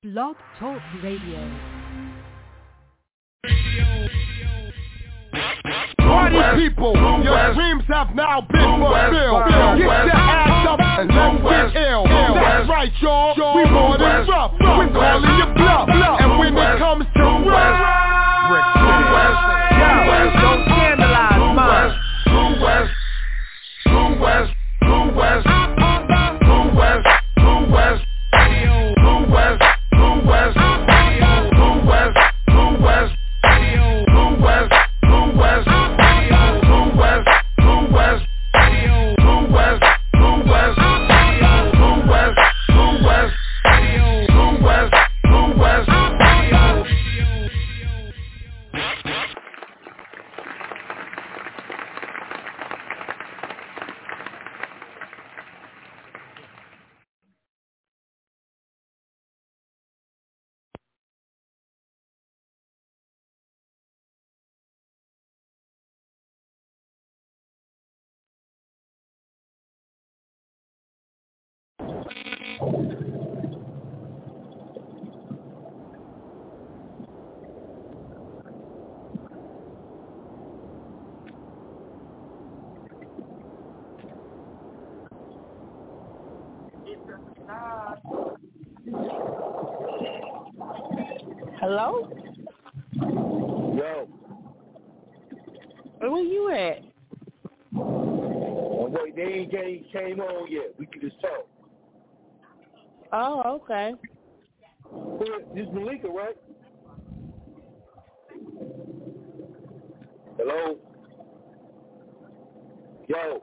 Blog Talk Radio. Party people, your dreams have now been fulfilled. Get your ass up and let's get ill. That's right, y'all. We more than rough. We're calling you bluff. And when it comes to rough, don't scandalize mine. True West, True West, True West, True West, True West, True West, True West, True West, True West, True West, True West. Hello? Yo. Where you at? Oh, wait, they ain't came on yet. We can just talk. Oh, okay. This is Malika, right? Hello? Yo.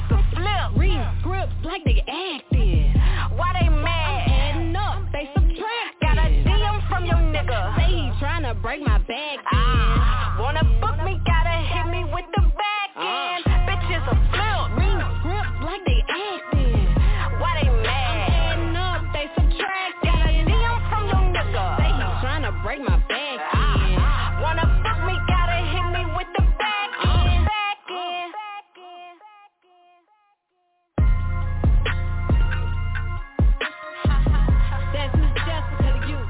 Like they acting. Why they mad? I'm adding up, they subtract. break my back in. Wanna book me, gotta hit me with the back end. Bitches a flip, read script like they acting. Why they mad? I'm adding up, they subtract. Got a DM from your nigga, say he tryna break my back in. Wanna book me, gotta hit me with the back end. That's Miss Jessica to you.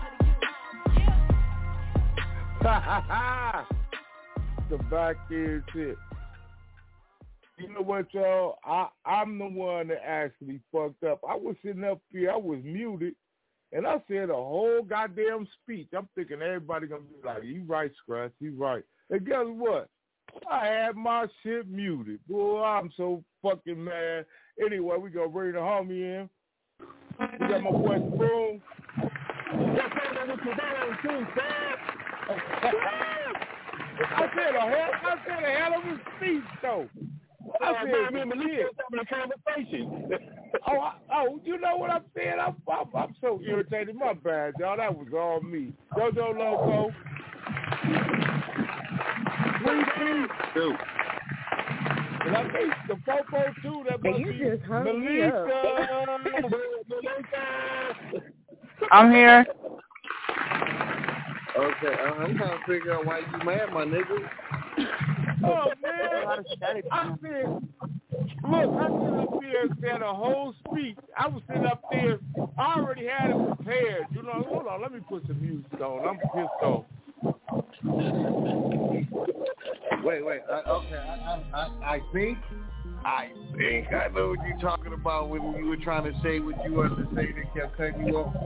The back end shit. You know what, y'all? I'm the one that actually fucked up. I was sitting up here, I was muted, and I said a whole goddamn speech. I'm thinking everybody gonna be like, "You right, Scratch, you right." And guess what? I had my shit muted. Boy, I'm so fucking mad. Anyway, we gonna bring the homie in. We got my boy Spoon. I said a hell of a speech, though. I said, remember this conversation. Oh, you know what I'm saying? I'm so irritated. My bad, y'all. That was all me. JoJo Loco. Dude. And I think the Popo too. That must You be just hung me up. Malika. I'm here. Okay, I'm trying to figure out why you mad, my nigga. Oh, man. I said, look, I sit up there and said a whole speech. I was sitting up there. I already had it prepared. You know, hold on. Let me put some music on. I'm pissed off. Wait. I think I know what you're talking about when you were trying to say what you wanted to say that kept cutting you off.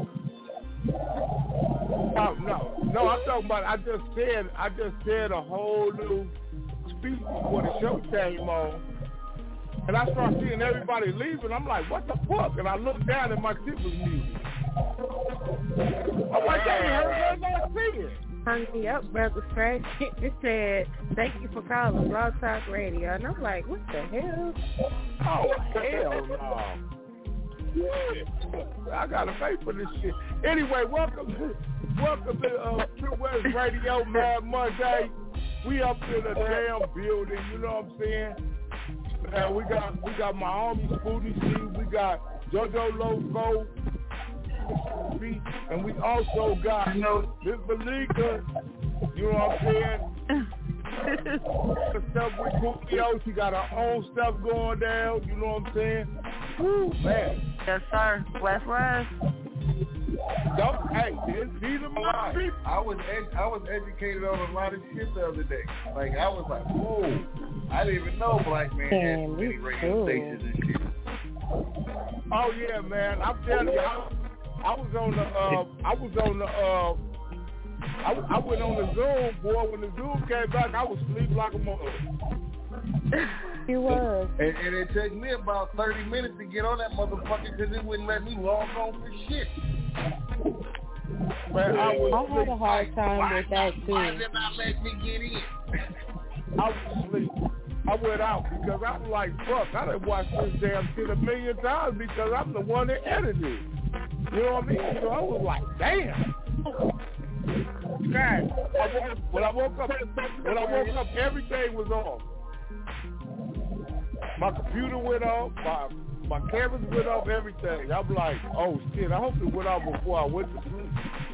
No, I'm talking about. I just said a whole new speech before the show came on, and I started seeing everybody leaving. I'm like, what the fuck? And I looked down and my shit was muted. I'm like, they ain't heard nothing singing. Hung me up, Brother Scratch. It said, "Thank you for calling Raw Talk Radio," and I'm like, what the hell? Oh, hell no. Yeah. I gotta pay for this shit. Anyway, welcome to True West Radio, Mad Monday. We up in a damn building, you know what I'm saying? And we got my homie Spooty C, we got JoJo Loco, and we also got Miss Malika, you know what I'm saying? The stuff with Coolio, she got her own stuff going down, you know what I'm saying? Woo, man. Yes, sir. West. Hey, these are my people. I was educated on a lot of shit the other day. Like, I was like, whoa. I didn't even know Black Man had so many radio stations and shit. Oh, yeah, man. I'm telling you, I went on the Zoom, boy. When the Zoom came back, I was asleep like a mother. You was. And it took me about 30 minutes to get on that motherfucker because it wouldn't let me log on for shit. Man, I had a hard time with that, too. Why did not let me get in? I was asleep. I went out because I was like, fuck, I done watched this damn shit 1,000,000 times because I'm the one that edited it. You know what I mean? So I was like, damn. God, when I woke up, everything was off. My computer went off, my cameras went off, everything. I'm like, oh shit, I hope it went off before I went to sleep.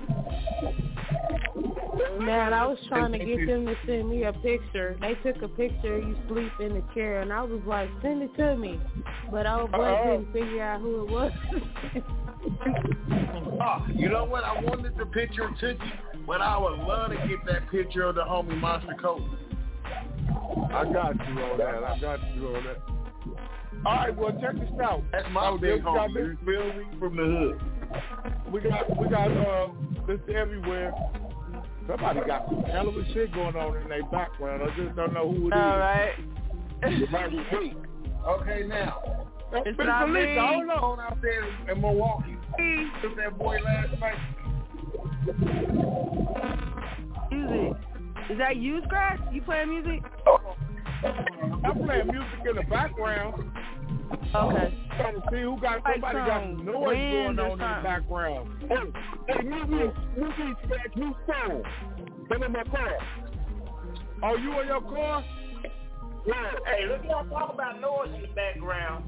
Man, I was trying to get them to send me a picture. They took a picture of you sleep in the chair, and I was like, send it to me. But old boy couldn't figure out who it was. You know what? I wanted the picture of Tookie, but I would love to get that picture of the homie Monster Coat. I got you on that. All right, well, check this out. That's my big homie. You feel me? From the hood. We got this everywhere. Somebody got some hell of a shit going on in their background. I just don't know who it is. All right. It might be me. Okay, now. It's not me. I don't know. Out there in Milwaukee. Took that boy last night. Music. Is that you, Scratch? You playing music? I'm playing music in the background. Okay. Trying to see who got somebody got some noise going on in the background. Hey, new scratch, new phone. Come in my car. Oh, you in your car? Yeah. Hey, let's not talk about noise in the background.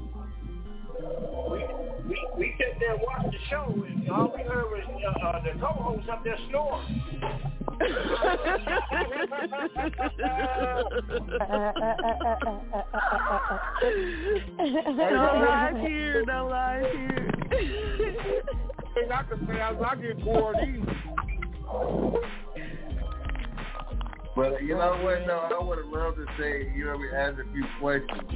We sat there and watched the show, and all we heard was the co-host up there snoring. Don't lie here. Don't lie here. I can say as I get bored easy. But you know what? No, I would have loved to say, ask a few questions.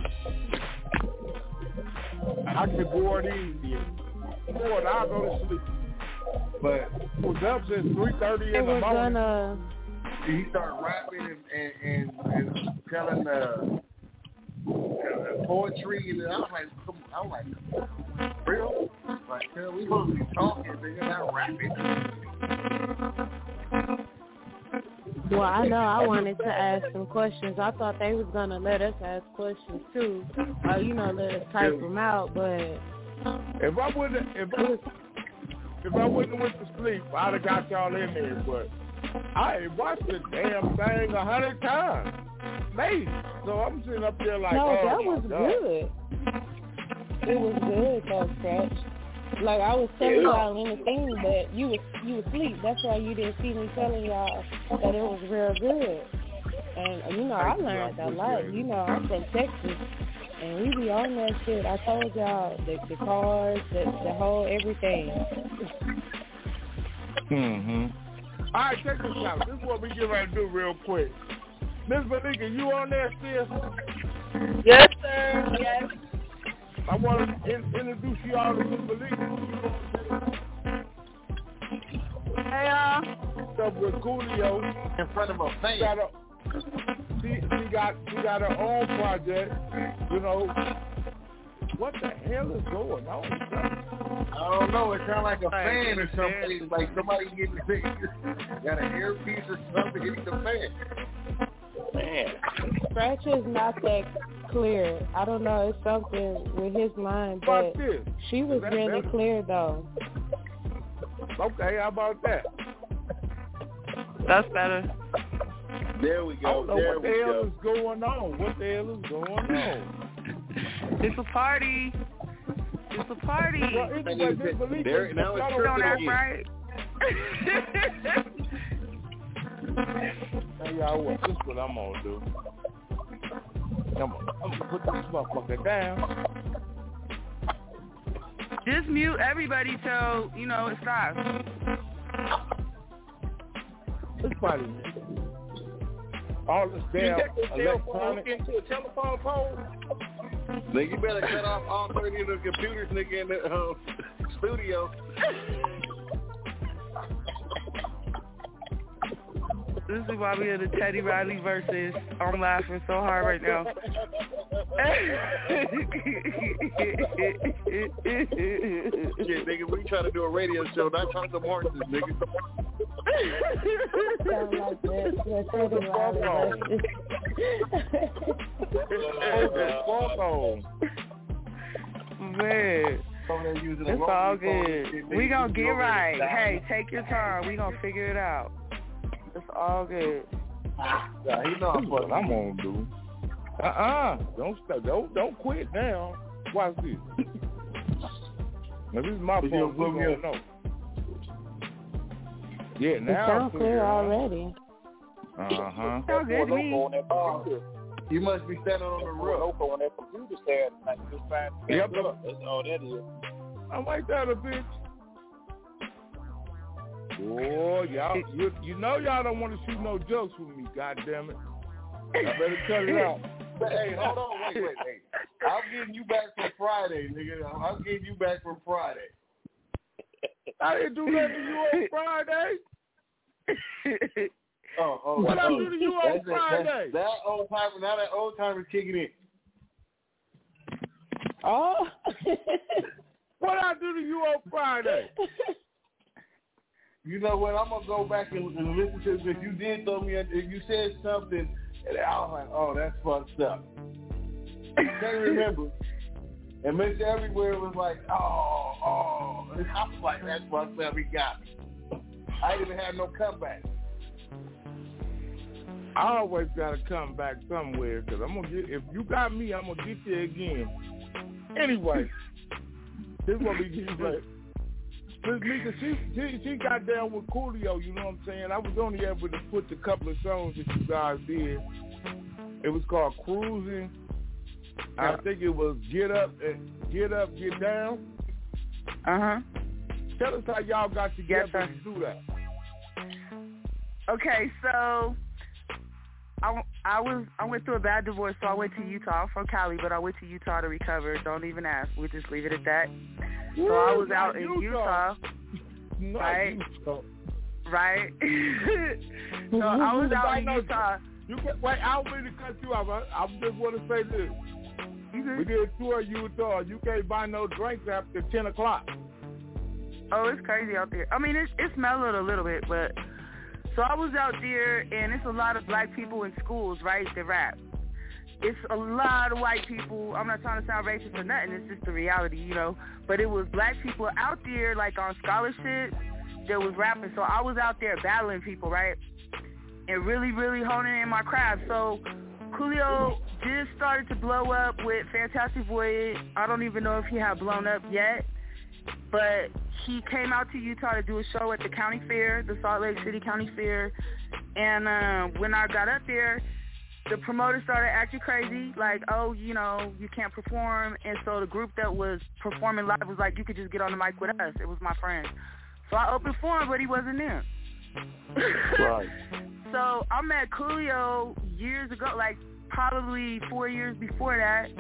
I get bored easy. Bored, I'll go to sleep. But I was up since 3:30 in the morning. He started rapping and telling poetry, and I'm like, real? Like, we supposed to be talking, nigga, not rapping. Well, I know I wanted to ask some questions. I thought they was going to let us ask questions, too. Or, let us type them out, but... If I wouldn't went to sleep, I'd have got y'all in there, but I watched the damn thing 100 times. Maybe. So I'm sitting up there like, no, oh, that was good. It was good, though, Scratch. Like, I was telling y'all anything, but you was asleep. That's why you didn't see me telling y'all that it was real good. And, I learned a lot. I'm from Texas, and we be on that shit. I told y'all, the cars, the whole everything. Mm-hmm. All right, check this out. This is what we get ready to do real quick. Miss Malika, you on there still? Yes, sir. Yes. I want to introduce you all to Miss Malika. Hey, y'all. What's up with Coolio? In front of a fan. She got her own project, What the hell is going on? I don't know. It sounds like a fan or something. Like somebody got an earpiece or something hitting the fan. Man. Scratch is not that clear. I don't know. It's something with his mind, but she was really clear, though. Okay, how about that? That's better. There we go. I don't know what the hell is going on. What the hell is going on? It's a party. It's a party. Well, now it's tripping right. Hey, y'all, this is what I'm going to do. I'm going to put this motherfucker down. Just mute everybody till, it stops. It's funny. All this damn electronic. Into a telephone pole? Nigga, you better cut off all 30 of the computers, nigga, in the studio. This is why we are the Teddy Riley versus. I'm laughing so hard right now. Shit, nigga, we trying to do a radio show, not talk to horses, nigga. Sound like that. Teddy Riley versus. Man. It's all good. We gonna get right. Hey, take your time. We gonna figure it out. It's all good. Yeah, he knows what I'm gonna do. Don't quit now. Watch this. Now this is my phone. We gonna know. Yeah, now it sounds clear already. Uh-huh. Sounds good to me. You must be standing on the roof. On that computer stand, like just trying to yep. That's all that is. I'm like that a bitch. Boy, y'all, you know y'all don't want to shoot no jokes with me, goddammit. I better cut it out. Hey, hold on, wait. I'm getting you back from Friday, nigga. I'm getting you back from Friday. I didn't do that to you on Friday. What I do to you on Friday? That old timer, now that old timer's kicking in. Oh. What I do to you on Friday? You know what? I'm gonna go back and listen to this. You did throw me. You said something, and I was like, "Oh, that's fucked up." I can't remember. And Mr. Everywhere was like, oh. And I was like, that's fucked up. He got me. I didn't even have no comeback. I always got to come back somewhere because I'm going to get, if you got me, I'm going to get you again. Anyway, this is what we do. Miss Mika, she got down with Coolio, you know what I'm saying? I was only able to put the couple of songs that you guys did. It was called Cruising. I think it was Get Up, Get Down. Uh-huh. Tell us how y'all got together to do that. Okay, so I went through a bad divorce, so I went to Utah. I'm from Cali, but I went to Utah to recover. Don't even ask. We'll just leave it at that. So I was out in Utah. Right? Utah. Right? So I was out in Utah. Wait, I don't mean to cut you off. I just want to say this. We did a tour in Utah. You can't buy no drinks after 10 o'clock. Oh, it's crazy out there. I mean, it's mellowed a little bit, but... So I was out there, and it's a lot of black people in schools, right, that rap. It's a lot of white people. I'm not trying to sound racist or nothing. It's just the reality, you know. But it was black people out there, like, on scholarships that was rapping. So I was out there battling people, right, and really, really honing in my craft. So Coolio just started to blow up with Fantastic Voyage. I don't even know if he had blown up yet. But he came out to Utah to do a show at the county fair, the Salt Lake City County Fair. And when I got up there, the promoter started acting crazy, like, oh, you know, you can't perform. And so the group that was performing live was like, you could just get on the mic with us. It was my friend. So I opened for him, but he wasn't there. Right. So I met Coolio years ago, like probably 4 years before that.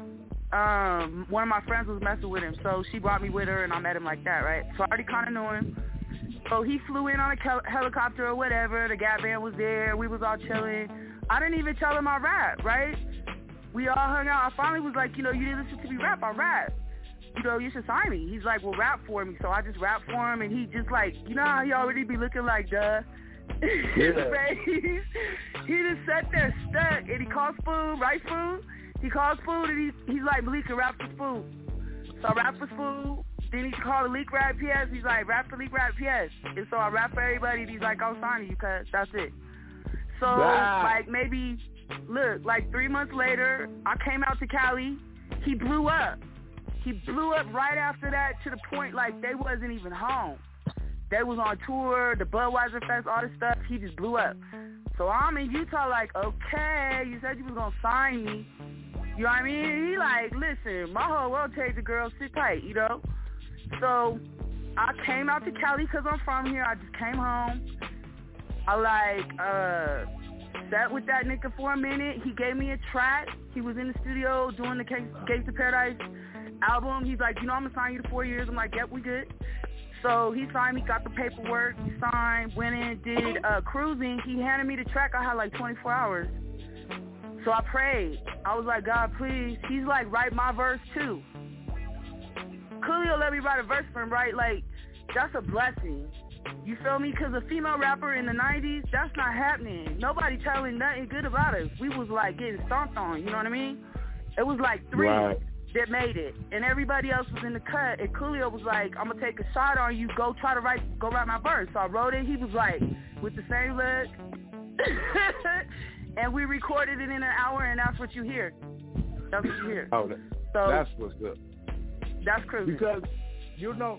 One of my friends was messing with him, so she brought me with her, and I met him like that, right? So I already kind of knew him. So he flew in on a helicopter or whatever. The Gap Band was there. We was all chilling. I didn't even tell him I rap, right? We all hung out. I finally was like, you know, you didn't listen to me rap. I rap. You know, you should sign me. He's like, well, rap for me. So I just rapped for him, and he just like, you know how he already be looking like, duh. His face. He just sat there stuck, and he calls Food, right, Food? He calls Food, and he's like, Malika, rap for Food. So I rap for Food. Then he called Leak Rap PS. He's like, rap for Leak Rap PS. And so I rap for everybody, and he's like, I'll sign you, cuz that's it. So, like, maybe, look, like 3 months later, I came out to Cali. He blew up. He blew up right after that to the point, like, they wasn't even home. They was on tour, the Budweiser Fest, all this stuff. He just blew up. So I'm in Utah like, okay, you said you was going to sign me. You know what I mean? He like, listen, my whole world changed, the girl, sit tight, you know? So I came out to Cali because I'm from here. I just came home. I like sat with that nigga for a minute. He gave me a track. He was in the studio doing the Gates of Paradise album. He's like, you know, I'm going to sign you to 4 years. I'm like, yep, we good. So he signed me, got the paperwork, we signed, went in, did Cruising. He handed me the track. I had like 24 hours. So I prayed. I was like, God, please. He's like, write my verse too. Coolio let me write a verse for him, right? Like, that's a blessing. You feel me? Because a female rapper in the 90s, that's not happening. Nobody telling nothing good about us. We was like getting stomped on, you know what I mean? It was like 3 that made it. And everybody else was in the cut. And Coolio was like, I'm going to take a shot on you. Go write my verse. So I wrote it. He was like, with the same look. And we recorded it in an hour, and that's what you hear. That's what you hear. Oh, so that's what's up. That's Cruising. Because, you know,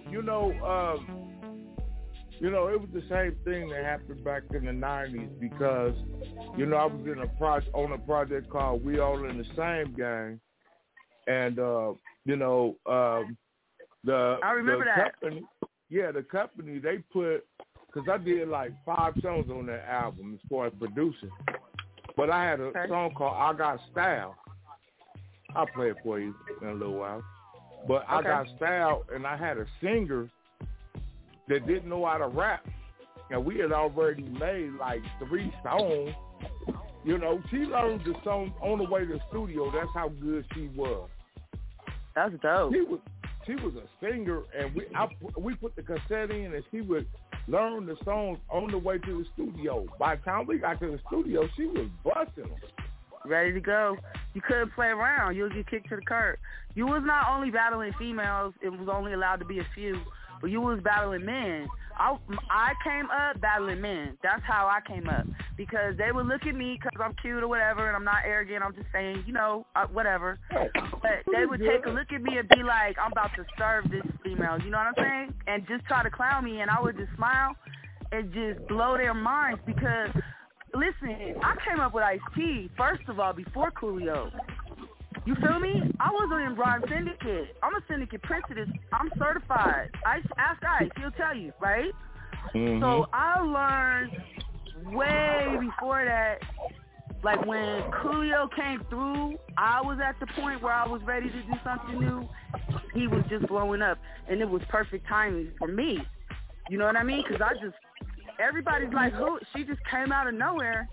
it was the same thing that happened back in the 90s because, you know, I was in on a project called We All in the Same Gang. And, you know, I remember that. Company, the company, they put, because I did like 5 songs on that album as far as producing. But I had a song called I Got Style. I'll play it for you in a little while. But I Got Style, and I had a singer that didn't know how to rap. And we had already made like 3 songs. You know, she learned the song on the way to the studio. That's how good she was. That's dope. She was a singer, and we put the cassette in, and she would learn the songs on the way to the studio. By the time we got to the studio, she was busting them. Ready to go. You couldn't play around. You'll get kicked to the curb. You was not only battling females. It was only allowed to be a few. But you was battling men. I came up battling men. That's how I came up. Because they would look at me because I'm cute or whatever, and I'm not arrogant. I'm just saying, whatever. But they would take a look at me and be like, I'm about to serve this female. You know what I'm saying? And just try to clown me, and I would just smile and just blow their minds because, listen, I came up with Ice-T, first of all, before Coolio. You feel me? I wasn't in Rhyme Syndicate. I'm a Syndicate Princess. I'm certified. Ask Ice. He'll tell you, right? Mm-hmm. So I learned way before that, like when Coolio came through, I was at the point where I was ready to do something new. He was just blowing up, and it was perfect timing for me. You know what I mean? Because everybody's like, who? She just came out of nowhere,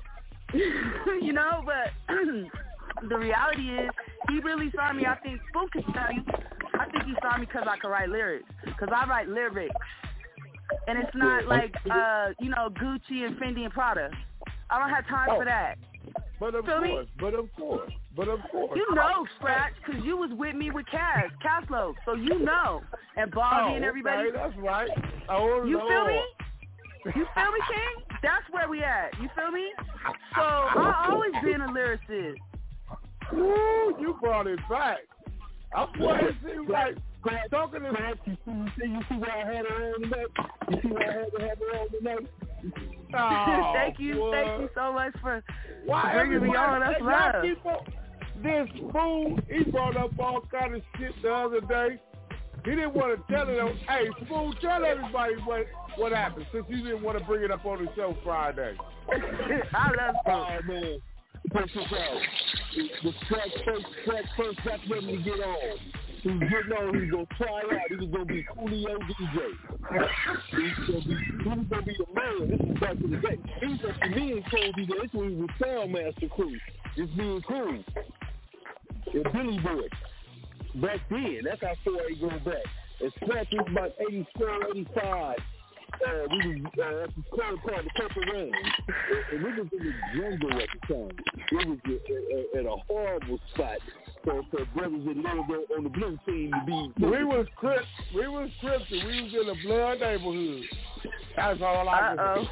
but the reality is, he really saw me. I think Spook can tell you. I think he saw me because I could write lyrics. Because I write lyrics. And it's not like, Gucci and Fendi and Prada. I don't have time for that. But of course. You know, Scratch, because you was with me with Caslow. So you know. And Bobby and everybody. Okay, that's right. You feel me? You feel me, King? That's where we at. You feel me? So I always been a lyricist. Woo, you brought it back. I'm what it seems like talking to you see why I had her on tonight? You see why I had to have her on tonight? Oh, thank you so much for bringing me on. That's love. This fool, he brought up all kind of shit the other day. He didn't want to tell it. Hey, fool, tell everybody what happened since you didn't want to bring it up on the show Friday. I love fool. Oh, man. Check this out. The track first got ready to get on. He was getting on. He was going to try out. He was going to be Coolio DJ. He was going to be the man. This is back in the day. He was going to be me and Cool DJ. This was with Soundmaster Crew. It's me and Cool. And Billy Boy. Back then. That's how far he goes back. And Scratch was about 84, 85. We was at this club called the Purple Rain, and we was in the jungle at the time. It was at a horrible spot for brothers that lived on the blue team to be. We was Crips, and we was in the blood neighborhood. That's all I can say.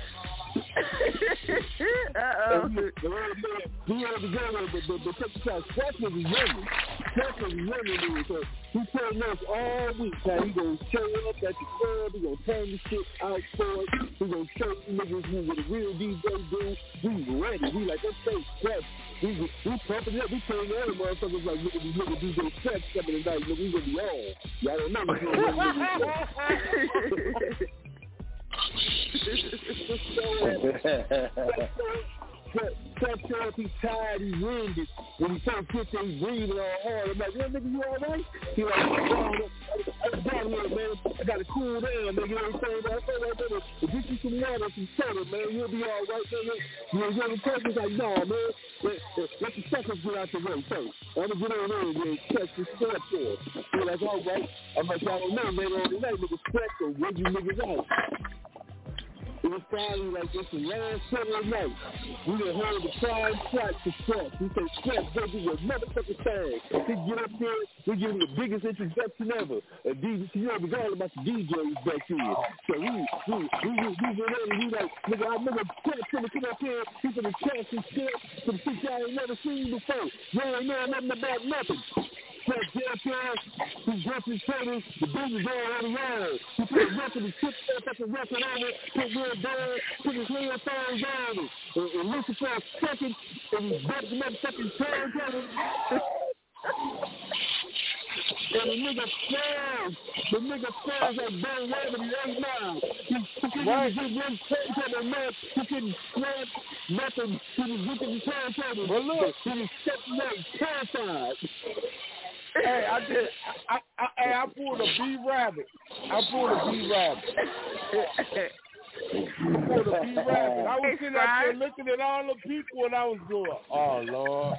He had to go, but check this out. Scratch was young. So he told us all week how he gonna show up at the club. He gonna turn the shit out for us. He gonna show you niggas what a real DJ do. We ready. We like, let's say Scratch. We pumping it up. We telling other motherfuckers like, look at these niggas DJ Scratch coming tonight. Look, we gonna be on. Y'all don't know what's going on. That therapy tired, he winded. When he first hit there, he breathing all hard. I'm like, yo, nigga, you all right? He like, I'm down here, man. I gotta cool down, nigga. Everything right there. If you get some water, some soda, man, you'll be all right, nigga. You know, the person's like, nah, man. Let the suckers get out the way first. I'm gonna get on there and catch the step for it. He's like, all right. I'm like, y'all don't know, later on tonight, nigga, stretch or where you niggas out. It was probably like this the last Saturday night. We done heard the prime track to Scratch. We say, Scratch, go do your motherfucking thing. He get up there, we give him the biggest introduction ever. A DJ, you know, it was all about the DJs back then. So we went in and we like, nigga, I remember Scratch coming up here, he's gonna catch some shit, some shit y'all ain't never seen before. You ain't know nothing about nothing. Scratch downtown, he dropped his shoulders, the business already on. He put a record, he took that fucking record on it, put real down, put his headphones on it, and listened for a second, and he back the motherfucking turntable. And the nigga falls like Ben Rabbit 8 Mile. He couldn't get one turntable match, he couldn't scratch nothing, he was looking at the turntable. But look, he was stepping out terrified. Hey, I pulled a B-Rabbit. I pulled a B-Rabbit. I was sitting out there looking at all the people and I was going, oh, Lord.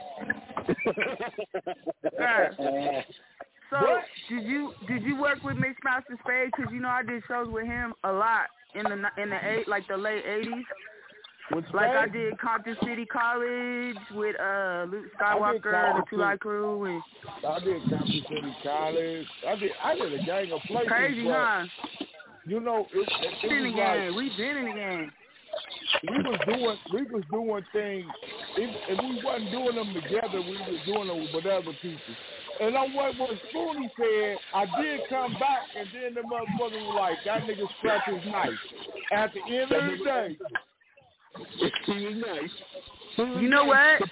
So, did you work with Mixmaster Spade? Because, you know, I did shows with him a lot in the late 80s. Like I did Compton City College with Luke Skywalker, the 2 Live Crew, and I did Compton City College. I did a gang of places. Crazy, huh? You know, it was like we been in the game. We was doing things. If we wasn't doing them together, we was doing them with other people. And on what Spoonie said, I did come back, and then the motherfucker was like, that nigga scratched his knife. At the end of the day, he was nice. You know what?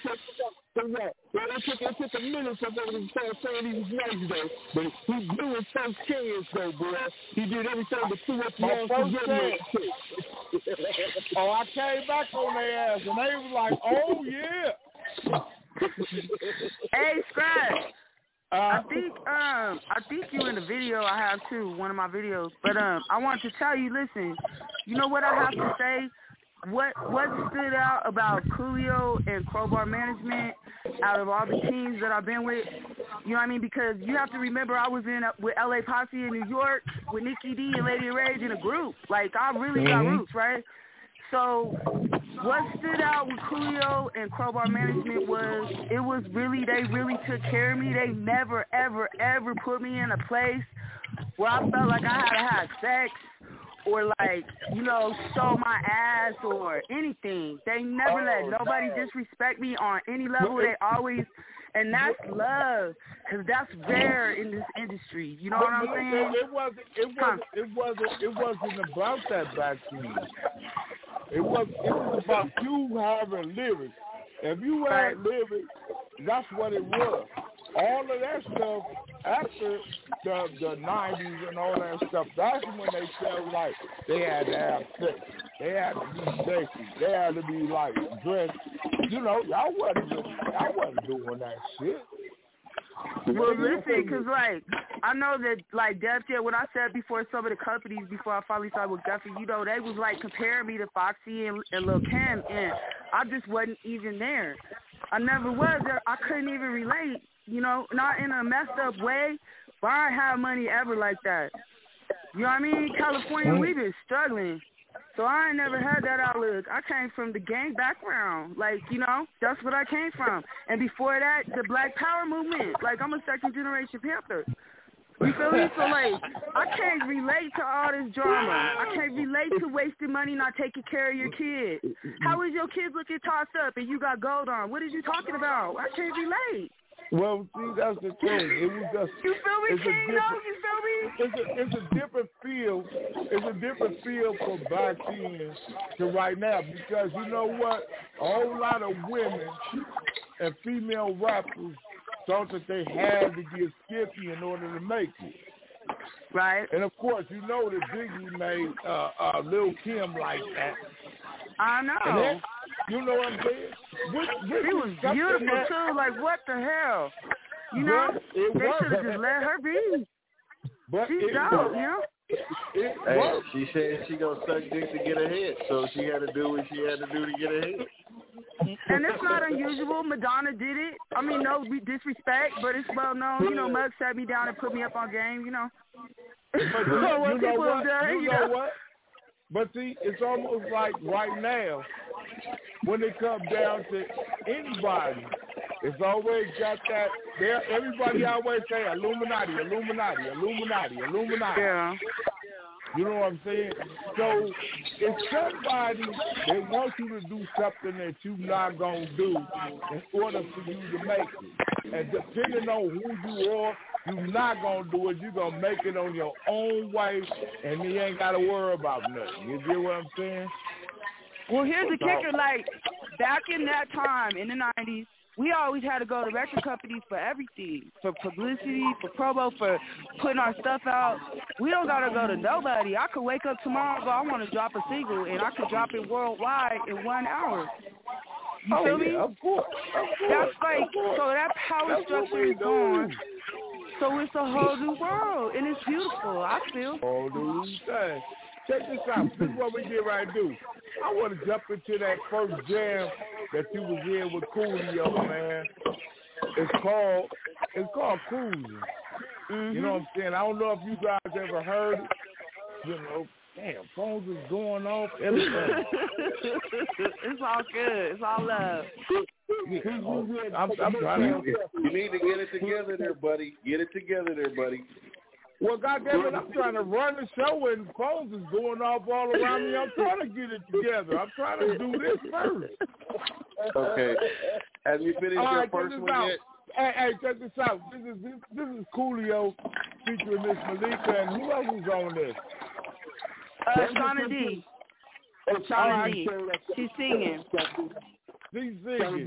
It took a minute for him to start saying he was nice, though. But he blew his first chance, though, bro. He did everything to pull up my first chance. Oh, I came back on their ass, and they was like, oh, yeah. Hey, Scratch. I think you in the video I have too, one of my videos. But I want to tell you, listen, you know what I have to say? What stood out about Coolio and Crowbar Management out of all the teams that I've been with? You know what I mean? Because you have to remember I was in with LA Posse in New York with Nikki D and Lady Rage in a group. Like, I really got roots, right? So what stood out with Coolio and Crowbar Management was they really took care of me. They never, ever, ever put me in a place where I felt like I had to have sex or, like, you know, show my ass or anything. They never let nobody disrespect me on any level. They always, and that's love, because that's rare in this industry. You know what I'm saying? It wasn't about that back then. It was about you having lyrics. If you had lyrics, that's what it was. All of that stuff after the 90s and all that stuff, that's when they felt like they had to have sex. They had to be sexy. They had to be, like, dressed. You know, I wasn't doing that shit. Well, listen, because, like, I know that, like, Def Jam, what I said before, some of the companies, before I finally started with Guffy, you know, they was, like, comparing me to Foxy and Lil' Kim, and I just wasn't even there. I never was there. I couldn't even relate, you know, not in a messed up way, but I ain't have money ever like that. You know what I mean? California, we been struggling. So I ain't never had that outlook. I came from the gang background. Like, you know, that's what I came from. And before that, the Black Power movement. Like, I'm a second-generation Panther. You feel me? So, like, I can't relate to all this drama. I can't relate to wasting money not taking care of your kids. How is your kids looking tossed up and you got gold on? What is you talking about? I can't relate. Well, see, that's the thing. It was just. You feel me, King? You feel me? It's a different feel. It's a different feel from back then to right now, because you know what? A whole lot of women and female rappers thought that they had to get skippy in order to make it. Right. And of course, you know that Biggie made Lil' Kim like that. I know. You know what I'm saying? She was beautiful too. Like, what the hell? You know, they should have just let her be. But she's dope, you know. Hey, she said she gonna suck dick to get ahead, so she had to do what she had to do to get ahead. And it's not unusual. Madonna did it. I mean, no disrespect, but it's well known. You know, Mugg sat me down and put me up on game. You know. But you know what? But see, it's almost like right now, when it comes down to anybody, it's always got that. Everybody always say Illuminati, Illuminati, Illuminati, Illuminati. Yeah. You know what I'm saying? So if somebody, they want you to do something that you're not going to do in order for you to make it. And depending on who you are, you're not going to do it. You're going to make it on your own way, and you ain't got to worry about nothing. You get what I'm saying? Well, here's the kicker. Like, back in that time, in the 90s, we always had to go to record companies for everything, for publicity, for promo, for putting our stuff out. We don't got to go to nobody. I could wake up tomorrow and go, I want to drop a single, and I could drop it worldwide in 1 hour. You feel me? Of course. That's like, so that power structure is gone. So it's a whole new world, and it's beautiful, I feel. Whole new thing. Check this out. This is what we get right to do. I want to jump into that first jam that you was in with Coolio, man. It's called Cruising. Mm-hmm. You know what I'm saying? I don't know if you guys ever heard it. You know, Damn, phones is going off. Everything. It's all good. It's all love. I'm trying to. You need to get it together there, buddy. Get it together there, buddy. Well, goddamn it, I'm trying to run the show and phones is going off all around me. I'm trying to get it together. I'm trying to do this first. Okay. Have you finished your first one yet? Hey, check this out. This is Coolio featuring Miss Malika, and who else is on this? Shauna D. Shauna D. She's singing. She's singing.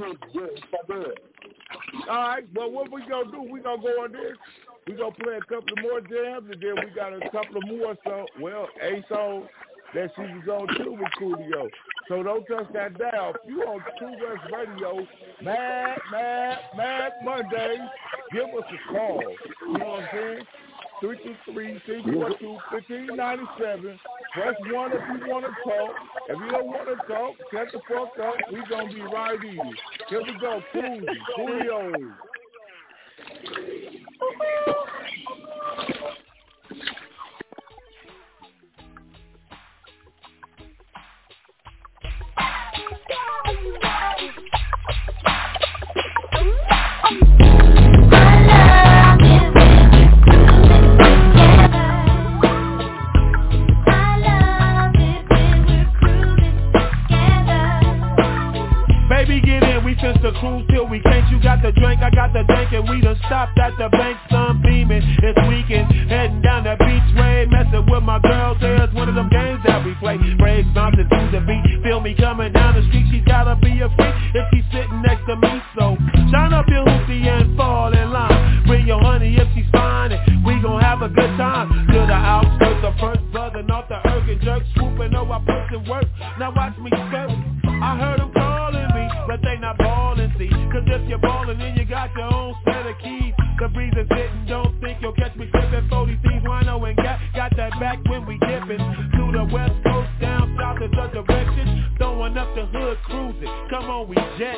All right, well, what we going to do, we going to go on this. We going to play a couple of more jams, and then we got a couple of more songs. Well, a song that she was on too with Coolio. So don't touch that dial. If you on True West Radio, Mad Monday, give us a call. You know what I'm saying? 323-642-1597. Press 1 if you want to talk. If you don't want to talk, shut the fuck up. We going to be right here. Here we go. Coolio. Since the cruise till we can't, you got the drink, I got the dank, and we done stopped at the bank, sun beaming. It's weekend, heading down the beach way, messing with my girl, there's one of them games that we play. Breaks bouncing to the beat, feel me coming down the street, she's gotta be a freak if she's sitting next to me, so shine up your hoopty and fall in line. Bring your honey if she's fine, and we gon' have a good time. To the outskirts, the first buzzing off the erg jerk, swooping over, I put in work, now watch me skirt. I heard them calling me, but they not ballin', see. Cause if you're ballin', then you got your own set of keys. The breeze is hitting, don't think you'll catch me slippin'. 40 thieves, Wino and got that back when we dippin'. To the west coast, down south is the direction. Throwing up the hood, cruising. Come on, we jet.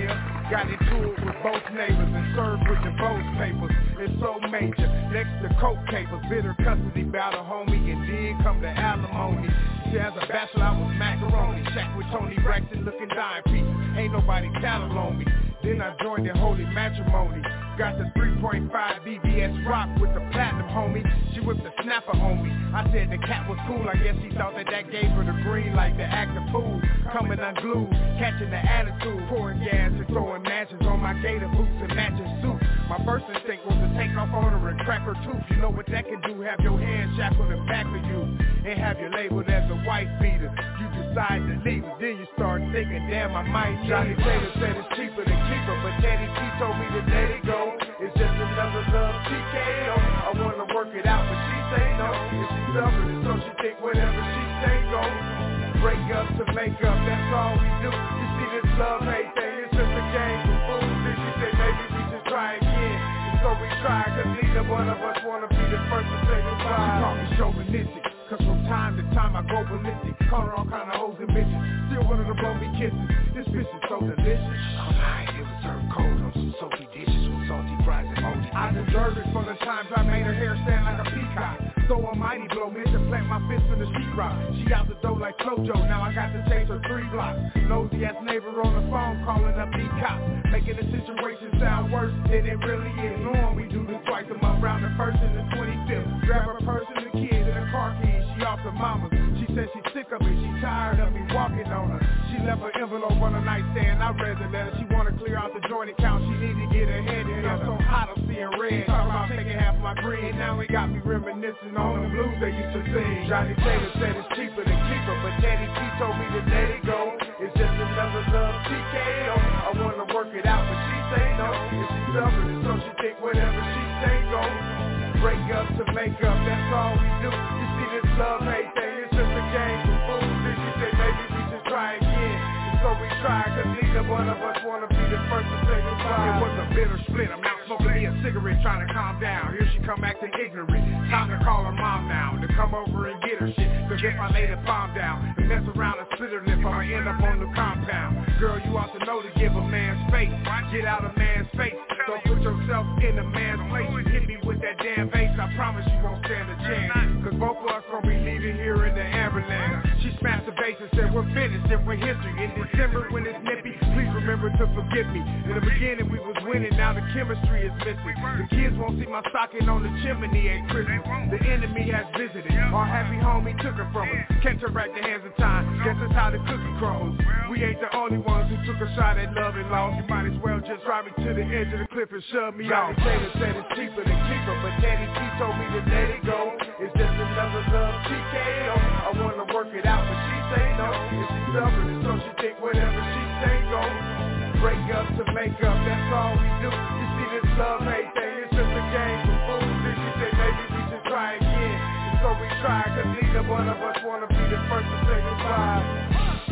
mayor. Got into it with both neighbors and served with divorce papers. It's so major, next to coke capers. Bitter custody battle, homie, and then come to alimony. See, as a bachelor, I was macaroni. Shack with Tony Braxton looking dime pieces. Ain't nobody tattled on me. Then I joined in holy matrimony. Got the 3.5 BBS rock with the platinum, homie. She whipped the snapper, homie. I said the cat was cool. I guess he thought that gave her the green like the act of fool. Coming unglued, catching the attitude. Pouring gas and throwing matches on my gator boots and matching suits. My first instinct was to take off on her and crack her tooth. You know what that can do? Have your hands shackled in back of you and have you labeled as a wife beater. You decide to leave it, then you start thinking, damn, I might. Johnny Taylor said it's cheaper to keep her, but Teddy P told me to let it go. It's just another love TKO. I wanna work it out, but she say no. If she's selfish, so she think whatever she say go. Break up to make up, that's all we do. You see this love hate thing, it's just a game for fools. Then she say maybe we should try again. And so we try, cause neither one of us wanna be the first to say goodbye. She call me chauvinistic, cause from time to time I go ballistic. Call her all kind of hoes and bitches, still one of them blow me kisses. This bitch is so delicious. I'm high, it was served cold on some soapy dishes with salty fries and moldy. I deserve it for the times I made her hair stand like a peacock. So almighty blow, meant to plant my fist in the sheetrock. She out the door like Flojo, now I got to chase her 3 blocks. Nosy ass neighbor on the phone calling up the cops, making the situation sound worse than it really is. Knowing we do this twice a month, round the 1st and the 25th. Grab her purse and the kids and the car keys, she off the mama's. She said she's sick of me, she tired of me walking on her. She left her envelope on the nightstand, I read the letter. She wanna clear out the joint account, she need to get her head in. I'm so hot I'm seeing red, talking about taking half my green. Now it got me reminiscing on the blues they used to sing. Johnny Taylor said it's cheaper to keep her, but Teddy P told me to let it go. It's just another love TKO. I wanna work it out, but she say no. If she's selfish, so she think whatever she say go. Break up to make up, that's all we do. You see this love hate thing, it's just a game for fools. Then she say maybe we should try again. And so we try, cause neither one of us wanna be the first to say goodbye. It was a bitter split, I'm out smoking me a cigarette trying to calm down. Here she come acting ignorant. Time to call her mom now, to come over and get her shit. Cause if I lay the bomb down and mess around and split her lip, I'ma end up on the compound. Girl, you ought to know to give a man space. Get out a man's face. Don't put yourself in a man's place. Hit me with that damn bass, I promise you won't stand a chance. Cause both of us gon' be leaving here in the ambulance. She smashed the bass and said we're finished and we're history. In December when it's nippy, please remember to forgive me. In the beginning we was winning, now the chemistry is missing. The kids won't see my stocking on the chimney at Christmas. The enemy has visited, our happy homie took her from us. Can't turn back the hands of time, guess that's how the cookie crumbles. We ain't the only ones who took a shot at love and loss. You might as well just drive me to the edge of the cliff and shove me off. Taylor said it's cheaper to keep her, but Teddy P told me to let it go. It's just another love TKO. I wanna work it out, but she say no. If she's selfish, so she think whatever she say go. Break up to make up, that's all we do. You see this love hate thing, it's just a game for fools. Then she say maybe we should try again. And so we try, cause neither one of us wanna be the first to say goodbye.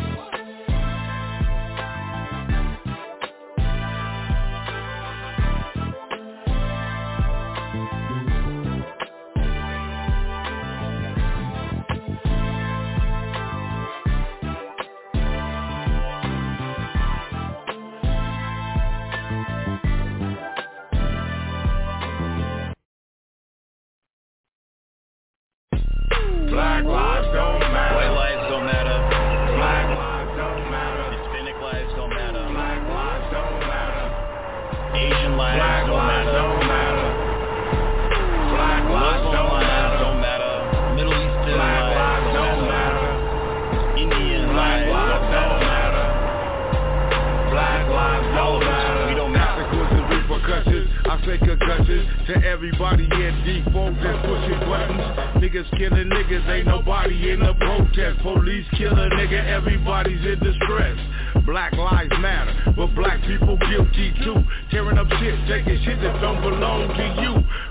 Black lives don't matter. White lives don't matter. Black lives don't matter. Hispanic lives don't matter. Black lives don't matter. Asian lives Black don't lives matter. don't matter. Black lives Muslim don't lives matter. don't matter. Middle Eastern Black lives lives don't matter. Indian Black lives lives don't don't matter. matter. Black lives All don't of us, matter. we don't matter. Consequences, repercussions. I say concussions to everybody in default that's pushing buttons. Niggas killing niggas, ain't nobody in the protest. Police kill a nigga, everybody's in distress. Black lives matter, but black people guilty too. Tearing up shit, taking shit that don't belong to you.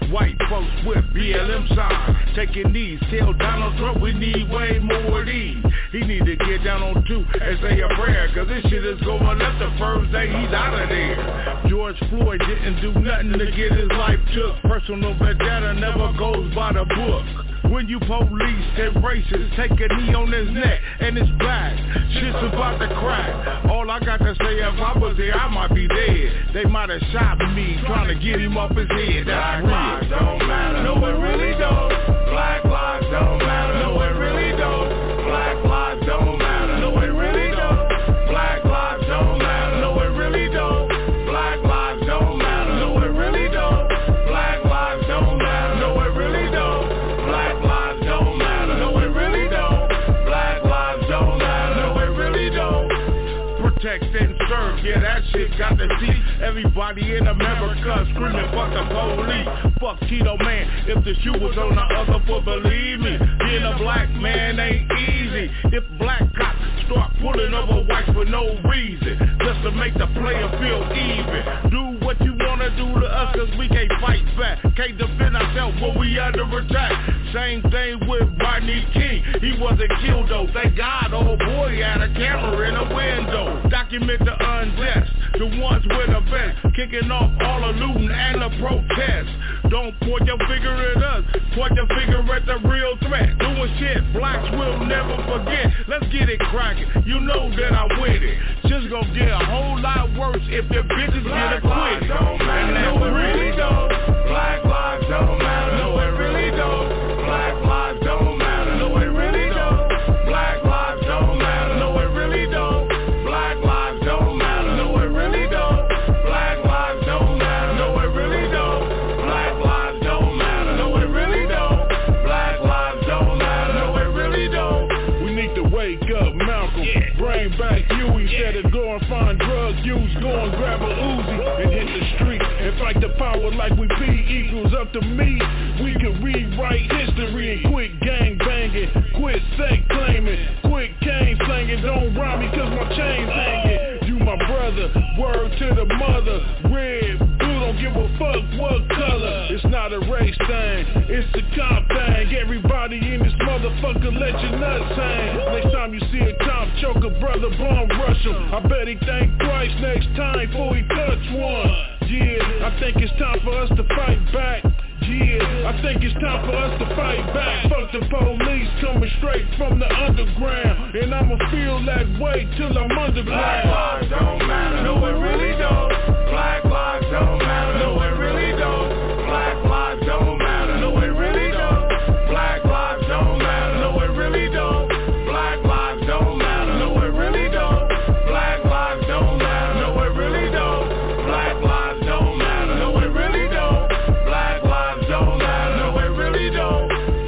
white folks with BLM signs. Taking these, tell Donald Trump we need way more of these. He need to get down on two and say a prayer, cause this shit is going up the first day he's out of there. George Floyd didn't do nothing to get his life took. Personal vendetta never goes by the book. When you police and racist, take a knee on his neck and his back. Shit's about to crack. All I got to say, if I was there, I might be dead. They might have shot me, trying to get him off his head. That's Black lives don't matter. No, it really don't. Black lives don't matter. No, it really don't. Black lives don't matter. No, it really don't. Black lives don't matter. No, it really don't. Black lives don't matter. No, it really don't. Black lives don't matter. No, it really don't. Black lives don't matter. No, it really don't. Black lives don't matter. No, it really don't. Protect and serve, yeah, that shit got to see everybody in America screaming, fuck the police, fuck Tito Man. If the shoe was on the other foot, believe me, being a black man ain't easy. If black cops start pulling over whites for no reason, just to make the player feel even. Do what you wanna do to us, cause we can't fight back. Can't defend ourselves when we under attack. Same thing with Rodney King. He wasn't killed though, thank God, old boy had a camera in a window. Document the unjust, the ones with the best, kicking off all the looting and the protest. Don't point your finger at us, point your finger at the real threat. Doing shit blacks will never forget. Let's get it cracking, you know that I'm with it. Just gonna get a whole lot worse if the bitches get acquitted. And that's really don't. Black lives don't matter. No, it really don't. Black lives don't matter. No, it really don't. Black lives don't matter. No, it really don't. Black lives don't matter. No, it really don't. Black lives don't matter. No, it really don't. Black lives don't matter. No, it really don't. Black lives don't matter. No, it really don't. We need to wake up, Malcolm. Bring back Huey. Instead of go and find drug use, go and grab a Uzi and hit the street and fight the power like we P equals up to me. We can rewrite history and quit gang banging, quit sex claiming, quit cane slanging. Don't rhyme me cause my chain's hanging. You my brother, word to the mother. Red, blue, don't give a fuck what color. It's not a race thing, it's a cop thing. Everybody in this motherfucker let your nuts hang. Next time you see a cop choke a brother, bomb rush him. I bet he think twice next time before he touch one. Yeah, I think it's time for us to fight back. Yeah, I think it's time for us to fight back. Fuck the police coming straight from the underground, and I'ma feel that way till I'm underground. Black lives don't matter. No, it really don't. Black lives don't matter. No, it really don't. Black lives don't matter. No, it really don't. Black lives don't matter. No, it really don't. Black lives don't matter. No, it really don't. Black lives don't matter. No, it really don't. Black lives don't matter. No, it really don't. Black lives don't matter. No, it really don't.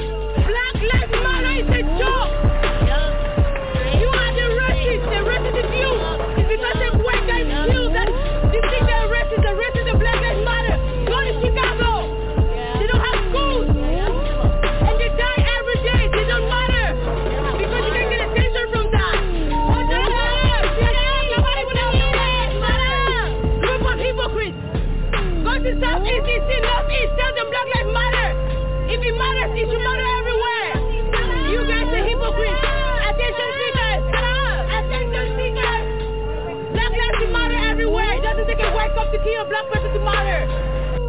Black lives matter is a joke. You are the racist. The racist is you. It's because the white guys feel that you think they're racist. The racist, the black lives matter. Go to Chicago. They don't have schools. And they die every day. They don't matter. Because you can get attention from that. Group of hypocrites. Go to Southeast, East, Northeast. Tell them Black Lives Matter. If it matters, it should matter everywhere. You guys are hypocrites. Attention seekers. Attention seekers. Black lives should matter everywhere. It doesn't take a white cop to kill a black person to matter.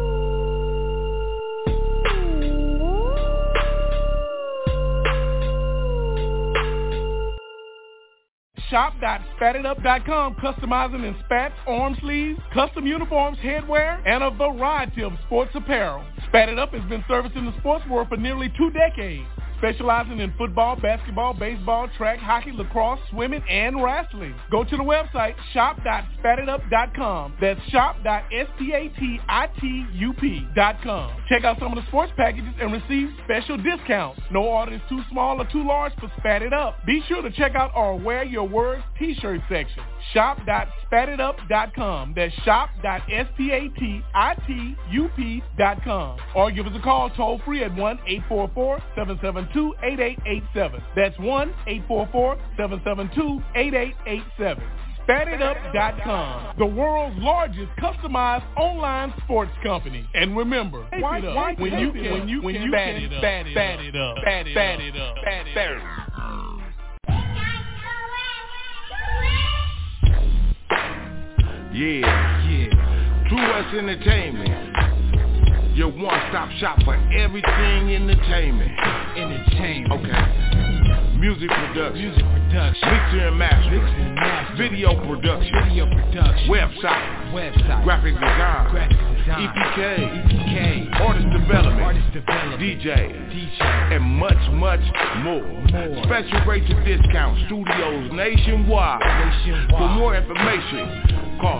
Shop.SpatItUp.com, customizing in spats, arm sleeves, custom uniforms, headwear, and a variety of sports apparel. Spat It Up has been servicing the sports world for nearly 2 decades, specializing in football, basketball, baseball, track, hockey, lacrosse, swimming, and wrestling. Go to the website, shop.SpatItUp.com. That's shop.SpatItup.com. Check out some of the sports packages and receive special discounts. No order is too small or too large for Spat It Up. Be sure to check out our Wear Your Words t-shirt section. Shop.SpatItUp.com. That's shop.SpatItup.com. Or give us a call toll free at 1-844-772-8887. That's 1-844-772-8887. FatItUp.com, the world's largest customized online sports company. And remember, when you can fat it up. Yeah. True West Entertainment, your one-stop shop for everything entertainment. Okay. Music production, mixing and mastering, video production, website, graphic design, EPK, artist development, DJ, and much more. Special rates and discounts, studios nationwide. For more information, call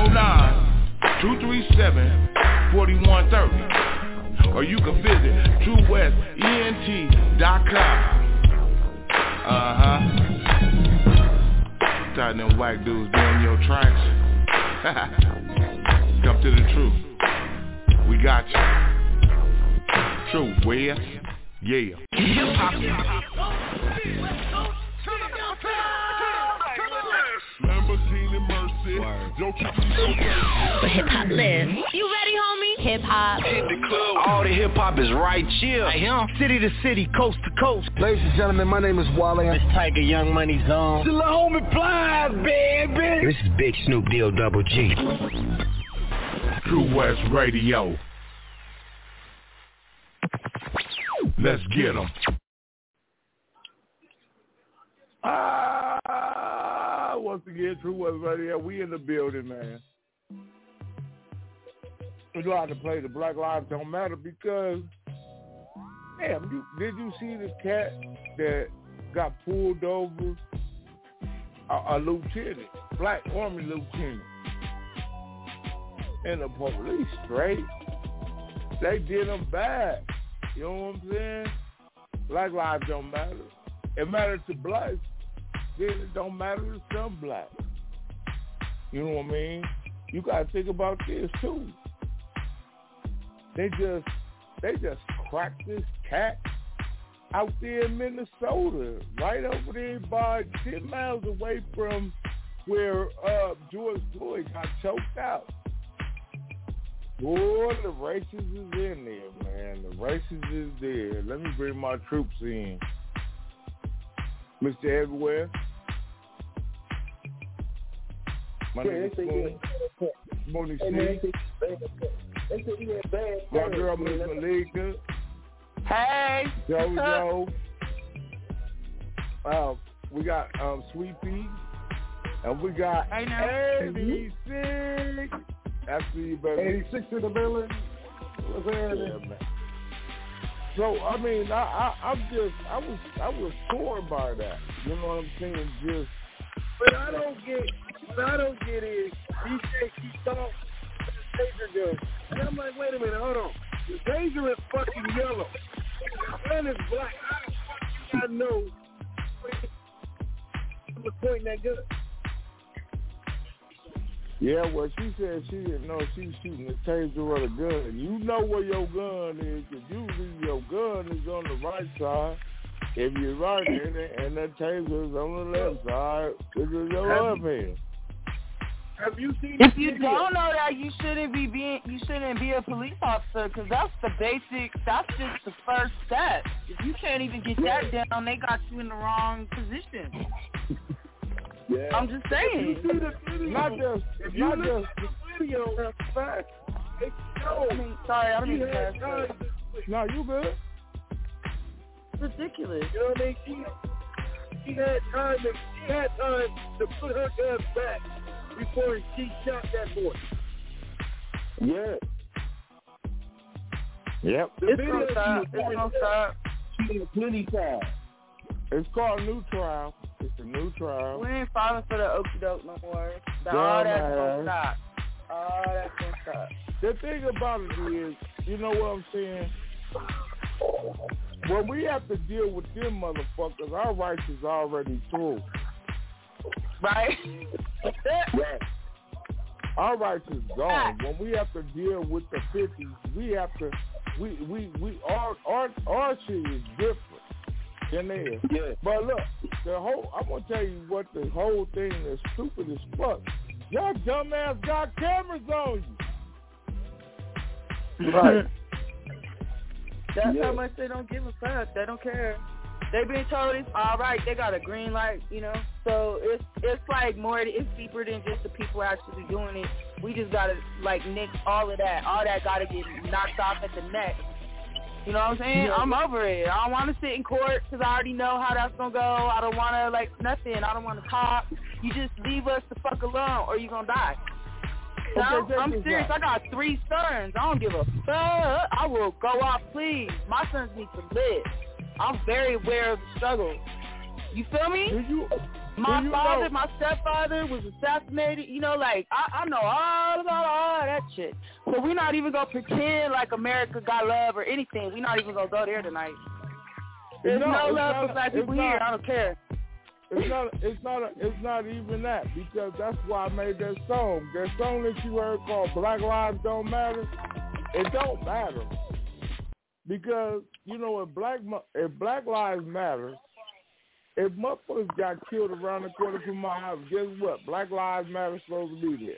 909-237-4130, or you can visit TrueWestENT.com. Tired them white dudes doing your tracks. Come to the truth. We got you. True West, yeah. Lamborghini Mercy. For Hip Hop Live. You ready, homie? Hip Hop. Hit the club. All the hip hop is right here. City to city, coast to coast. Ladies and gentlemen, my name is Wale. It's Tiger Young Money Zone. Still a homie Plies, baby. This is Big Snoop Deal Double G. True West Radio. Let's get 'em. Once again, True West Radio, we in the building, man. We know how to play the Black Lives Don't Matter because, damn, did you see the cat that got pulled over? A lieutenant, Black Army lieutenant, and the police straight. They did him bad. You know what I'm saying? Black lives don't matter. It matters to blacks. Then it don't matter to some blacks. You know what I mean? You gotta think about this too. They just cracked this cat out there in Minnesota, right over there by 10 miles away from where George Floyd got choked out. Boy, the racist is in there, man. The racist is there. Let me bring my troops in. Mr. Everywhere. My name is Moni C. My girl, Miss Malika. Hey. Jojo. We got Sweet Pea. And we got 86. After you, baby. 86 in the building. What's happening? Man. So I mean, I was torn by that. You know what I'm saying? Just, but I don't get it. DJ keeps on the taser gun, and I'm like, wait a minute, hold on. The taser is fucking yellow. The gun is black. How the fuck do I know who's pointing that gun? Yeah, well, she said she didn't know she was shooting the taser with a gun. You know where your gun is, because usually your gun is on the right side. If you're right in it, and that taser is on the left side, this is your left hand. Have you seen? If you don't know that, you shouldn't be a police officer, because that's the basic. That's just the first step. If you can't even get that down, they got you in the wrong position. Yeah. I'm just saying. Not just the video, that's a fact. Sorry, I don't mean to pass. No, you good. It's ridiculous. You know what I mean? She had time to put her gun back before she shot that boy. Yeah. Yep. It's gonna stop. She had plenty time. It's called a new trial. It's a new trial. We ain't filing for the okie doke no more. All that's gonna stop. All that's gonna stop. The thing about it is, you know what I'm saying? When we have to deal with them motherfuckers, our rights is already through. Right? Right. Our rights is gone. When we have to deal with the 50s, we have to our shit is different. Then there. Yeah. But look, I'm gonna tell you what the whole thing is stupid as fuck. Y'all dumbass got cameras on you. Right. That's how much they don't give a fuck. They don't care. They been told it's all right. They got a green light, you know. So it's like more. It's deeper than just the people actually doing it. We just gotta like nix all of that. All that gotta get knocked off at the neck. You know what I'm saying? Yeah. I'm over it. I don't want to sit in court because I already know how that's gonna go. I don't want to like nothing. I don't want to talk. You just leave us the fuck alone, or you gonna die. Okay, I'm serious. I got 3 sons. I don't give a fuck. I will go off, please. My sons need to live. I'm very aware of the struggle. You feel me? My father, my stepfather was assassinated. You know, like, I know all about all that shit. So we're not even going to pretend like America got love or anything. We're not even going to go there tonight. There's no love for black people here. I don't care. It's not even that, because that's why I made that song. That song that you heard called Black Lives Don't Matter, it don't matter. Because, you know, if Black Lives Matter, if motherfuckers got killed around the corner from my house, guess what? Black Lives Matter is supposed to be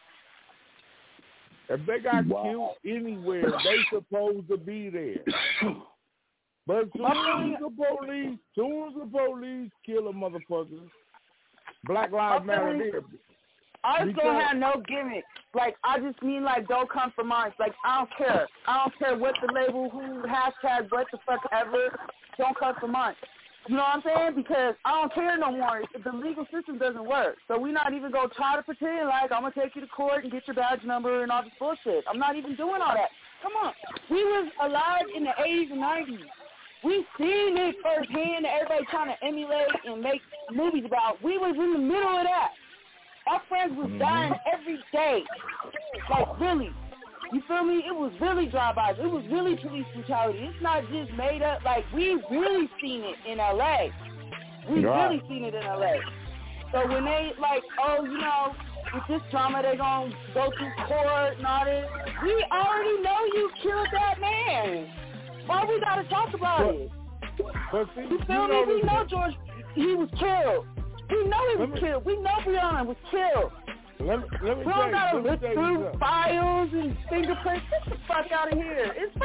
there. If they got killed anywhere, they supposed to be there. But soon as the police kill a motherfucker, Black Lives Matter there. I just don't have no gimmick. Like, I just mean, like, don't compromise. Like, I don't care. I don't care what the label, who, hashtag, what the fuck ever. Don't compromise. You know what I'm saying? Because I don't care no more. The legal system doesn't work. So we're not even going to try to pretend like I'm going to take you to court and get your badge number and all this bullshit. I'm not even doing all that. Come on. We was alive in the 80s and 90s. We seen it firsthand that everybody trying to emulate and make movies about. We was in the middle of that. Our friends was dying every day. Like, really. You feel me? It was really drive-bys. It was really police brutality. It's not just made up. Like, we really seen it in L.A. We really seen it in L.A. So when they, like, oh, you know, with this drama, they going to go through court and all this. We already know you killed that man. Why we got to talk about it? But see, you feel me? We know George, he was killed. We know he was killed. We know Breonna was killed. Let me we don't got to look through files and fingerprints. Get the fuck out of here. It's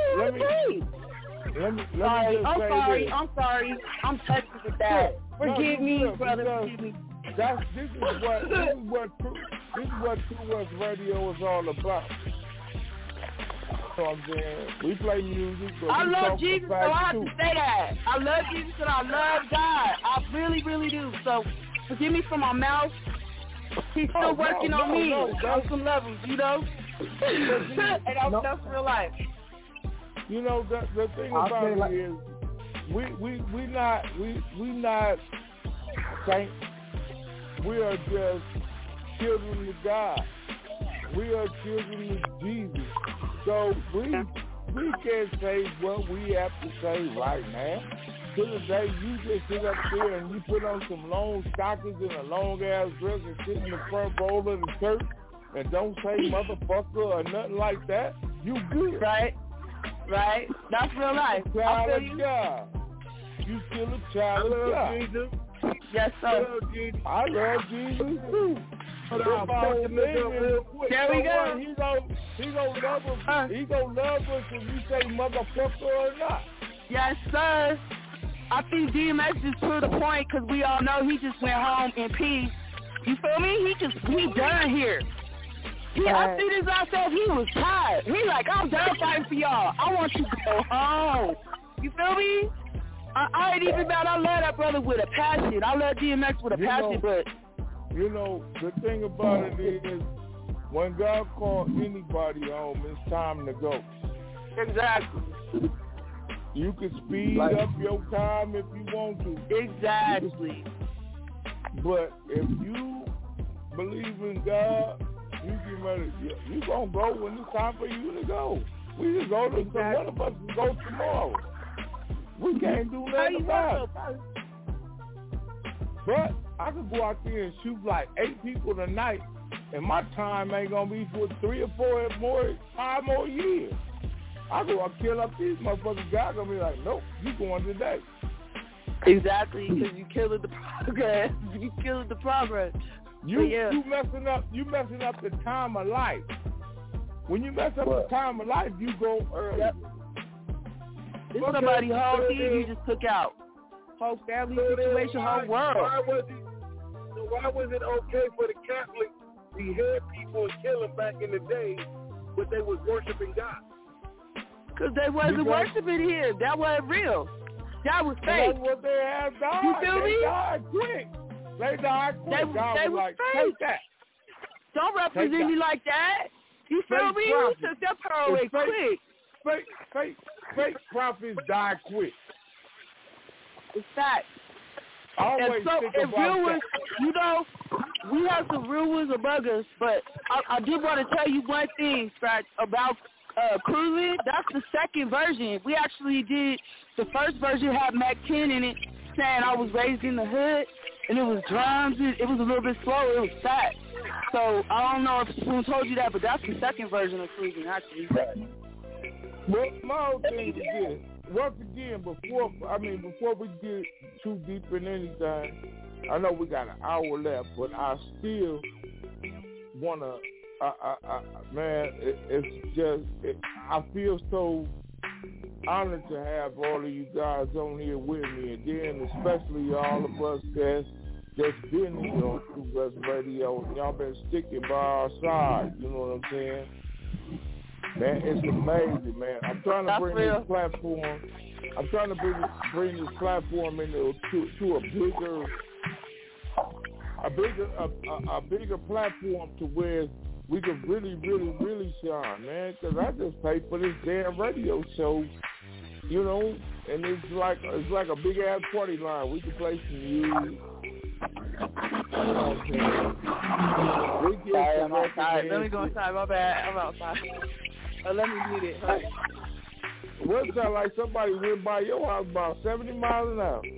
I'm sorry. I'm touched with that. Forgive me, brother. Forgive me. This is what True West Radio is all about. You know what I'm saying? We play music, but I love Jesus, so I have to say that. I love Jesus and I love God. I really, really do. So forgive me for my mouth. He's still working on me on some levels, you know? And that's real life. You know, the thing about it is we not saints. We are just children of God. We are children of Jesus. So we can't say what we have to say right now. To the day you just sit up there and you put on some long stockings and a long ass dress and sit in the front row of the church and don't say motherfucker or nothing like that, you good. Right. That's real life. Child of God. You still a child of God. Jesus. Yes, sir. I love Jesus too. There we go. He gonna love us. He gonna love us if you say motherfucker or not. Yes, sir. I think DMX just proved the point because we all know he just went home in peace. You feel me? He done here. I see this outside. He was tired. He like, I'm done fighting for y'all. I want you to go home. You feel me? I ain't even mad. I love that brother with a passion. I love DMX with a passion, but you know, the thing about it is when God calls anybody home, it's time to go. Exactly. You can speed up your time if you want to. Exactly. But if you believe in God, you gonna go when it's time for you to go. We just go to one of us can go tomorrow. We can't do nothing about it. But I could go out there and shoot like 8 people tonight, and my time ain't gonna be for 3 or 5 more years. I go out kill up these motherfuckers. God gonna be like, nope, you going today. Exactly, because you killing the progress. You killing the progress. You messing up the time of life. When you mess up the time of life, you go early. Yep. This somebody whole kid you just took out. Whole family situation, whole world. Why was it okay for the Catholics to behead people and kill them back in the day when they was worshiping God? Because they wasn't worshiping him. That wasn't real. That was fake. That's what they had died. You feel me? They died quick. They died quick. They was like, fake. take that. Don't represent me like that. You feel me? You took that power away quick. Fake prophets die quick. It's fact. Always and so, think if about real that. ones, you know, we have some real ones among us, but I did want to tell you one thing, Scratch, about Cruising. That's the second version. We actually did, the first version had Mac 10 in it, saying I was raised in the hood, and it was drums. It was a little bit slow. It was fat. So I don't know if someone told you that, but that's the second version of Cruising, actually. Well, my whole thing is this. Once again, before we get too deep in anything, I know we got an hour left, but I still want to, I feel so honored to have all of you guys on here with me, and then especially all of us that's been here on True West Radio. Y'all been sticking by our side, you know what I'm saying? Man, it's amazing, man. I'm trying to bring this platform. I'm trying to bring this platform into to a bigger platform to where we can really, really, really shine, man. Because I just pay for this damn radio show, you know, and it's like a big ass party line. We can play some music. Sorry, I'm outside. Let me go inside. My bad. I'm outside. Let me mute it. Right. What sound like somebody went by your house about 70 miles an hour?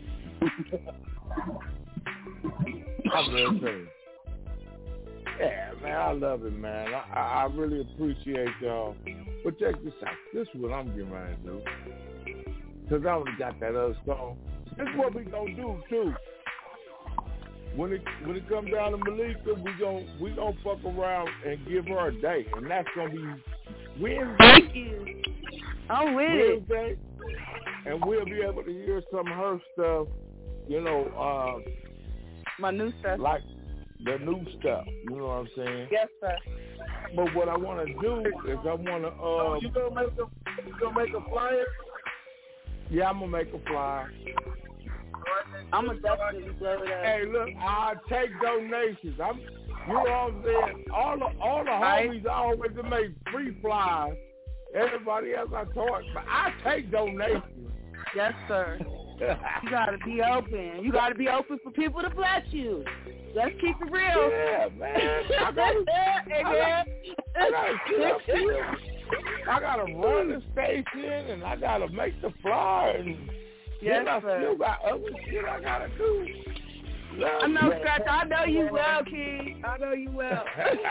I'm just saying. Yeah, man, I love it, man. I really appreciate y'all. But check this out. This is what I'm getting ready to do. Because I already got that other song. This is what we going to do, too. When it comes down to Malika, we gonna fuck around and give her a day, and that's gonna be Wednesday. Thank you. I'm with Wednesday, it. and we'll be able to hear some of her stuff. You know, my new stuff, like the new stuff. You know what I'm saying? Yes, sir. But what I want to do is I want to. You gonna make a flyer? Yeah, I'm gonna make a flyer. I'm a definitely do that. Hey, look, I take donations. You know what I'm saying? All the homies always make free flyers. Everybody else I talk, but I take donations. Yes, sir. You gotta be open. You gotta be open for people to bless you. Let's keep it real. Yeah, man. I gotta run the station, and I gotta make the flyer, and yes, I sir. still got other shit I gotta do. I know, Scratch. I know you well, King. I know you well.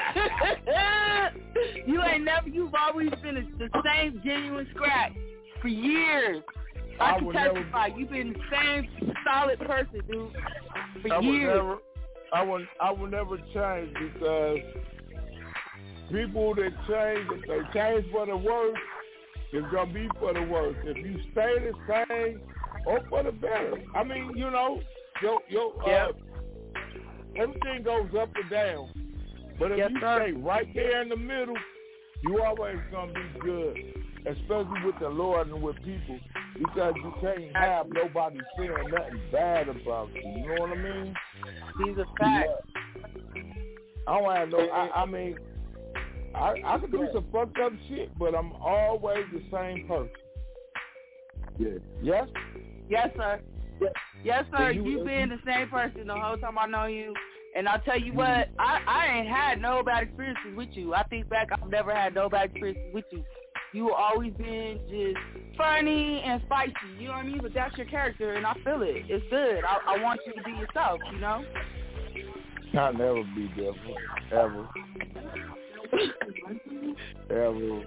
You've always been the same genuine Scratch for years. I can testify. You've been the same solid person, dude, for years. I will never change, because people that change, if they change for the worse, it's going to be for the worse. If you stay the same, or for the better. I mean, you know, everything goes up and down. But if you stay right there in the middle, you always going to be good, especially with the Lord and with people, because you can't have nobody saying nothing bad about you. You know what I mean? These are facts. I don't have no, I mean, I can do some fucked up shit, but I'm always the same person. Yeah. Yes? Yes, sir. Yes, sir. You've been the same person the whole time I know you. And I'll tell you what, I ain't had no bad experiences with you. I think back, I've never had no bad experiences with you. You always been just funny and spicy, you know what I mean? But that's your character, and I feel it. It's good. I want you to be yourself, you know? I'll never be different, ever. Forever.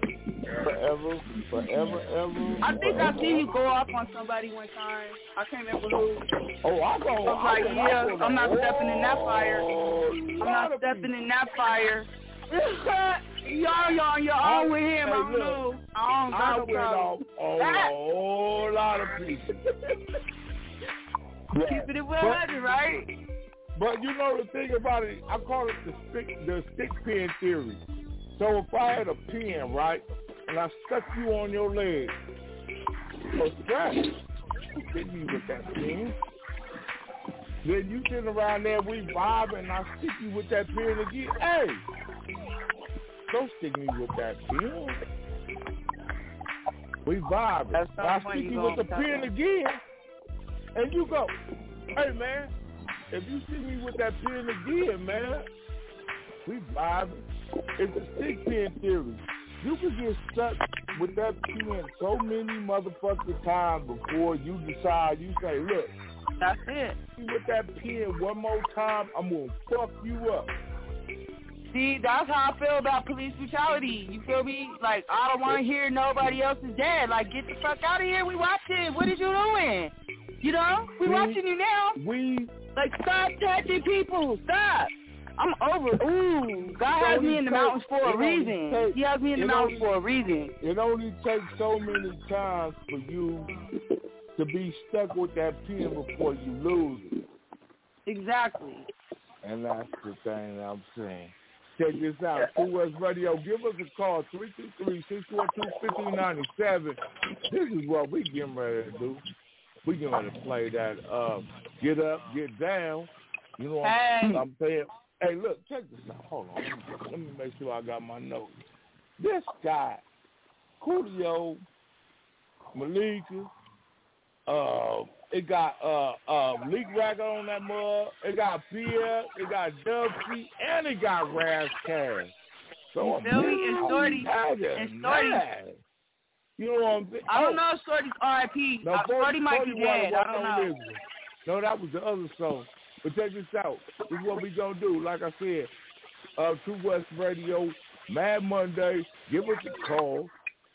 I think I seen you go off on somebody one time. I can't remember who. Oh, I'm not stepping in that fire. I'm not stepping in that fire. Y'all on with him. I don't know. I don't know. A whole lot of people. Keeping it 100, right? But you know the thing about it, I call it the stick pin theory. So if I had a pin, right, and I stuck you on your leg, so scratch, hit me with that pin. Then you sitting around there, we vibing, and I stick you with that pin again. Hey, don't stick me with that pin. We vibing. I stick you with the pin again, and you go, hey man, if you stick me with that pin again, man, we vibing. It's a stick pin theory. You can get stuck with that pin so many motherfucking times before you decide, you say, look, that's it. With that pin one more time, I'm going to fuck you up. See, that's how I feel about police brutality. You feel me? Like, I don't want to hear nobody else is dead. Like, get the fuck out of here. We watching. What is you doing? You know? We watching you now. Like, stop touching people. Stop. I'm over. Ooh, God has me in the mountains for a reason. He has me in the mountains for a reason. It only takes so many times for you to be stuck with that pin before you lose it. Exactly. And that's the thing I'm saying. Check this out. True West Radio, give us a call, 323-642-5097. This is what we getting ready to do. We getting ready to play that Get Up, Get Down. You know what I'm saying? Hey, look, check this out. Hold on. Let me make sure I got my notes. This guy, Coolio, Malika, it got Leak Racker on that mug, it got Pierre, it got Dubsy, and it got Raz Cash. So you feel me? And Shorty. You know what I'm saying? I don't know if Shorty's R.I.P. No, Shorty might be dead. I don't know. No, that was the other song. But check this out. This is what we gonna do. Like I said, True West Radio, Mad Monday. Give us a call.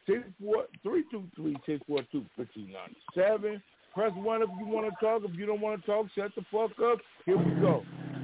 323-642-5097. Press 1 if you want to talk. If you don't want to talk, shut the fuck up. Here we go.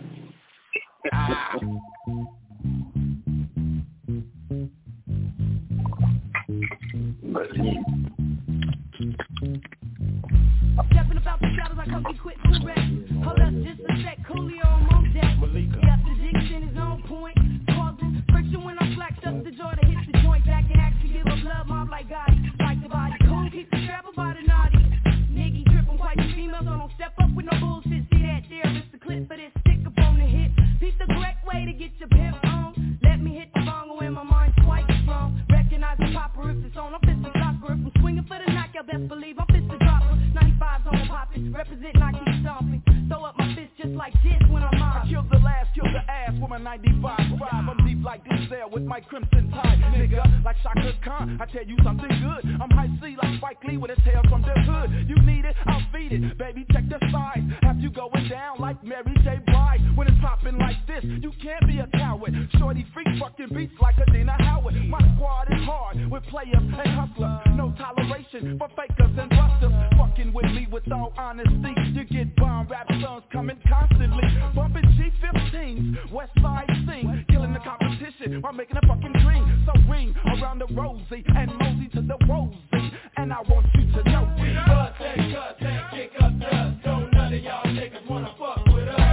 Stepping about the shadows, I come be quick, correct. Hold up, just a sec, Coolio on my deck. Got the diction is on point. Causing friction when I flaxed up the jaw to hit the joint. Back and act to give a blood mob like Gotti. Like the body, cool, keep the strap about the naughty. Nigga trippin' quite the female, so don't step up with no bullshit. See that there, it's the clip for this stick up on the hit. Peep the correct way to get your pimp on. Let me hit the bongo in my mind quite strong. Recognize the popper if it's on, I'm fistin' soccer. If I'm swinging for the knockout, best believe I'm fistin' dropper. 95's on the poppin', representin' I keep stomping. Throw up my fist just like this when I'm mobbing. I killed the last, killed the ass with my 95 drive. I'm deep like Denzel with my crimson tide. Nigga, like Shaka Khan, I tell you something good. I'm high C like Spike Lee with his tail from the hood. You need it, I'll feed it. Baby, check the size. Have you going down like Mary J. Blige. When it's popping like this, you can't be a coward. Shorty freak fucking beats like Adina Howard. My squad is hard with players and hustlers. No toleration for fakers and busters. Fucking with me with all honesty. You get bomb rap songs coming constantly. Bumping G15s, West Side scene. Killing the competition while making a fucking dream. So ring around the Rosie and Mosey to the Rosie. And I want you to know we bust and cut and kick up dust. Don't none of y'all niggas wanna fuck with us.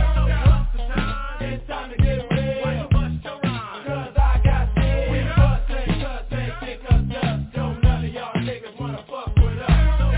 It's time to get real. Cause I got this. We bust and cut and kick up dust. Don't none of y'all niggas wanna fuck with us.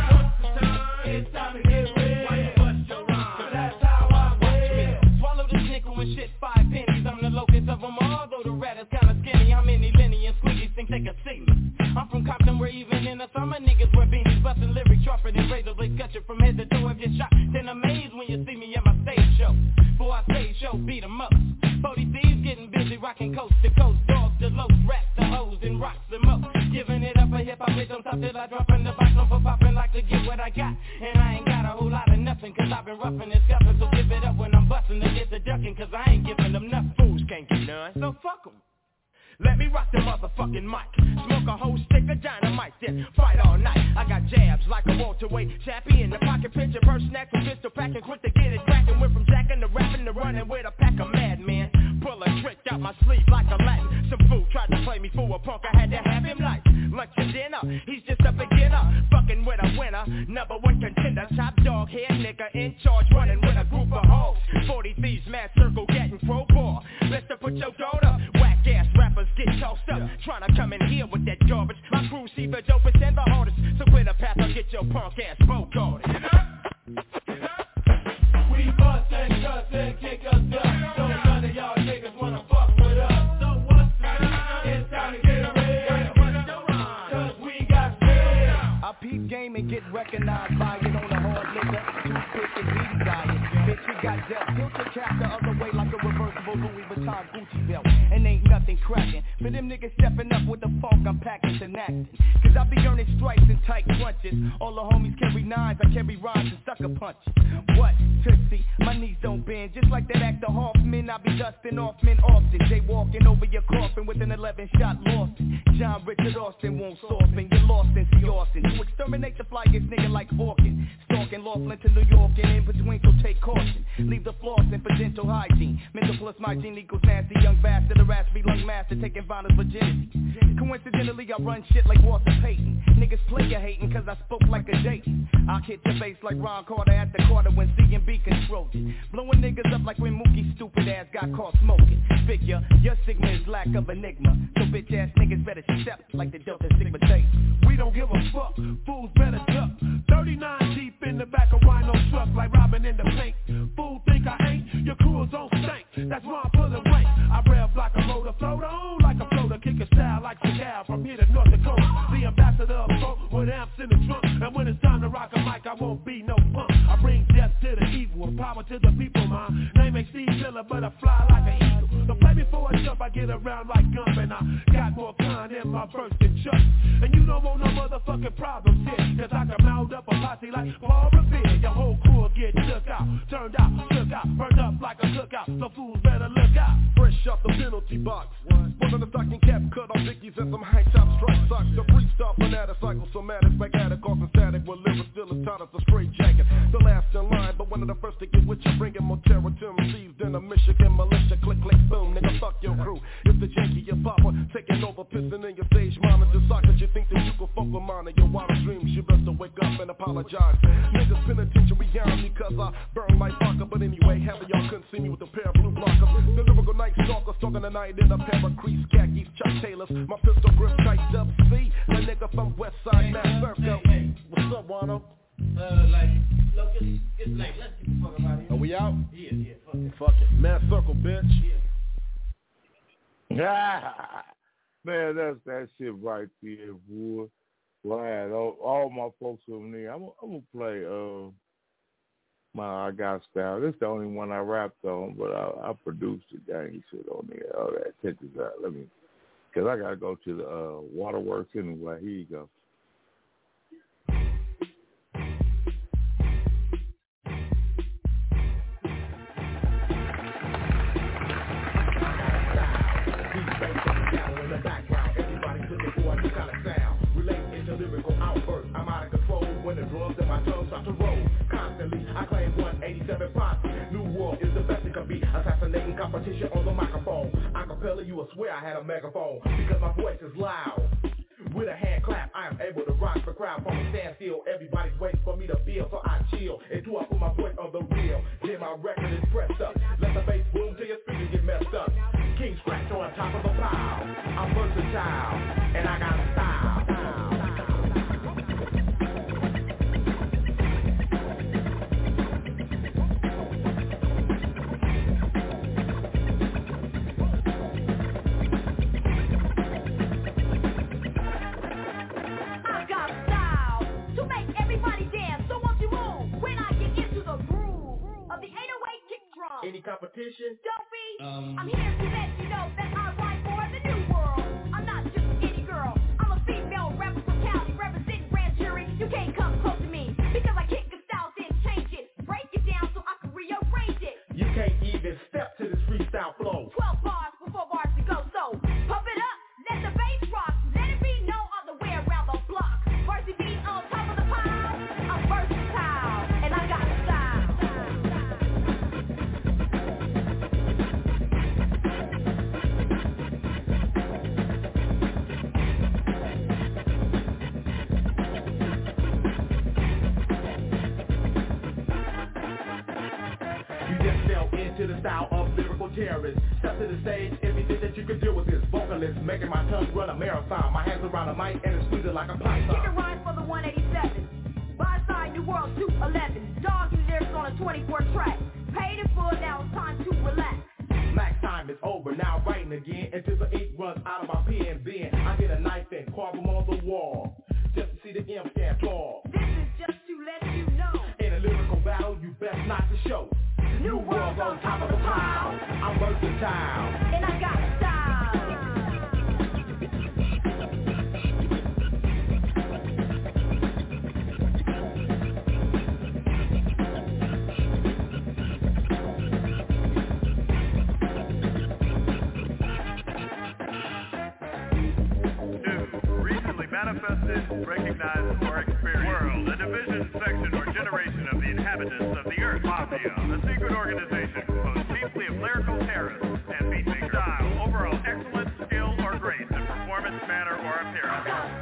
It's time to get real. Cause that's how I feel. Swallow this nickel and shit 5 pennies. I'm the locust of them all, though the rat is kinda skinny. I'm any Lenny and Squeaky think they can see me. I'm from Compton where even in the summer niggas wear beanies. Bustin' lyrics sharper than razor blades. Cut you from head to toe. If you're shocked, then amazed when you see me at my stage show. Before I stage show, beat 'em up. 40 thieves getting busy, rocking coast to coast. Dogs to low, rats to hoes and rocks them up. Giving it up a hip-hop hit, don't stop till I drop in the box. I'm for poppin' like to get what I got. And I ain't got a whole lot of nothing, cause I've been roughing and scuffing. So give it up when I'm bustin' to get the ducking, cause I ain't giving them nothing. Fools can't get none, so fuck 'em. Let me rock the motherfucker. mic. Smoke a whole stick of dynamite, then fight all night. I got jabs like a welterweight chappy in the pocket, picture, purse snacks and pistol packing, quick to get it cracking. Went from jacking to rapping to running with a pack of madmen. Pull a trick out my sleeve like a Latin. Some fool tried to play me for a punk, I had to have him like lunch and dinner. He's just a beginner, fucking with a winner. Number one contender, top dog, head nigga in charge, running with a group of hoes. 40 thieves, mad circle, getting crowbar. Let's put your goat up. Whack ass rappers get tossed up, trying to come in here with that garbage. My crew see the dopest and the hardest, so clear the path or get your punk ass boat guarded. We bust and cuss and kick us up, so none of y'all niggas wanna fuck with us. So what's that? It's time to get real, cause we got scared. I peep game and get recognized by it on the hard liquor, toothpick and beat diet. Bitch, you got dealt, tilt your cap the other way like a reversible Louis Vuitton Gucci belt. And ain't nothing cracking, for them niggas stepping up with the funk I'm packing and acting. Cause I be earning stripes and tight crunches. All the homies carry nines, I carry rhymes and sucker punches. What? Tootsie, my knees don't bend, just like that actor Hoffman. I be dusting off men often, jaywalking over your coffin with an 11-shot Lawson. John Richard Austin won't soften, you're lost in the Austin. To exterminate the flyest nigga like Hawkins. Stalking Laughlin to New York and in between, so take caution. Leave the flossing for dental hygiene. Mental plus my gene equals nasty young bastard, a raspy lung master taking Vonna's virginity. Coincidentally, I run shit like Walter Payton. Niggas player hating cause I spoke like a Dayton. I hit the bass like Ron Carter at the Carter when C&B controlled it. Blowing niggas up like when Mookie's stupid ass got caught smoking. Figure, your sigma is lack of enigma, so bitch ass niggas better step like the Delta Sigma Theta. We don't give a fuck, fools better duck. 39 deep in the back of Rhino truck like Robin in the paint. Fool think I ain't, your crew is on stank. That's why I'm pulling weight. I rev like a motor, float on like a floater, kick a style like Seagal from here to North Dakota. The ambassador of folk with amps in the trunk. And when it's time to rock a mic, I won't be no punk. I bring death to the evil and power to the people, man. Name ain't Steve Miller, but I fly like an eagle. Don't play me for a jump, I get around like Gump. And I got more gun in my verse than Chuck. And you don't want no motherfucking problems here, cause I can mount up a posse like Paul Revere. Your whole crew will get took out, turned out, shook out, burned up like a cookout. So fools better look out. Fresh out the penalty box. One of the stocking cap cut on Dickies and some high top strike socks. The freestyle fanatic, psychosomatic, spaghetic, causing static with lyrics still as tight as a straight jacket. The last in line, but one of the first to get with you, bringing more terror to MCs than a Michigan militia. Click, click, boom, nigga, fuck your crew. It's the janky, your papa, taking over, pissing in your stage monitor. Sockets, you think that you can fuck with mine and your wildest dreams. You best to wake up and apologize. Niggas penitentiary on me cause I burn like vodka. But anyway, half of y'all couldn't see me with a pair of blue blockers. The lyrical night stalker, stalking the night in a pair of crease khakis, Chuck Taylors. My pistol grip tight up, see? The nigga from West Side, Mass Circle. What's up, Wano? Look, it's late. Let's get the fuck out of here. Are we out? Yeah, fuck it. Mass Circle, bitch. Yeah. Man, that's that shit right there, boy. Well, I had all my folks with me. I'm gonna play my I Got Style. This is the only one I rapped on, but I produced the gang shit on there. All that. Check this out. Because I gotta go to the waterworks anyway. Here you go. When the drums and my tongue start to roll constantly, I claim 187 posse. New World is the best it can be. Assassinating competition on the microphone. Acapella, you will swear I had a megaphone because my voice is loud. With a hand clap, I am able to rock the crowd from a standstill. Everybody's waiting for me to feel, so I chill until I put my voice on the reel. Then my record is pressed up. Let the bass boom till your speakers get messed up. King Scratch on top of the pile. I'm versatile and I got style. Any competition? Don't be. I'm here to let you know that I write for the new world. I'm not just any girl. I'm a female rapper from Cali, representing Grand Jury. You can't come close to me because I kick the style, then change it, break it down so I can rearrange it. You can't even step to this freestyle flow. 12 bars with 4 bars to go, so pump it up, let the bass rock. into the style of lyrical terrorists. Step to the stage, everything that you can deal with is vocalist, making my tongue run a marathon. My hands around a mic and it's squeezing like a python. Kick a rhyme for the 187. By side, New World 211. Dog and lyrics on a 24 track. Paid in full, now it's time to relax. Max time is over, now I'm writing again until the ink runs out of my pen. Then I get a knife and carve them on the wall, just to see the M stand fall. This is just to let you know, in a lyrical battle, you best not to show. New World's on top of the pile. I'm versatile, and I got style. Manifested, recognized, or experienced. World, a division, section, or generation of the inhabitants of the earth. Mafia, a secret organization composed chiefly of lyrical terrorists and beatmakers. Style, overall excellence, skill, or grace in performance, manner, or appearance.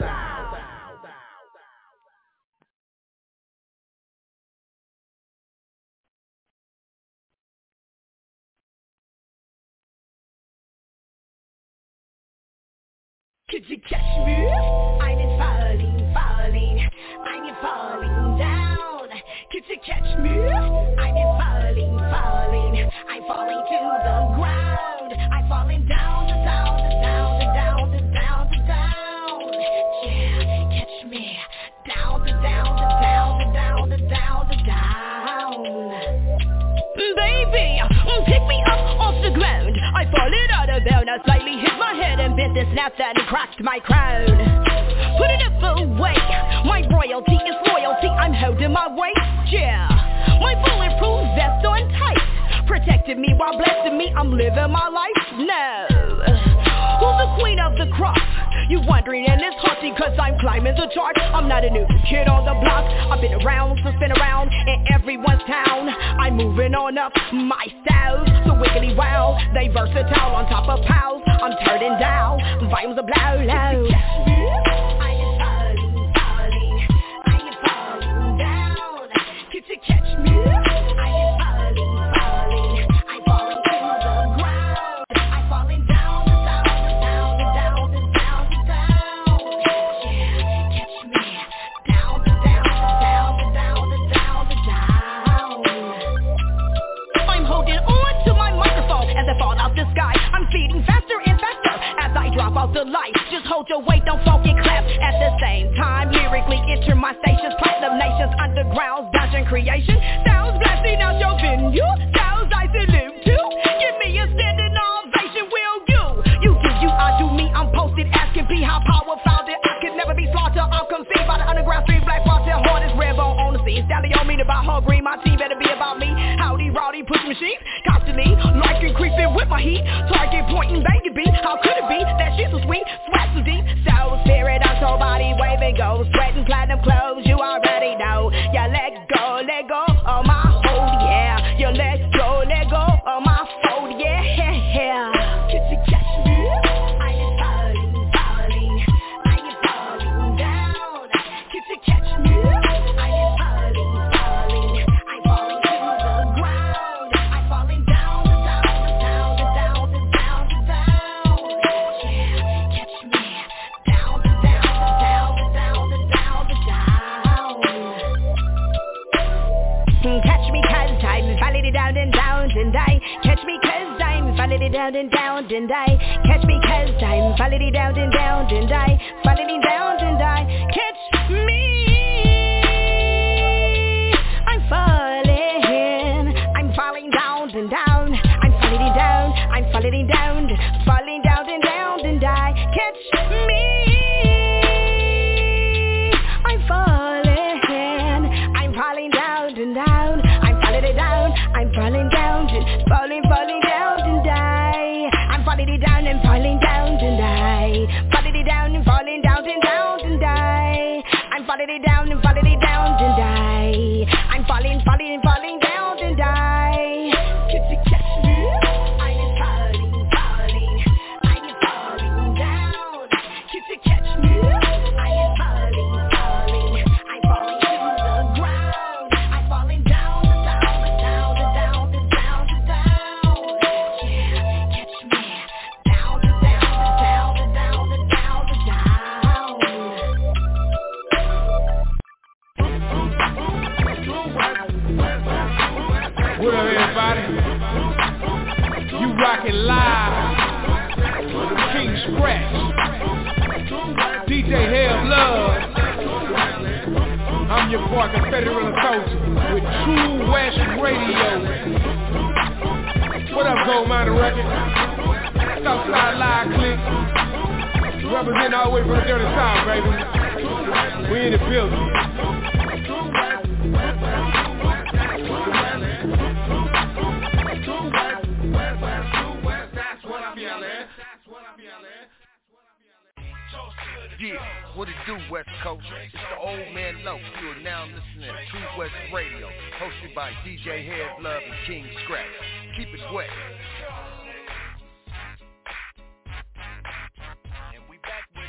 Could you catch me? I'm falling, falling, I'm falling down. Could you catch me? I'm falling, falling, I'm falling to the ground. I'm falling down, down, down, down, down, down. Yeah, catch me. Down, down, down, down, down, down. Baby, pick me up off the ground. I fallen out of bounds. I slightly hit my head and bit the snap and cracked my crown. Put it up away. My royalty is loyalty. I'm holding my weight. Yeah, my bulletproof vest on tight, protected me while blessing me. I'm living my life. No, who's the queen of the crop? You wondering, and it's haughty cause I'm climbing the chart. I'm not a new kid on the block. I've been around, so spin around in everyone's town. I'm moving on up my style, so wiggly wow. They versatile on top of pals. I'm turning down, volumes are blow low. Could you catch me? I'm falling, falling, I'm falling to the ground. I'm falling down, down, down, down, down, down. Yeah, catch me. Down, down, down, down, down, down. I'm holding on to my microphone as I fall out the sky. I'm feeding faster and faster as I drop out the light. Just hold your weight, don't fall, get clapped at the same time. Lyrically enter my stations, platinum nations, underground, dungeon creation. Sounds blasting out your venue, sounds I salute to. Give me a standing ovation, will you? You do you, I do me, I'm posted as can be. How power founded, I can never be slaughtered. I'm conceived by the underground street, black water, hardest red bone on the scene. Sally on me about her green, my team better be about me. Howdy, rowdy, push machines, constantly, like and creeping with my heat. Target pointing, baby, how could it be? That shit so sweet, sweat so deep. So spirit, I'm so body waving, go sweating platinum clothes, you already know. Yeah, let go of my hold, yeah. You let go of my fold, yeah. Could you catch me? I'm falling, falling, I'm falling down. Could you catch me? I'm falling, falling, I'm falling to the ground. I'm falling down, down, down, down, down, down. Yeah, catch me. Down, down, down, down, down, down. Catch me cause I'm falling down and down and I. Catch me cause I'm falling down and down and I. Catch me cause I'm falling down and down and I. Falling down and I. Catch me. I'm falling down and down. I'm falling down. I'm falling down. Falling down and down and I. Catch me. I'm falling down and down. I'm falling down. I'm falling down. Falling down and I. I'm falling down and falling down and I. Falling down and falling down and down and I. I'm falling down and falling down and I. I'm falling down and I. Could you catch me? I'm falling, I'm falling down. Could you catch me? I'm falling, I'm falling to the ground. I'm falling down, down, down, down, down, down. rocking live with the King Scratch, DJ Hell Love. I'm your boy, Confederate Soldier, with True West Radio. What up, Gold Miner Records? Southside Live Click. Represent all the way from the dirty south, baby. We in the building. Yeah, what it do, West Coast? It's the old man Low. You are now listening to True West Radio, hosted by DJ Head Love and King Scratch. Keep it wet. And we back with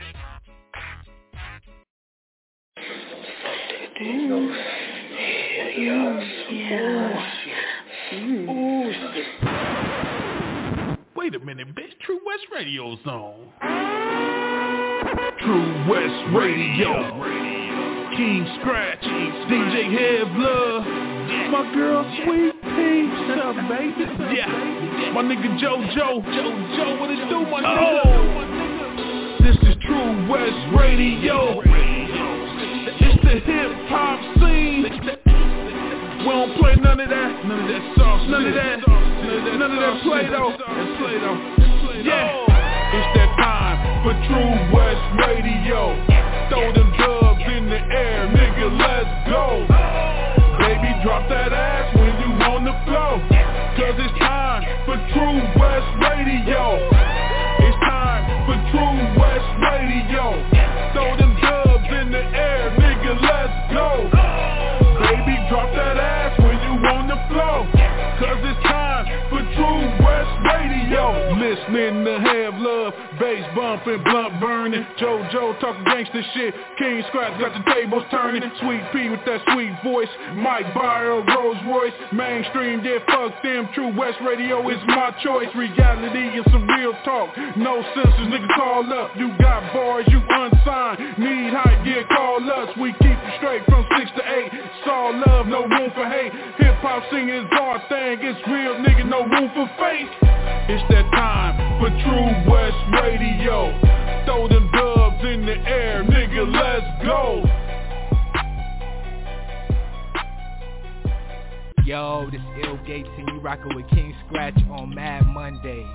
it. Wait a minute, bitch. True West Radio's on. True West Radio, King Scratch, DJ Head Love, my girl Sweet Pea, what's up, baby? Yeah, my nigga JoJo, what it do, my nigga? This is True West Radio. It's the hip hop scene. We don't play none of that sauce, none of that Play-Doh. Yeah. It's that time for True West Radio. Throw them dubs in the air, nigga, let's go. Baby, drop that ass when you on the floor. Cause it's time for True West Radio. It's time for True West Radio. Throw them dubs in the air, nigga, let's go. Baby, drop that ass when you on the floor. Cause it's time for True West Radio. Listening to Have Love, bass bumping, blunt burning. JoJo talking gangsta shit. King Scratch got the tables turning. Sweet Pea with that sweet voice. Mike Byer, Rolls Royce. Mainstream, yeah, fuck them. True West Radio is my choice. Reality and some real talk. No censors, nigga, call up. You got bars, you unsigned. Need hype, yeah, call us. We keep it straight from 6 to 8. It's all love, no room for hate. Hip hop singing is our thing. It's real, nigga, no room for fake. It's that time for True West Radio. Throw them dubs in the air, nigga, let's go. Yo, this is Ill Gates and you rockin' with King Scratch on Mad Mondays.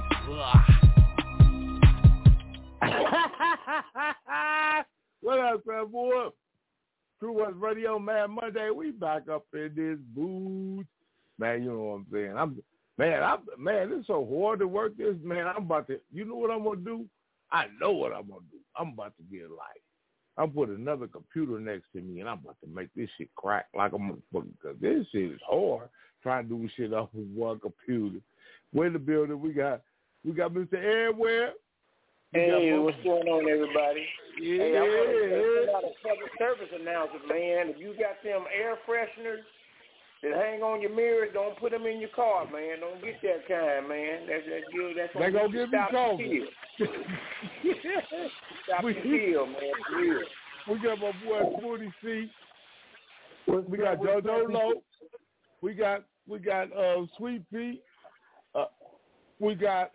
What up, man, boy? True West Radio, Mad Monday. We back up in this booth. Man, you know what I'm saying? Man, it's so hard to work this, man. I'm about to, you know what I'm going to do? I know what I'm going to do. I'm about to get like, I'm put another computer next to me, and I'm about to make this shit crack like a motherfucker, because this shit is hard, trying to do shit off of one computer. We're in the building. We got Mr. Airware. Hey, what's going on, everybody? Yeah. Hey, I want to send out a public service announcement, man. If you got them air fresheners that hang on your mirrors, don't put them in your car, man. Don't get that kind, man. That's they gonna give you COVID. Stop the kill, man. For real. We got my boy Booty C. We got JoJo Low. We got Sweet Pea. We got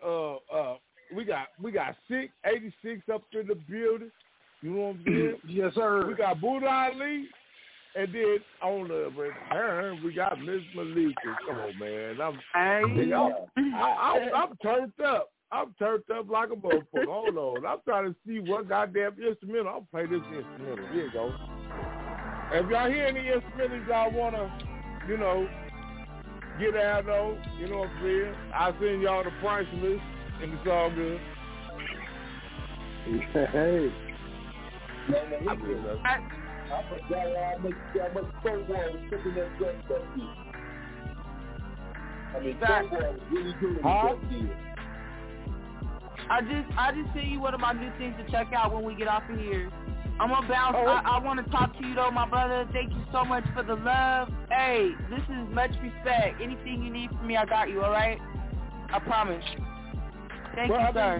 686 up in the building. You know what I'm saying? Yes, sir. We got Buddha Ali. And then on the return, we got Miss Malika. Come on, man. I'm turned up. I'm turned up like a motherfucker. Hold on. I'm trying to see what goddamn instrumental. I'll play this instrumental. Here you go. If y'all hear any instrumentals y'all want to, get out on, you know what I'm saying? I'll send y'all the price list, and it's all good. Hey. I just sent you one of my new things to check out when we get off of here. I'm gonna bounce. I want to talk to you though, my brother. Thank you so much for the love. Hey, this is much respect. Anything you need from me, I got you. All right? I promise. Thank you, sir.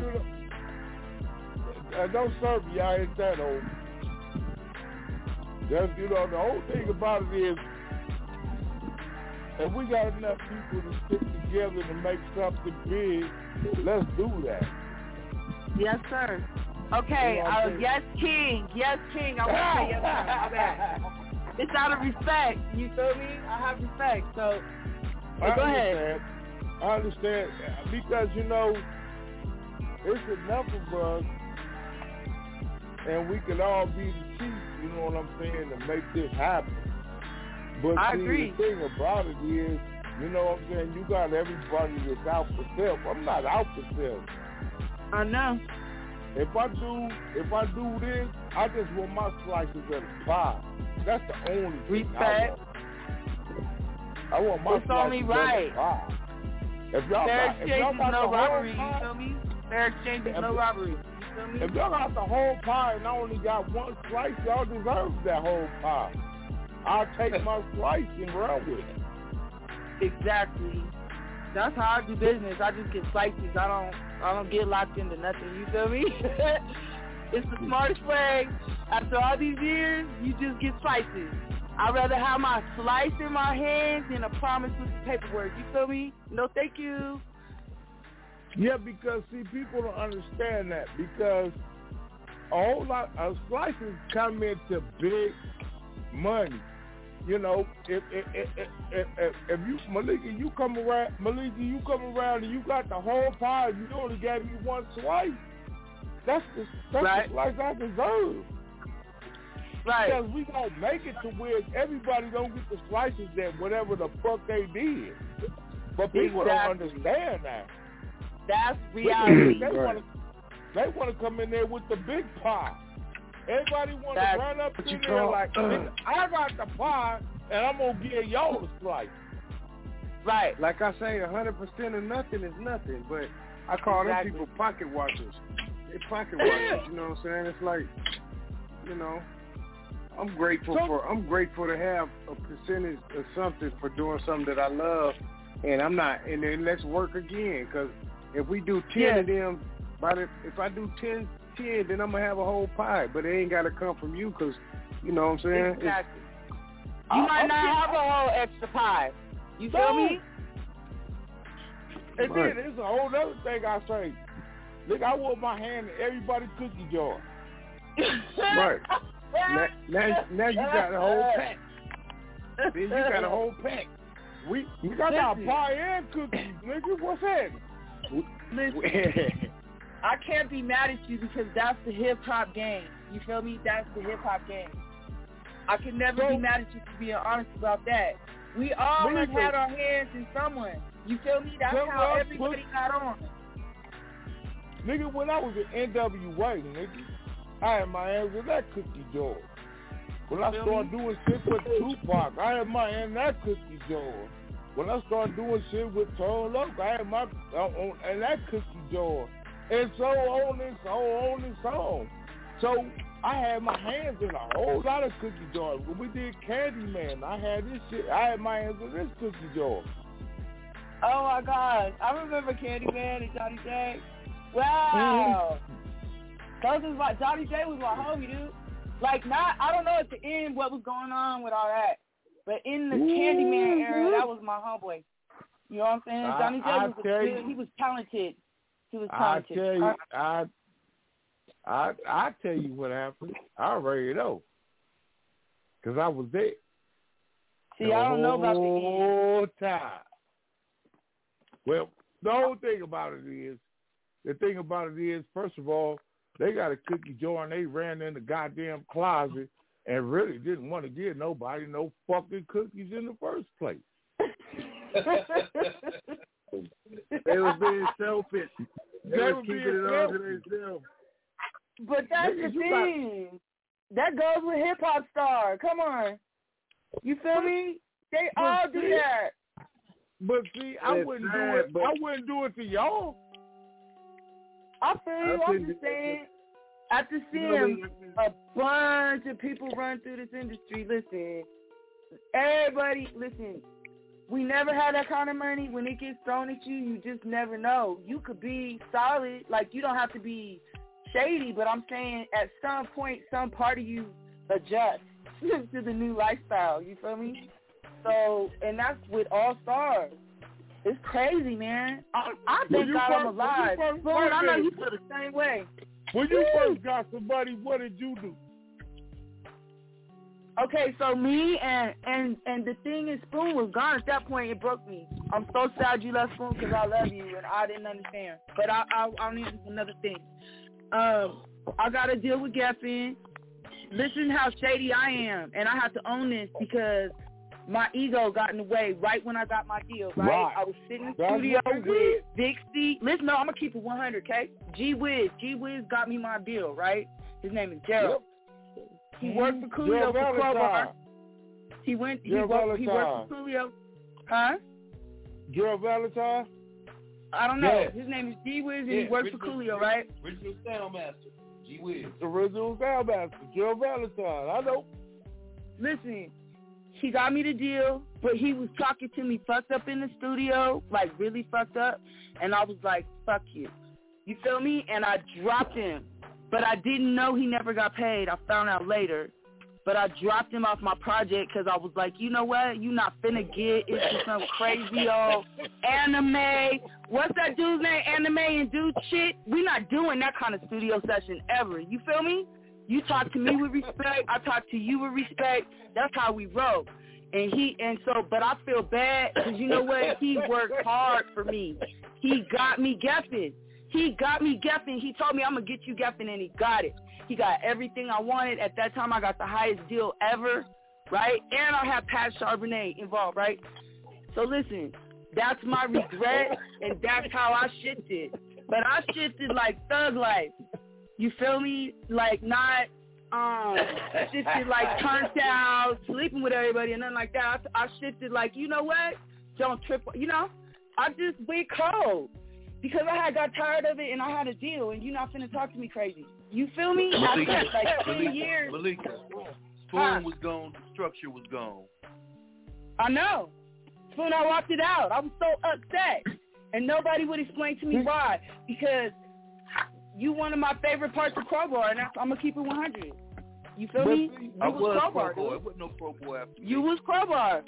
Don't serve me. I ain't that old. Just, the whole thing about it is, If we got enough people to stick together to make something big, let's do that. Yes, sir. Okay, yes, King. Yes, King. I want to say yes, sir. My bad. It's out of respect. You feel me? I have respect. So, go ahead. I understand. Because, you know, it's enough of us, and we can all be the chief, you know what I'm saying, to make this happen. But I agree. The thing about it is, you know what I'm saying, you got everybody that's out for self. I'm not out for self. I know. If I do this, I just want my slices of the pie. That's the only thing respect. I want my it's slices only of right. the pie. If y'all fair got, exchange is no robbery, pie, you feel me? Fair exchange is no robbery, you feel me? If y'all got the whole pie and I only got one slice, y'all deserve that whole pie. I'll take my slice and run with it. Exactly. That's how I do business. I just get slices. I don't get locked into nothing. You feel me? It's the smartest way. After all these years, you just get slices. I'd rather have my slice in my hands than a promise with the paperwork. You feel me? No, thank you. Yeah, because, see, people don't understand that because a whole lot of slices come into big money. You know, if you, Malika, you come around and you got the whole pie and you only gave me one slice, that's right. The slice I deserve. Right. Because we don't make it to where everybody don't get the slices that whatever the fuck they did. But people don't understand that. That's reality. They want to come in there with the big pie. Everybody want to run up in there like, I got the pie, and I'm going to give y'all the slice. Right. Like I say, 100% of nothing is nothing, but I call them people pocket watchers. They're pocket watchers, you know what I'm saying? It's like, you know, I'm grateful to have a percentage of something for doing something that I love, and I'm not, and then let's work again, because if we do 10 of them, if I do 10, then I'm going to have a whole pie. But it ain't got to come from you because, you know what I'm saying? Exactly. You might not have a whole extra pie. You feel me? And then there's a whole other thing I say. Look, I want my hand in everybody's cookie jar. Right. Now you got a whole pack. Then you got a whole pack. We got our pie and cookies, nigga. What's that? Listen, I can't be mad at you because that's the hip-hop game. You feel me? That's the hip-hop game. I can never be mad at you for being honest about that. We all have had our hands in someone. You feel me? That's how everybody got on. Nigga, when I was in NWA, nigga, I had my hands in that cookie jar. When I started doing shit with Tupac, I had my hand in that cookie jar. When I started doing shit with Tone Loc, I had my in that cookie jar. And so on and so on and so on. So I had my hands in a whole lot of cookie jars. When we did Candyman, I had this shit. I had my hands in this cookie jar. Oh my God, I remember Candyman and Johnny J. Wow, Johnny J was my homie, dude. Like, I don't know at the end what was going on with all that, but in the Candyman era, that was my homeboy. You know what I'm saying? Johnny J was good. He was talented. I tell you what happened. I already know, cause I was there. See, I don't know about the whole time. Well, the whole thing about it is, first of all, they got a cookie jar and they ran in the goddamn closet and really didn't want to give nobody no fucking cookies in the first place. They was being selfish. They was keeping it all to themselves. But that's the thing. That goes with hip-hop star. Come on. You feel me? They all do that. But see, I wouldn't do it to y'all. I feel you. I'm just saying, after seeing a bunch of people run through this industry, listen, we never had that kind of money. When it gets thrown at you, you just never know. You could be solid. Like, you don't have to be shady, but I'm saying at some point, some part of you adjusts to the new lifestyle. You feel me? So, and that's with All Stars. It's crazy, man. I thank God I'm alive. Spoon, I know you feel the same way. When you first got somebody, what did you do? Okay, so me and the thing is, Spoon was gone at that point. It broke me. I'm so sad you left, Spoon, because I love you and I didn't understand. But I need another thing. I got to deal with Geffen. Listen how shady I am, and I have to own this because my ego got in the way right when I got my deal, right? I was sitting in the studio with Big C. Listen, no, I'm going to keep it 100, okay? G-Wiz got me my deal, right? His name is Gerald. Yep. He worked for Coolio for Crowbar. He worked for Coolio. Huh? Gerald Valentine? I don't know. Yeah. His name is G-Wiz, and he works for Coolio, right? Original Soundmaster. G-Wiz. Original Soundmaster. Gerald Valentine. I know. Listen, he got me the deal, but he was talking to me fucked up in the studio, like really fucked up, and I was like, fuck you. You feel me? And I dropped him, but I didn't know he never got paid. I found out later, but I dropped him off my project because I was like, you know what? You not finna get into some crazy old anime. What's that dude's name? Anime and dude shit. We not doing that kind of studio session ever. You feel me? You talk to me with respect. I talk to you with respect. That's how we roll. But I feel bad because you know what? He worked hard for me. He got me Geffen. He told me I'm going to get you Geffen, and he got it. He got everything I wanted. At that time, I got the highest deal ever, right? And I had Pat Charbonnet involved, right? So listen, that's my regret, and that's how I shifted. But I shifted like thug life. You feel me? Like not shifted like turned out, sleeping with everybody and nothing like that. I shifted like, you know what? Don't trip. You know, I just went cold because I had got tired of it and I had a deal, and you're not finna talk to me crazy. You feel me? I spent like 10 years. Malika, Spoon was gone. The structure was gone. I know. Spoon, I walked it out. I was so upset, and nobody would explain to me why. Because you one of my favorite parts of Crowbar, and I'm going to keep it 100. You feel me? I was Crowbar. There wasn't no Crowbar after me. You was Crowbar.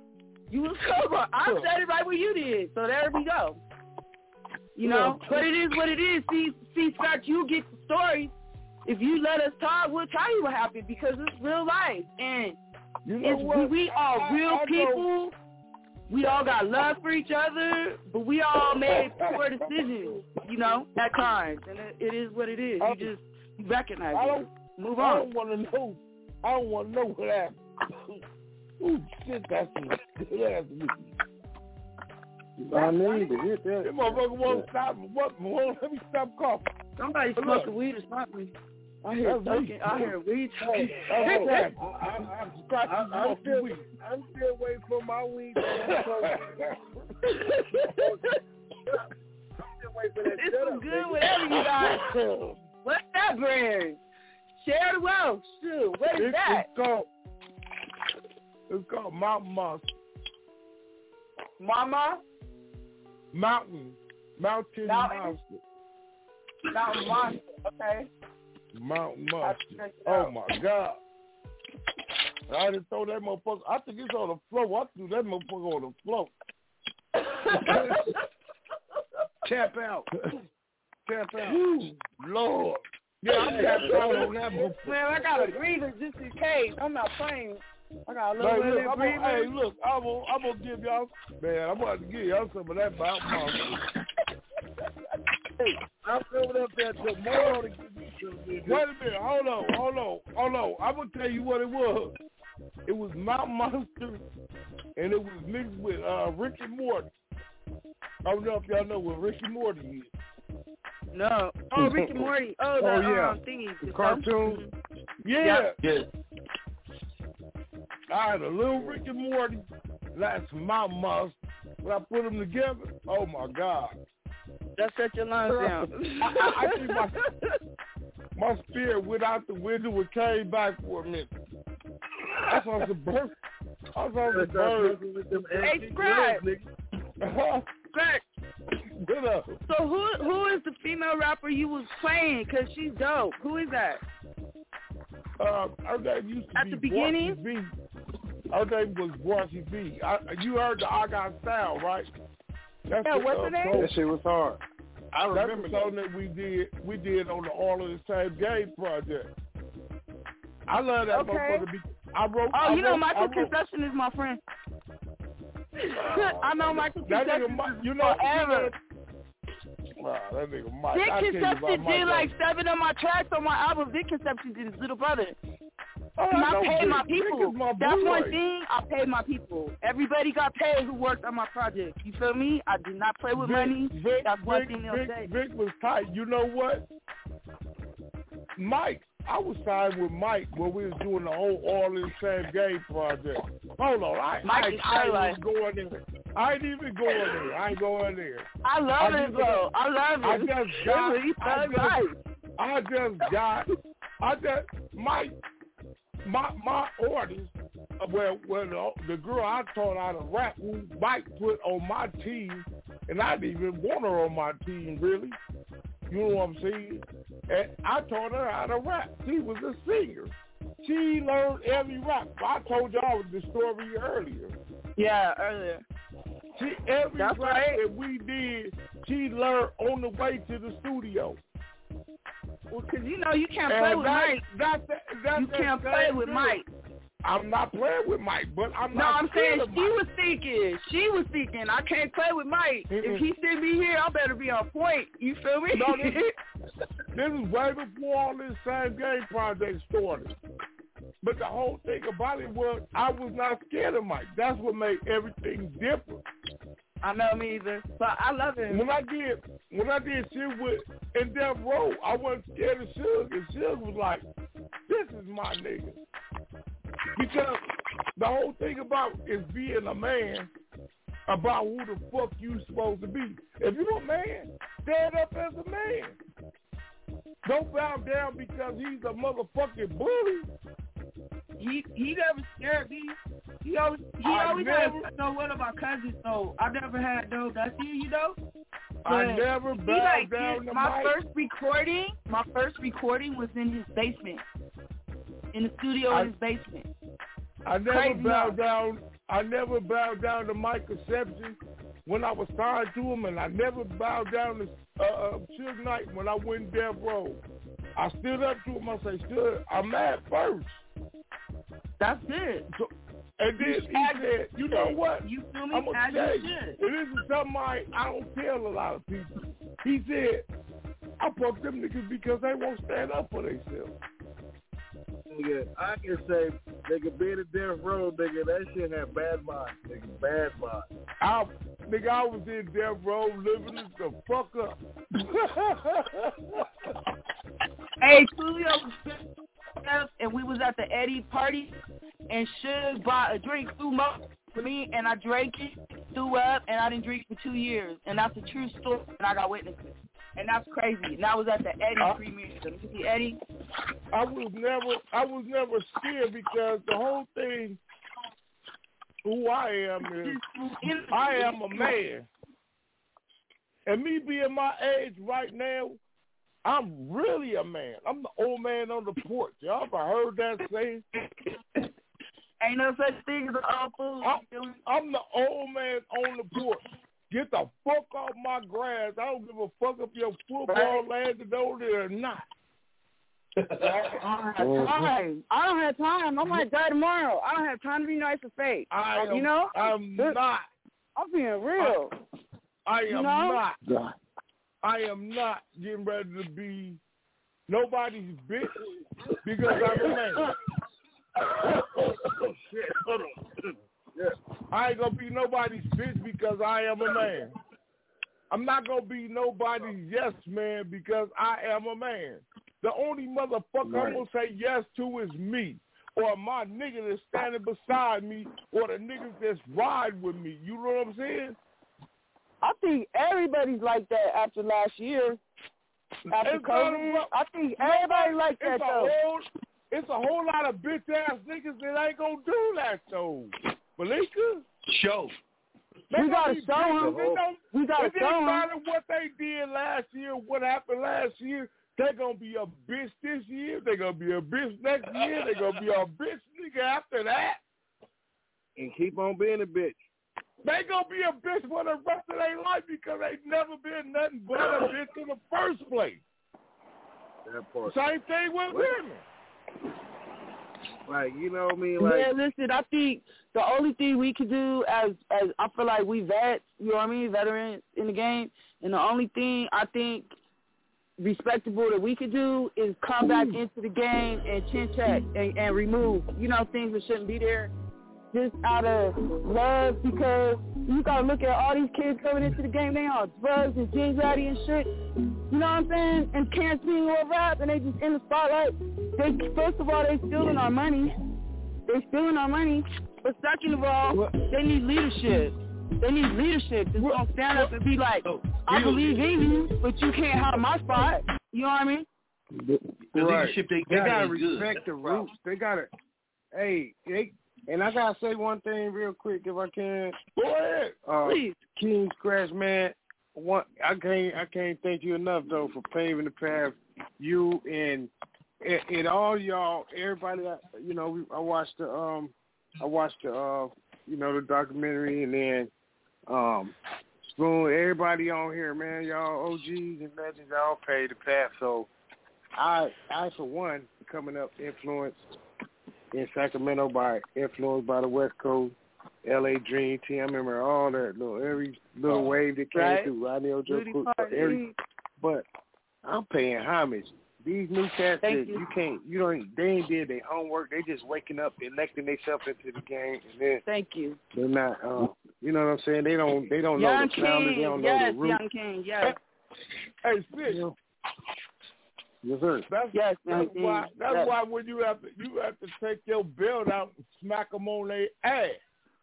I said it right where you did, so there we go. You know? But it is what it is. See, Scott, you get the story. If you let us talk, we'll tell you what happened because it's real life. And we are real people. We all got love for each other, but we all made poor decisions, you know, at times. And it is what it is. You recognize it. Move on. I don't want to know what happened. Ooh, shit, that's a good ass movie. I need to hit that. That motherfucker won't stop. Won't let me stop coughing. Somebody smoking weed or something. I hear weed. I'm still waiting for my weed. I'm still waiting for that. It's so good, whatever you got. What's that brand? Share the wealth. Shoot, what is that? It's called Mountain Monster. Mama? Mountain Monster. Mountain Monster, okay. Mountain Monster. Oh, my God. I just throw that motherfucker. I think it's on the floor. I threw that motherfucker on the floor. Tap out. Ooh, Lord. Yeah, I'm tapped out on that motherfucker. Man, I got a breather just in case. I'm not playing. I got a little bit of breather. Hey, look, I'm going to give y'all, man, I'm about to give y'all some of that Mountain Monster. Hey, I'm coming up there tomorrow to give you some. Wait a minute, hold on. I'm going to tell you what it was. It was Mountain Monster, and it was mixed with Rick and Morty. I don't know if y'all know what Rick and Morty is. No. Oh, Rick and Morty. Oh, the thingy. The cartoon. Yeah. I had a little Rick and Morty, that's Mountain Monster. When I put them together, oh my God. That set your lungs down. I think my spirit went out the window and came back for a minute. I saw some birds. Hey, Scratch. Scratch. So who is the female rapper you was playing? Because she's dope. Who is that? Her name used to at be the beginning? Her name was Bossy B. You heard the I Got Style, right? That's what's the name? That shit was hard. I remember that's the song that we did on the All of the Same Game project. I love that motherfucker. Michael Conception is my friend. I know Michael Conception forever. Wow, that nigga Mike. Dick Conception did like 7 of my tracks on my album. Dick Conception did his little brother. I paid my people. That's one thing. I paid my people. Everybody got paid who worked on my project. You feel me? I did not play with money. That's one thing they'll say. Vic was tight. You know what? Mike. I was signed with Mike when we was doing the whole All in the Same Game project. Hold on. I ain't even going there. I ain't even going there. I ain't going there. I love it, bro. I love it. My artist, the girl I taught how to rap, who Mike put on my team, and I didn't even want her on my team, really. You know what I'm saying? And I taught her how to rap. She was a singer. She learned every rap. I told y'all the story earlier. Yeah, earlier. Every rap that we did, she learned on the way to the studio. Well, because you can't play with Mike. You can't play with Mike. I'm not playing with Mike, but I'm saying she was thinking. I can't play with Mike. Mm-mm. If he send me here, I better be on point. You feel me? No, this is way before all this Same Game project started. But the whole thing about it was I was not scared of Mike. That's what made everything different. I know, me either. But I love him. When I did shit with In Death Row, I wasn't scared of Suge, and Suge was like, "This is my nigga." Because the whole thing about is being a man about who the fuck you supposed to be. If you're a man, stand up as a man. Don't bow down because he's a motherfucking bully. He never scared me. He always had one of my cousins, so I never had no. That's you know. I never bowed down to my first recording was in his basement, in the studio in his basement. I never bowed down. I never bowed down to Mike Conception when I was signed to him, and I never bowed down to Suge Knight when I went Death Row. I stood up to him. I said, "Suge, I'm mad first." That's it. So, and then he said, "You know what? You feel me? I'm gonna tell you, and this is something I don't tell a lot of people." He said, "I fuck them niggas because they won't stand up for themselves." Nigga, I can say, nigga, being a Death Row, nigga, that shit had bad minds, nigga, bad minds. I was in Death Row living it the fuck up. Hey, Julio was and we was at the Eddie party, and Suge bought a drink, threw up for me, and I drank it, threw up, and I didn't drink for 2 years. And that's a true story, and I got witnesses. And that's crazy. And I was at the Eddie premiere. Did you see Eddie? I was never scared because the whole thing, who I am is, I am a man. And me being my age right now, I'm really a man. I'm the old man on the porch. Y'all ever heard that saying? Ain't no such thing as an old fool. I'm the old man on the porch. Get the fuck off my grass. I don't give a fuck if your football landed over there or not. I don't have time. I might die tomorrow. I don't have time to be nice or fake. I'm not. I'm being real. I am not. I am not getting ready to be nobody's bitch because I'm a man. Oh, shit. Hold on. Yeah. I ain't going to be nobody's bitch because I am a man. I'm not going to be nobody's yes man because I am a man. The only motherfucker I'm going to say yes to is me, or my nigga that's standing beside me, or the niggas that's ride with me. You know what I'm saying? I think everybody's like that after last year. After COVID, I think everybody like that, though. It's a whole lot of bitch-ass niggas that ain't going to do that, though. Malika? Show. We got to show them. We got to show them. It doesn't matter what they did last year, what happened last year. They're going to be a bitch this year. They're going to be a bitch next year. They're going to be a bitch nigga after that. and keep on being a bitch. They gonna be a bitch for the rest of their life because they never been nothing but a bitch in the first place. That part. Same thing with women. Like, you know what I mean? Like, yeah, listen, I think the only thing we could do as I feel like we vets, you know what I mean, veterans in the game, and the only thing I think respectable that we could do is come back into the game and chin check and remove, you know, things that shouldn't be there just out of love, because you got to look at all these kids coming into the game, they on drugs and G's Addy and shit, you know what I'm saying, and can't sing or rap, and they just in the spotlight. First of all, they stealing our money. But second of all, they need leadership. They need leadership that's going to stand up and be like, I believe in you, but you can't have my spot. You know what I mean? The leadership they got to is respect good. the roots. They got to, and I got to say one thing real quick if I can. Go ahead. Please. King Scratch, man, I can't thank you enough, though, for paving the path. You and all y'all, everybody, you know, I watched the you know, the documentary, and then Spoon, everybody on here, man, y'all OGs and legends, all paid the path. So I for one, coming up influenced in Sacramento influenced by the West Coast, LA Dream Team. I remember all that every little wave that came through, Rodney Ojo, but I'm paying homage. These new cats they ain't did their homework. They just waking up, electing themselves into the game, and then they're not. You know what I'm saying? They don't know the founders. They don't know the roots. Young King, yes. Hey, Fish. Yes, sir. That's why when you have to take your belt out and smack them on their ass.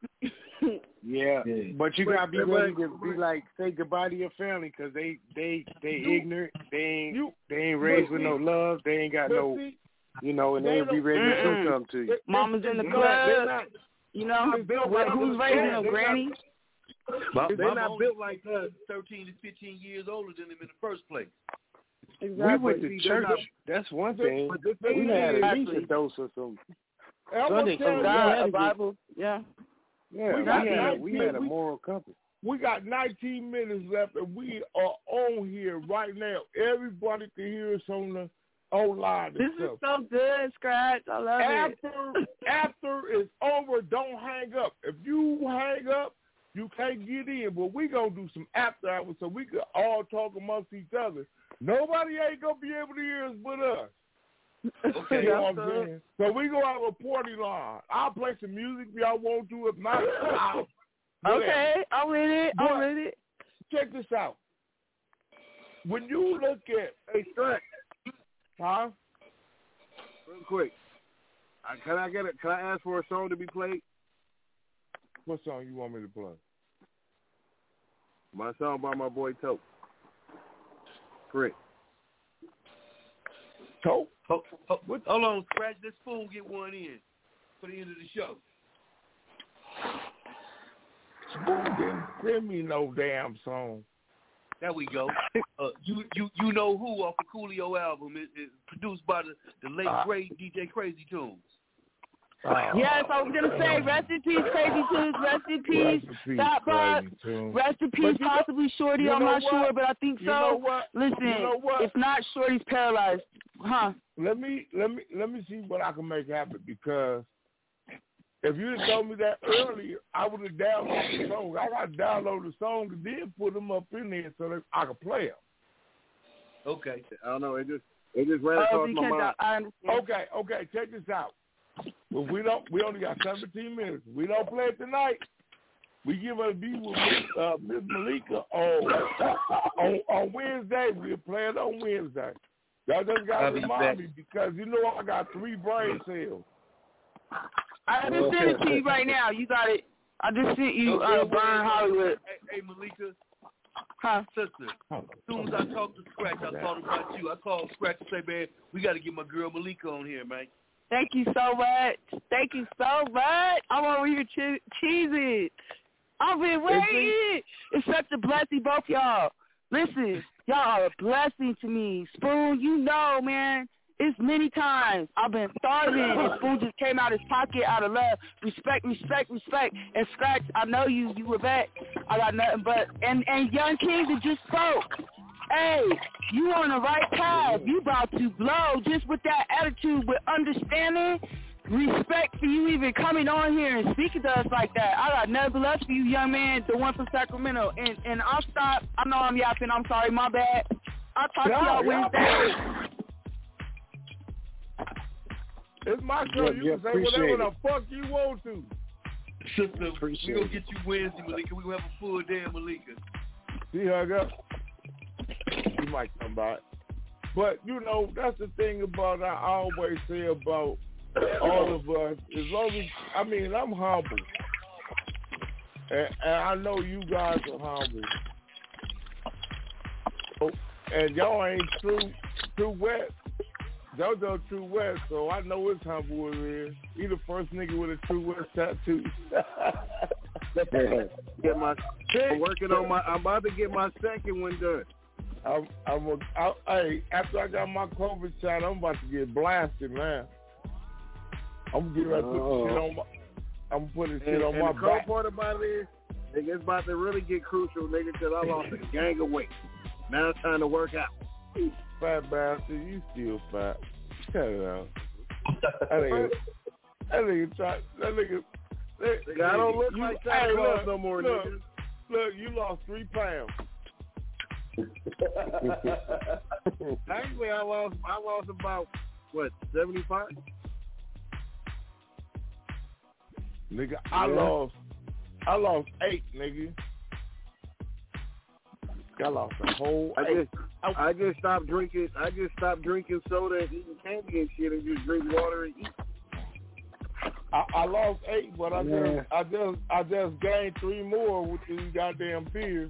Yeah, but you gotta be ready to be like say goodbye to your family because they ignorant. They ain't raised with no love. They ain't got no, you know, and they'll be ready to do something to you. Mama's in the club. You know, who's raising them, granny? They're not built like us. 13 to 15 years older than them in the first place. Exactly. We went to church. That's one thing. We had at least a dose of some Sunday school. Bible. Yeah. Yeah, we had a moral compass. We got 19 minutes left, and we are on here right now. Everybody can hear us on line. This is so good, Scratch. I love it. After it's over, don't hang up. If you hang up, you can't get in. But we going to do some after hours so we can all talk amongst each other. Nobody ain't going to be able to hear us but us. Okay, you know what I'm saying? So we gonna have a party line. I'll play some music if y'all want to. If not, okay, I'm with it. Check this out. When you look at Stretch, real quick, can I ask for a song to be played? What song you want me to play? My song by my boy Tote. Correct. Tote? Hold on, Scratch. This fool get one in for the end of the show. Spoon didn't send me no damn song. There we go. You know who off the Coolio album is produced by the late great DJ Crazy Tunes. Yes, I was gonna say rest in peace, Crazy Tunes. Rest in peace, Stop Box. Rest in peace, possibly Shorty. I'm not sure, but I think so. You know what? Listen, if not, Shorty's paralyzed. Huh? Let me see what I can make happen, because if you had told me that earlier, I would have downloaded the song. I got to download the song and then put them up in there so that I could play them. Okay. I don't know. It just ran across my mind. I understand. Okay. Check this out. Well, we only got 17 minutes. We don't play it tonight. We give her a beat with Miss Malika on Wednesday. We'll play it on Wednesday. Y'all just got to remind me, because you know I got 3 brain cells. I just sent it to you right now. You got it. I just sent you Brian Hollywood. Hey, Malika. Huh? Sister, as soon as I talked to Scratch, I thought about you. I called Scratch and said, man, we got to get my girl Malika on here, man. Thank you so much. I want to hear cheesy. I've been waiting. It's such a blessing, both y'all. Listen, y'all are a blessing to me. Spoon, you know, man, It's many times I've been starving and food just came out his pocket out of love. Respect. And Scratch, I know you were back. I got nothing but, and Young King that just spoke. Hey, you on the right path. You about to blow just with that attitude, with understanding. Respect for you even coming on here and speaking to us like that. I got nothing but love for you, young man, the one from Sacramento. And I'll stop. I know I'm yapping. I'm sorry. My bad. I'll talk to y'all Wednesday. It's my show. You can say whatever the fuck you want to. Sister, we gonna get you Wednesday, Malika. We gonna have a full day of Malika. She hung up. She might come back. But, you know, that's the thing about, I always say about all of us, as long as, I mean, I'm humble. And I know you guys are humble. Oh, and y'all ain't True West. JoJo True West, so I know it's humble as it is. He the first nigga with a True West tattoo. I'm working on I'm about to get my second one done. Hey, after I got my COVID shot, I'm about to get blasted, man. I'm gonna get ready to put the shit on my. I'm putting shit on my back. The cold part about it is, nigga, it's about to really get crucial, nigga, because I lost a gang of weight. Now it's time to work out. Fat bastard, you still fat. Cut it out. That nigga. I don't look like Santa Claus no more, nigga. Look, you lost 3 pounds. Actually, I lost about, 75? Nigga, I lost 8, nigga. I lost a whole 8. I just stopped drinking soda and eating candy and shit, and just drink water and eat. I lost 8, but I just gained 3 more with these goddamn beers.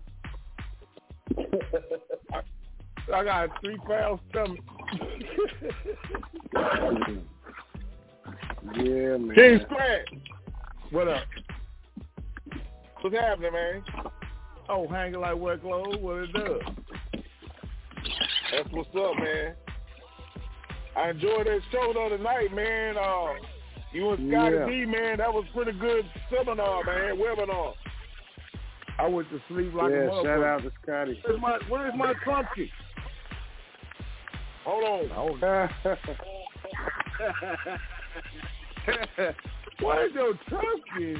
I got a 3-pound stomach. Yeah, man. King Scratch, what up? What's happening, man? Oh, hanging like wet clothes. What it does? That's what's up, man. I enjoyed that show the other night, man. You and Scotty D, man, that was pretty good seminar, man, webinar. I went to sleep like a motherfucker. Shout out to Scotty. Where's my trumpet? Hold on. Where's your trumpet?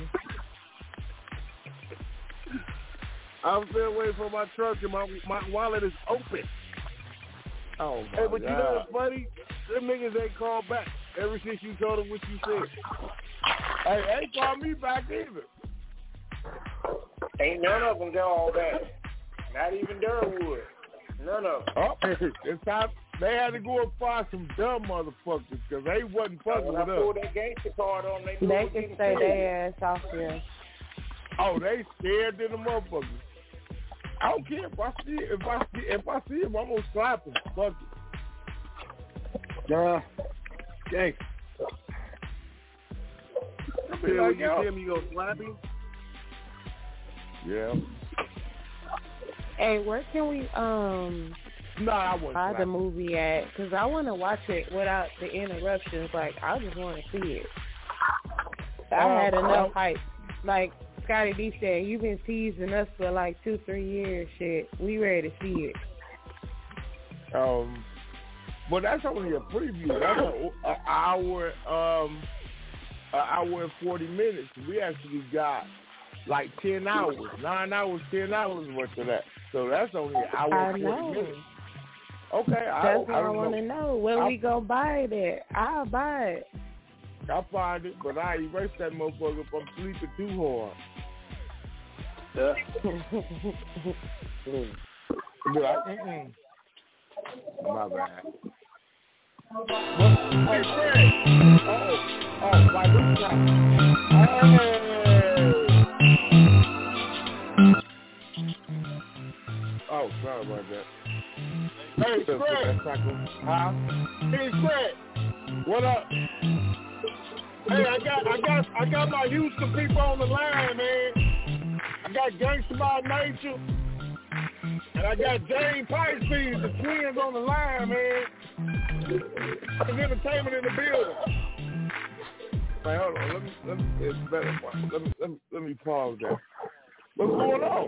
I'm still waiting for my truck and my wallet is open. Oh, my Hey, but God. you know what's funny? Them niggas ain't called back ever since you told them what you said. Hey, ain't called me back either. Ain't none of them called back. Not even Durwood. None of them. Oh, it's time. They had to go and find some dumb motherfuckers because they wasn't fucking with us. When I pulled that gangster card on, they can stay their ass off here. Oh, they scared to the motherfuckers. I don't care if I see it. If I see him, I'm gonna slap him. Fuck it. Gang. Be like, you see him, you gonna slap him? Yeah. Hey, where can we I wouldn't buy the movie at? Because I want to watch it without the interruptions. Like, I just want to see it. I had enough hype. Like Scotty D said, you've been teasing us for like 2-3 years. Shit, we ready to see it. But that's only a preview. That's an hour and 40 minutes. We actually got like 10 hours, 9 hours, 10 hours worth of that. So that's only an hour and 40 minutes. Okay, that's what I want to know. When we go buy it at? I'll buy it. I'll find it, but I erase that motherfucker if I'm sleeping too hard. Be like, my bad. Hey, Fred. My new shot. Oh, sorry about that. Hey, Fred. Huh? Hey, Fred. What up? Hey, I got my Houston people on the line, man. I got Gangsta by Nature, and I got James Pisces, the twins on the line, man. There's entertainment in the building. Man, hold on. It's better. Let me pause there. What's going on?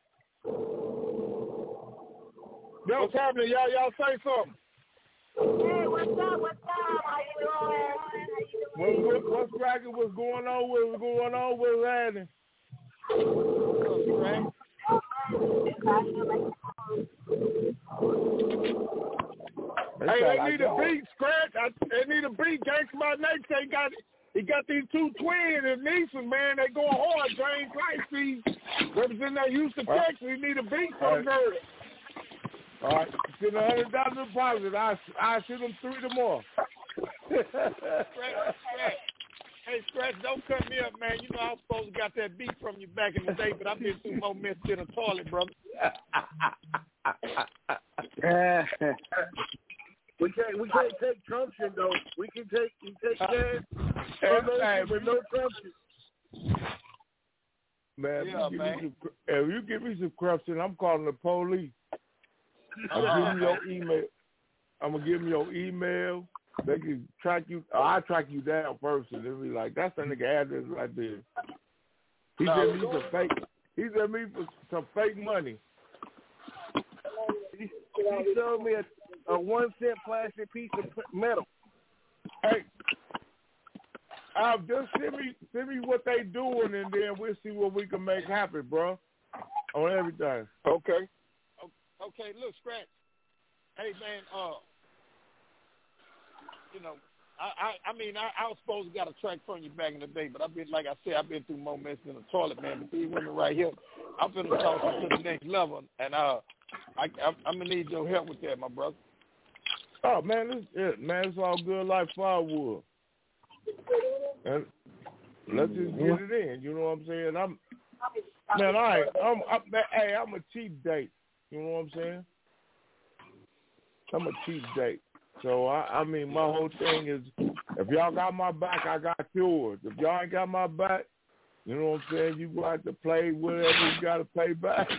What's happening? Y'all say something. Hey, what's up? How you doing? What's cracking? What's going on? What's happening? Hey, they need a beat, Scratch. They need a beat. Gangsta by Nature. He got these two twins and nieces, man. They going hard. James Price, representing that Houston, Texas. He need a beat for the girl. All right, send $100 deposit. I send them 3 tomorrow. Hey, Scratch, don't cut me up, man. You know I was supposed to got that beat from you back in the day, but I've been through more mess in a toilet, brother. We can't take Trump shit though. We can take cash with no Trump shit. Man, if you give me some corruption, I'm calling the police. I'm gonna give them your email. They can track you. I track you down first, and they'll be like, "That's that nigga address right there." He sent me some fake. He sent me for some fake money. He showed me a 1 cent plastic piece of metal. Hey, just send me what they doing, and then we'll see what we can make happen, bro. On everything. Okay. Okay, look, Scratch. Hey, man, you know, I was supposed to got a track from you back in the day, but I've been through more mess in the toilet, man. But these women right here, I'm finna talk to the next level, and I'm gonna need your help with that, my brother. Oh man, it's all good like firewood. And let's just get it in. You know what I'm saying? I'm a cheap date. You know what I'm saying? I'm a cheap date. So I mean, my whole thing is, if y'all got my back, I got yours. If y'all ain't got my back, you know what I'm saying? You got to play whatever you got to play back.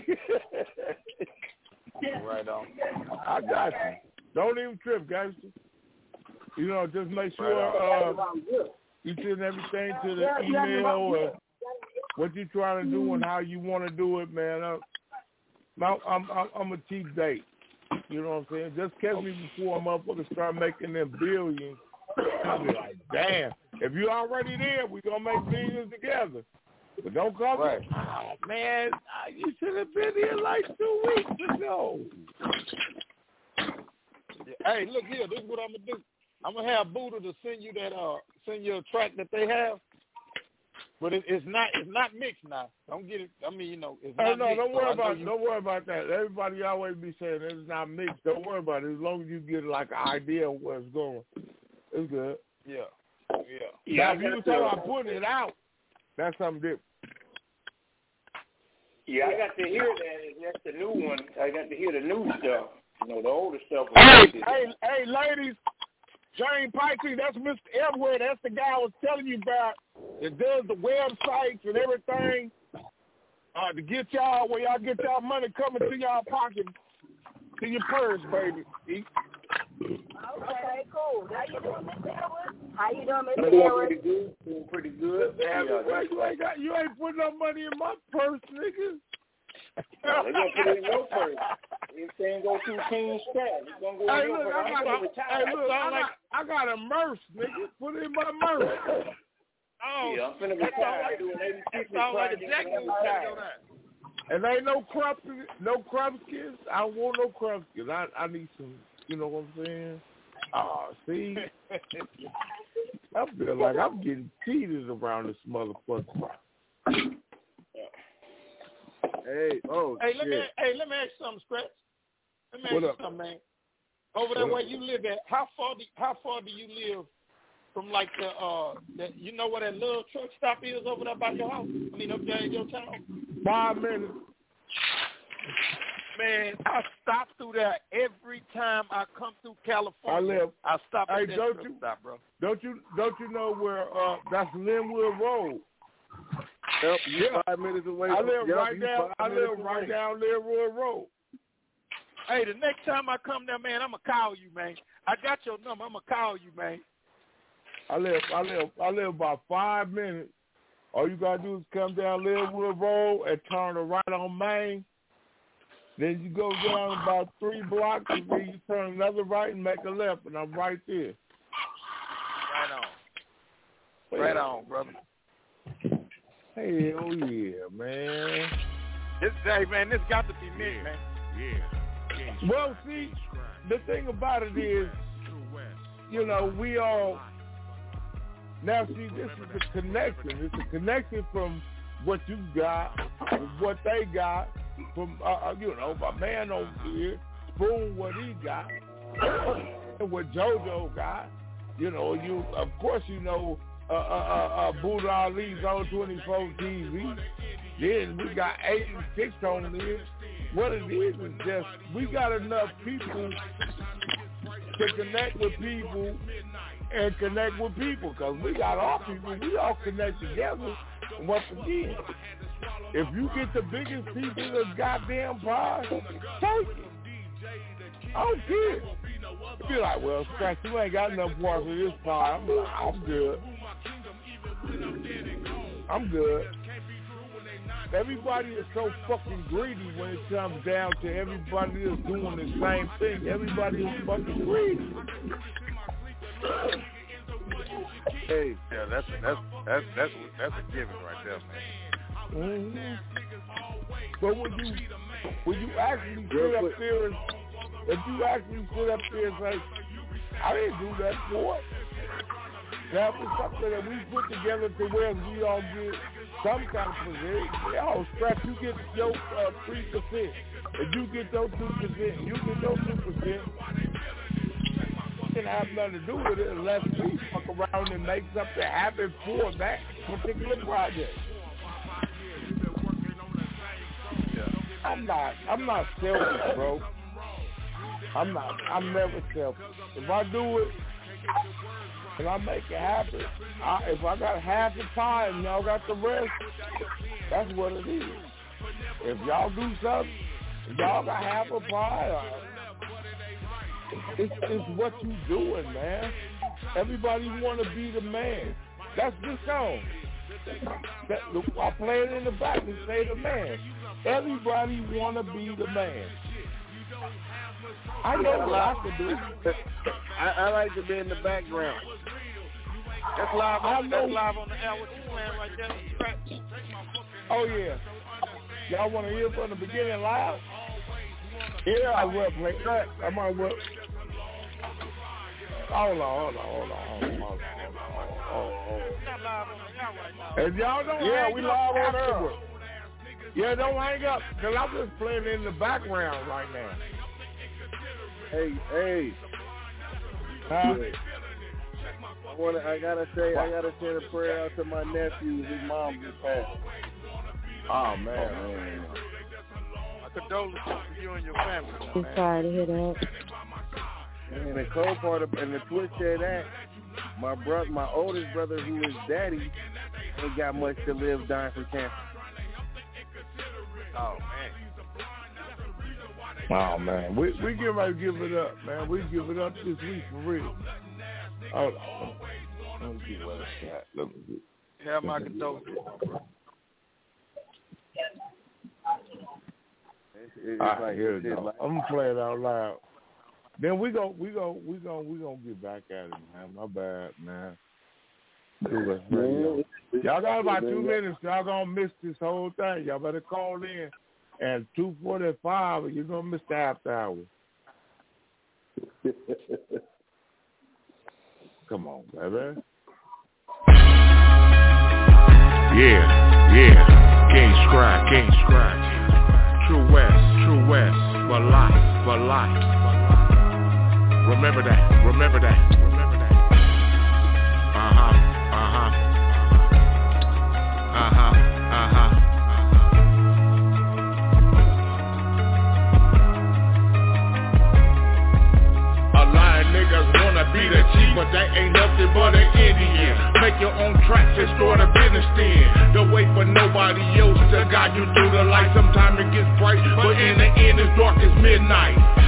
Right on. I got you. Don't even trip, guys. You know, just make sure you send everything to the email or what you trying to do and how you want to do it, man. I'm a cheap date. You know what I'm saying? Just catch me before motherfuckers start making them billions. I'll be like, damn. If you already there, we gonna make billions together. But don't come right. Oh, man, you should have been here like 2 weeks ago. Hey, look here. This is what I'm gonna do. I'm gonna have Buddha to send you a track that they have. But it's not mixed now. Don't get it. I mean, you know, it's not mixed. Don't worry about that. Everybody always be saying it's not mixed. Don't worry about it. As long as you get like an idea of where it's going, it's good. Yeah. Now, if you talking about putting it out, that's something different. Yeah, I got to hear that. That's the new one. I got to hear the new stuff. You know, the older stuff. Hey, ladies. James Pikey, that's Mr. Everywhere. That's the guy I was telling you about. It does the websites and everything to get y'all where y'all get y'all money coming to y'all pocket, to your purse, baby. Okay, cool. How you doing, Mr. Edwards? How you doing, Mr. Edwards? Doing pretty good. You ain't putting no money in my purse, nigga. They're going to put it in your purse. Everything go through King Scratch. It's going to go in your purse. I got a merce, nigga. Put it in my merce. Yeah, I'm finna retire. I'm doing 86 projects. And ain't no Krupskis. I don't want no Krupskis. I need some, you know what I'm saying? Oh, see? I feel like I'm getting cheated around this motherfucker. Hey, let me ask you something, Scratch. Let me ask you something, man. Over there where you live at, how far do you live from like the you know where that little truck stop is over there by your house? I mean up there in your town? 5 minutes. Man, I stop through there every time I come through California. I stop at that truck stop, bro. Don't you know where that's Linwood Road? Yep, you're 5 minutes away. I live right down Linwood Road. Hey, the next time I come there, man, I'm going to call you, man. I got your number. I'm going to call you, man. I live about 5 minutes. All you got to do is come down Leadwood Road and turn to right on Main. Then you go down about 3 blocks, and then you turn another right and make a left, and I'm right there. Right on, brother. Hell yeah, man. This day, man, this got to be me, man. Yeah. Well, see, the thing about it is, you know, we all, now see, this is a connection. It's a connection from what you got, what they got, from, you know, my man over here, Spoon, what he got, and what JoJo got. You know, you, of course, you know, Buddha Ali's on 24 TV. Then we got 86 on there. What it is just, we got enough people to connect with people and connect with people, because we got our people, we all connect together. And once again, if you get the biggest piece of the goddamn pie, take it. I don't care. Be like, well, Scratch, you ain't got enough parts of this pie. I'm good. I'm good. Everybody is so fucking greedy when it comes down to everybody is doing the same thing. Everybody is fucking greedy. Hey, yeah, that's a given right there, man. Mm-hmm. But when you actually sit up there and if you actually sit up there and say, I didn't do that for it. That was something that we put together to where we all get some kind of position. Yo, Scratch, you get your 3%. If you get your 2%, you get your 2%. Can have nothing to do with it unless we fuck around and make something happen for that particular project. I'm not selfish, bro. I'm never selfish. If I do it and I make it happen, if I got half the pie and y'all got the rest, that's what it is. If y'all do something, and y'all got half a pie, it's what you doing, man. Everybody want to be the man. That's the song. I play it in the back and say the man. Everybody want to be the man. I know what I can do. I like to be in the background. That's live on the air. What you playing right there? Oh, yeah. Y'all want to hear from the beginning live? Yeah, I will play that. I might well. Hold on. If y'all don't hang up afterwards. Yeah, don't hang up, because I'm just playing in the background right now. Hey. Huh? I gotta send a prayer out to my nephew. His mom just passed. Oh man. My condolences to you and your family. I'm sorry to hear that. And the cold part and the twist of that, my oldest brother, who is daddy, ain't got much to live, dying from cancer. Oh man, we get ready to give it up, man. We give it up this week for real. Hold on. Let me get what it's got. Have my condolences. Right, here it goes. I'm gonna play it out loud. Then we gonna get back at it, man. My bad, man. Y'all got about 2 minutes. Y'all gonna miss this whole thing. Y'all better call in at 2:45, or you're gonna miss the after hour. Come on, baby. Yeah. King Scratch. True West, for life. Remember that. Niggas wanna be the chief, but they ain't nothing but an Indian. Make your own tracks and start a business then. Don't wait for nobody else to guide you through the light. Sometimes it gets bright, but in the end it's dark as midnight.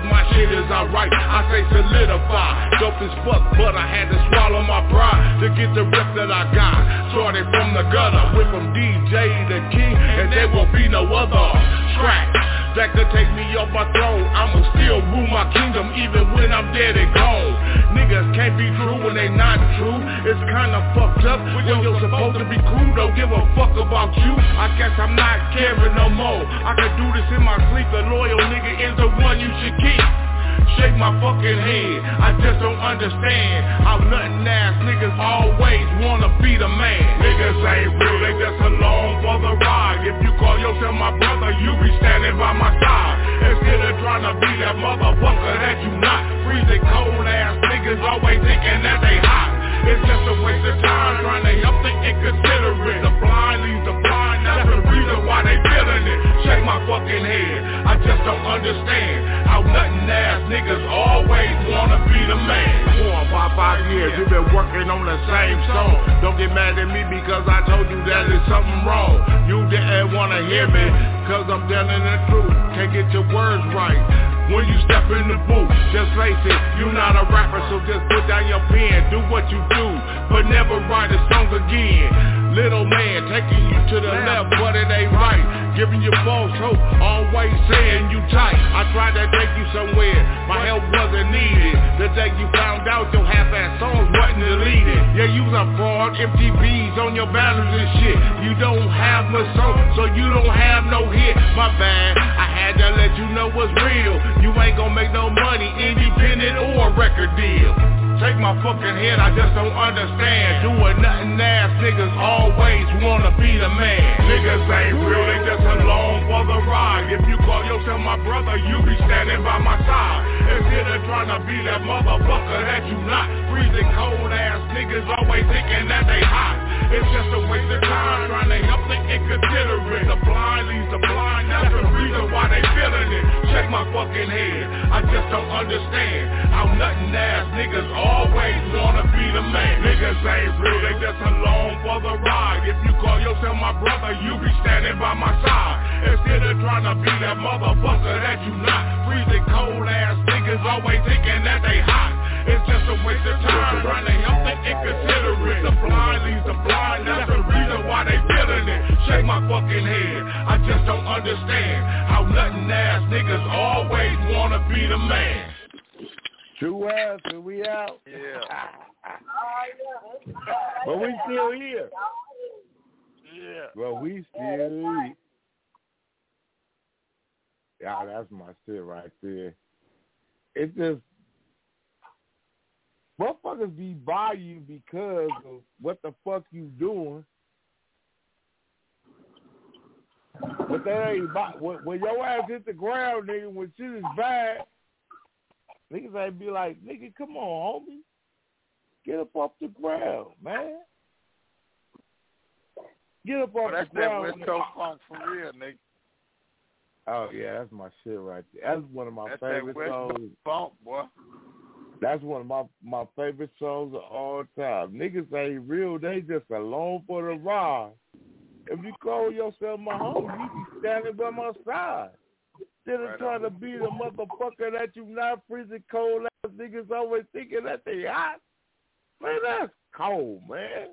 cause my shit is alright. I say solidify, dope as fuck, but I had to swallow my pride to get the rep that I got. Started from the gutter, went from DJ to king, and there won't be no other track that could take me off my throne. I'ma still rule my kingdom even when I'm dead and gone. Niggas can't be true when they not true. It's kinda fucked up when you're supposed to be cool. Don't give a fuck about you. I guess I'm not caring no more. I can do this in my sleep. A loyal nigga is the one you should keep. Shake my fucking head, I just don't understand how nothing ass niggas always wanna be the man. Niggas ain't real, they just along for the ride. If you call yourself my brother, you be standing by my side. Instead of trying to be that motherfucker that you not. Freezing cold ass niggas always thinking that they hot. It's just a waste of time trying to help the inconsiderate. The blind leads the blind, that's the reason why they feeling it. Shake my fucking head, I just don't understand how nothing ass niggas always wanna be the man. 4 or 5 years, you been working on the same song. Don't get mad at me because I told you that is something wrong. You didn't wanna hear me, cause I'm telling the truth. Can't get your words right when you step in the booth. Just face it, you not a rapper, so just put down your pen. Do what you do, but never write a song again. Little man taking you to the left, but it ain't right. Giving you false hope, always saying you tight. I tried to take you somewhere, my help wasn't needed. The day you found out your half-ass songs wasn't deleted. Yeah, you was a fraud, MTVs on your banners and shit. You don't have much song, so you don't have no hit. My bad, I had to let you know what's real. You ain't gonna make no money, independent or record deal. Take my fucking head, I just don't understand. Doing nothing ass niggas always wanna be the man. Niggas ain't real, they just along for the ride. If you call yourself my brother, you be standing by my side. Instead of trying to be that motherfucker that you not. Freezing cold ass niggas always thinking that they hot. It's just a waste of time trying to help the inconsiderate. The blind leads the blind, that's the reason why they feeling it. Shake my fucking head, I just don't understand how nothing ass niggas always wanna be the man. Niggas ain't real, they just along for the ride. If you call yourself my brother, you be standing by my side. Instead of trying to be that motherfucker that you not. Freezing cold ass niggas always thinking that they hot. It's just a waste of time trying to help the inconsiderate. The blind leads the blind, that's the reason why they feeling it. Shake my fucking head, I just don't understand how nothing ass niggas always wanna be the man. True ass, and we out. Yeah. But we still here. Yeah. Well, we still here. Yeah, that's my shit right there. It's just, motherfuckers be by you because of what the fuck you doing. But that ain't by, when your ass hit the ground, nigga, when shit is bad, niggas ain't be like, nigga, come on, homie. Get up off the ground, man. Get up off the ground. That's that West Coast funk for real, nigga. Oh, yeah, that's my shit right there. That's one of my favorite songs. That West Coast funk, boy. That's one of my favorite songs of all time. Niggas ain't real. They just along for the ride. If you call yourself my home, you be standing by my side. Instead of trying to be the motherfucker that you not. Freezing cold ass niggas always thinking that they hot. Man, that's cold, man.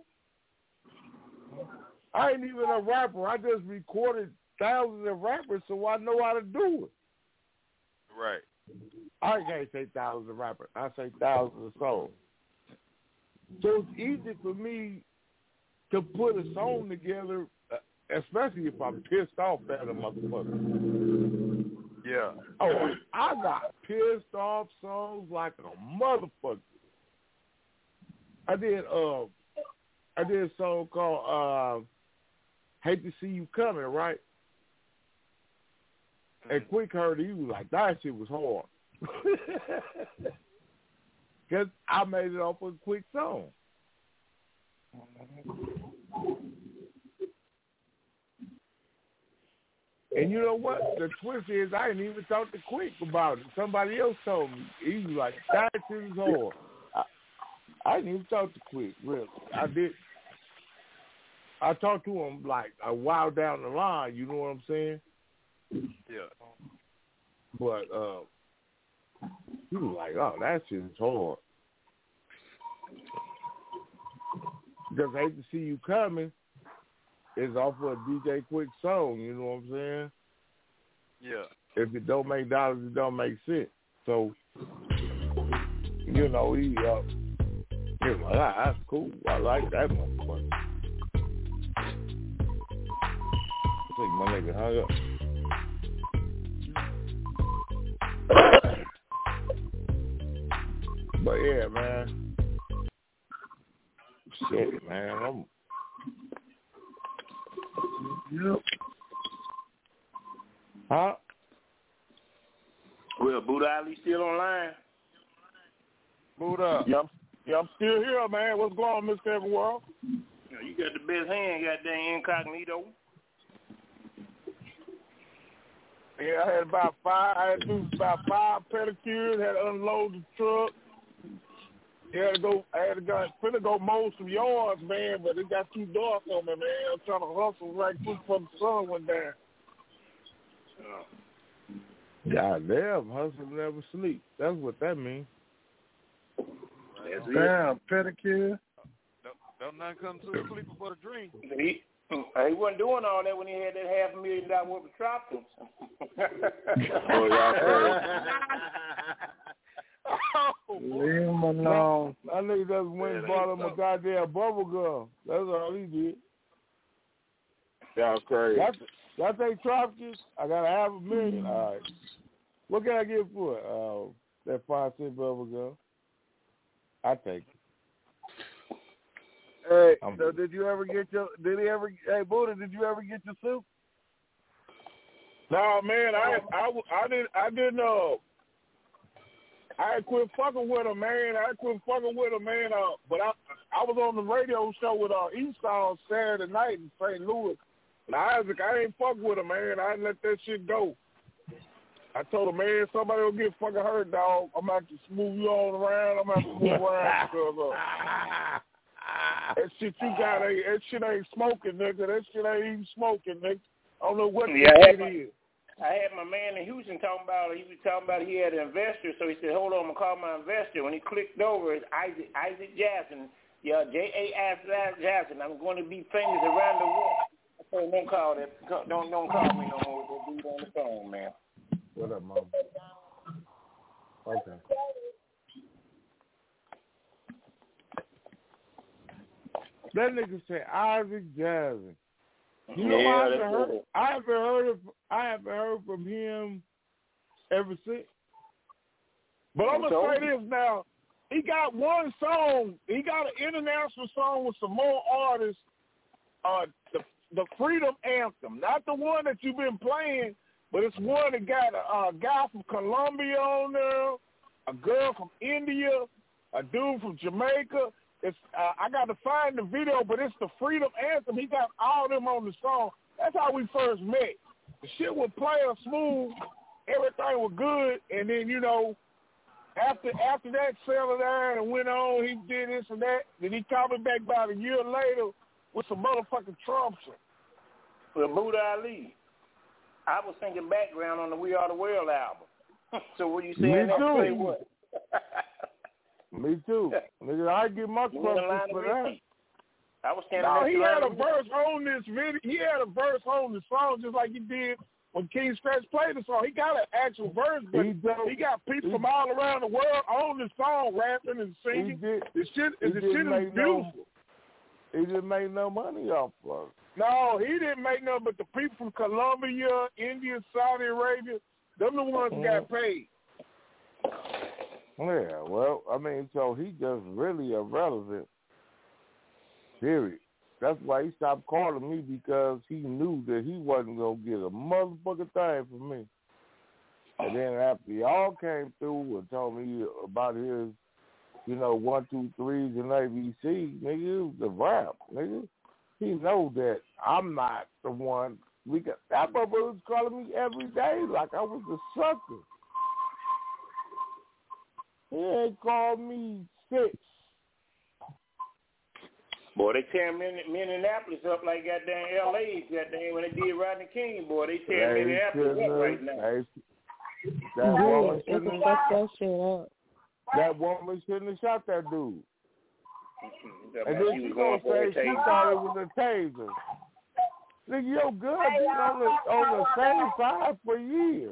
I ain't even a rapper. I just recorded thousands of rappers, so I know how to do it. Right. I can't say thousands of rappers. I say thousands of songs. So it's easy for me to put a song together, especially if I'm pissed off at a motherfucker. Yeah. Oh, I got pissed off songs like a motherfucker. I did a song called Hate to See You Coming, right? And Quick heard it, he was like, that shit was hard. Because I made it off a Quick song. And you know what? The twist is I didn't even talk to Quick about it. Somebody else told me. He was like, that shit is hard. I didn't even talk to Quick, really. I did. I talked to him like a while down the line, you know what I'm saying? Yeah. But He was like, oh, that shit is hard. Because I Hate to See You Coming is off of a DJ Quick song, you know what I'm saying? Yeah. If it don't make dollars, it don't make sense. So, you know, he was like, that's cool. I like that motherfucker. I think my nigga hung up. But yeah, man. Shit, man. Yep. Huh? Well, Buddha Ali still online? Buddha. Yep, I'm still here, man. What's going on, Mr. Everworld? You got the best hand, goddamn incognito. Yeah, I had about 5. I had to do about 5 pedicures. Had to unload the truck. I had to go mow some yards, man, but it got too dark on me, man. I was trying to hustle right quick before the sun went down. Goddamn, hustle never sleep. That's what that means. Damn, pedicure. Don't nothing come to a sleep but a dream. He wasn't doing all that when he had that $500,000 worth of tropics. Oh, y'all leave him alone. I know he just went and bought him a goddamn bubble gum. That's all he did. Y'all crazy. Y'all take Tropicals? I got $500,000. All right. What can I get for it? That 5-cent bubble gum. I take it. Hey, so did you ever get hey, Buddha, did you ever get your suit? No, man, I had quit fucking with him, man. But I was on the radio show with Esau Saturday night in St. Louis. And Isaac, I ain't fuck with him, man. I didn't let that shit go. I told him, man, somebody will get fucking hurt, dog. I'm going to have to smooth you on around. I'm going to have to move around because that shit you got, that shit ain't smoking, nigga. That shit ain't even smoking, nigga. I don't know what it is. I had my man in Houston he was talking about he had an investor, so he said, hold on, I'm going to call my investor. When he clicked over, it's Isaac Jackson. Yeah, Jackson. I'm going to be famous around the world. I told him, don't call me no more with that dude on the phone, man. What up, Mom? Okay. That nigga said Isaac Jackson. You know, I haven't heard from him ever since. But I'm gonna say this now. He got one song. He got an international song with some more artists. The Freedom Anthem, not the one that you've been playing, but it's one that got a guy from Colombia on there, a girl from India, a dude from Jamaica. It's I got to find the video, but it's the Freedom Anthem. He got all of them on the song. That's how we first met. The shit was playing smooth. Everything was good. And then, you know, after that settled down and went on, he did this and that. Then he called me back about a year later with some motherfucking Trump shit. Well, Buddha Ali, I was thinking background on the We Are the World album. So what you saying? Me too. Play what? Me too. Nigga, I get my questions for that. I was standing. No, he had a verse on this video. He had a verse on the song just like he did when King Scratch played the song. He got an actual verse, but he got people from all around the world on the song rapping and singing. The shit is beautiful. He didn't make no money off of it. No, he didn't make nothing, but the people from Colombia, India, Saudi Arabia, them the ones who got paid. Yeah, well, I mean, so he just really irrelevant, period. That's why he stopped calling me, because he knew that he wasn't going to get a motherfucking thing from me. And then after y'all came through and told me about his, 1, 2, 3s and ABC, nigga, it was the rap, nigga. He know that I'm not the one. That motherfucker was calling me every day like I was a sucker. He ain't called me 6. Boy, they tear Minneapolis up like goddamn L.A. goddamn when they did Rodney King. Boy, they tear Minneapolis up right now. That woman It shouldn't can fuck that shit up. That woman shouldn't have shot that dude. And then she she was gonna going for a say she taser. thought it was a taser. Nigga, your gun been on the same side for years.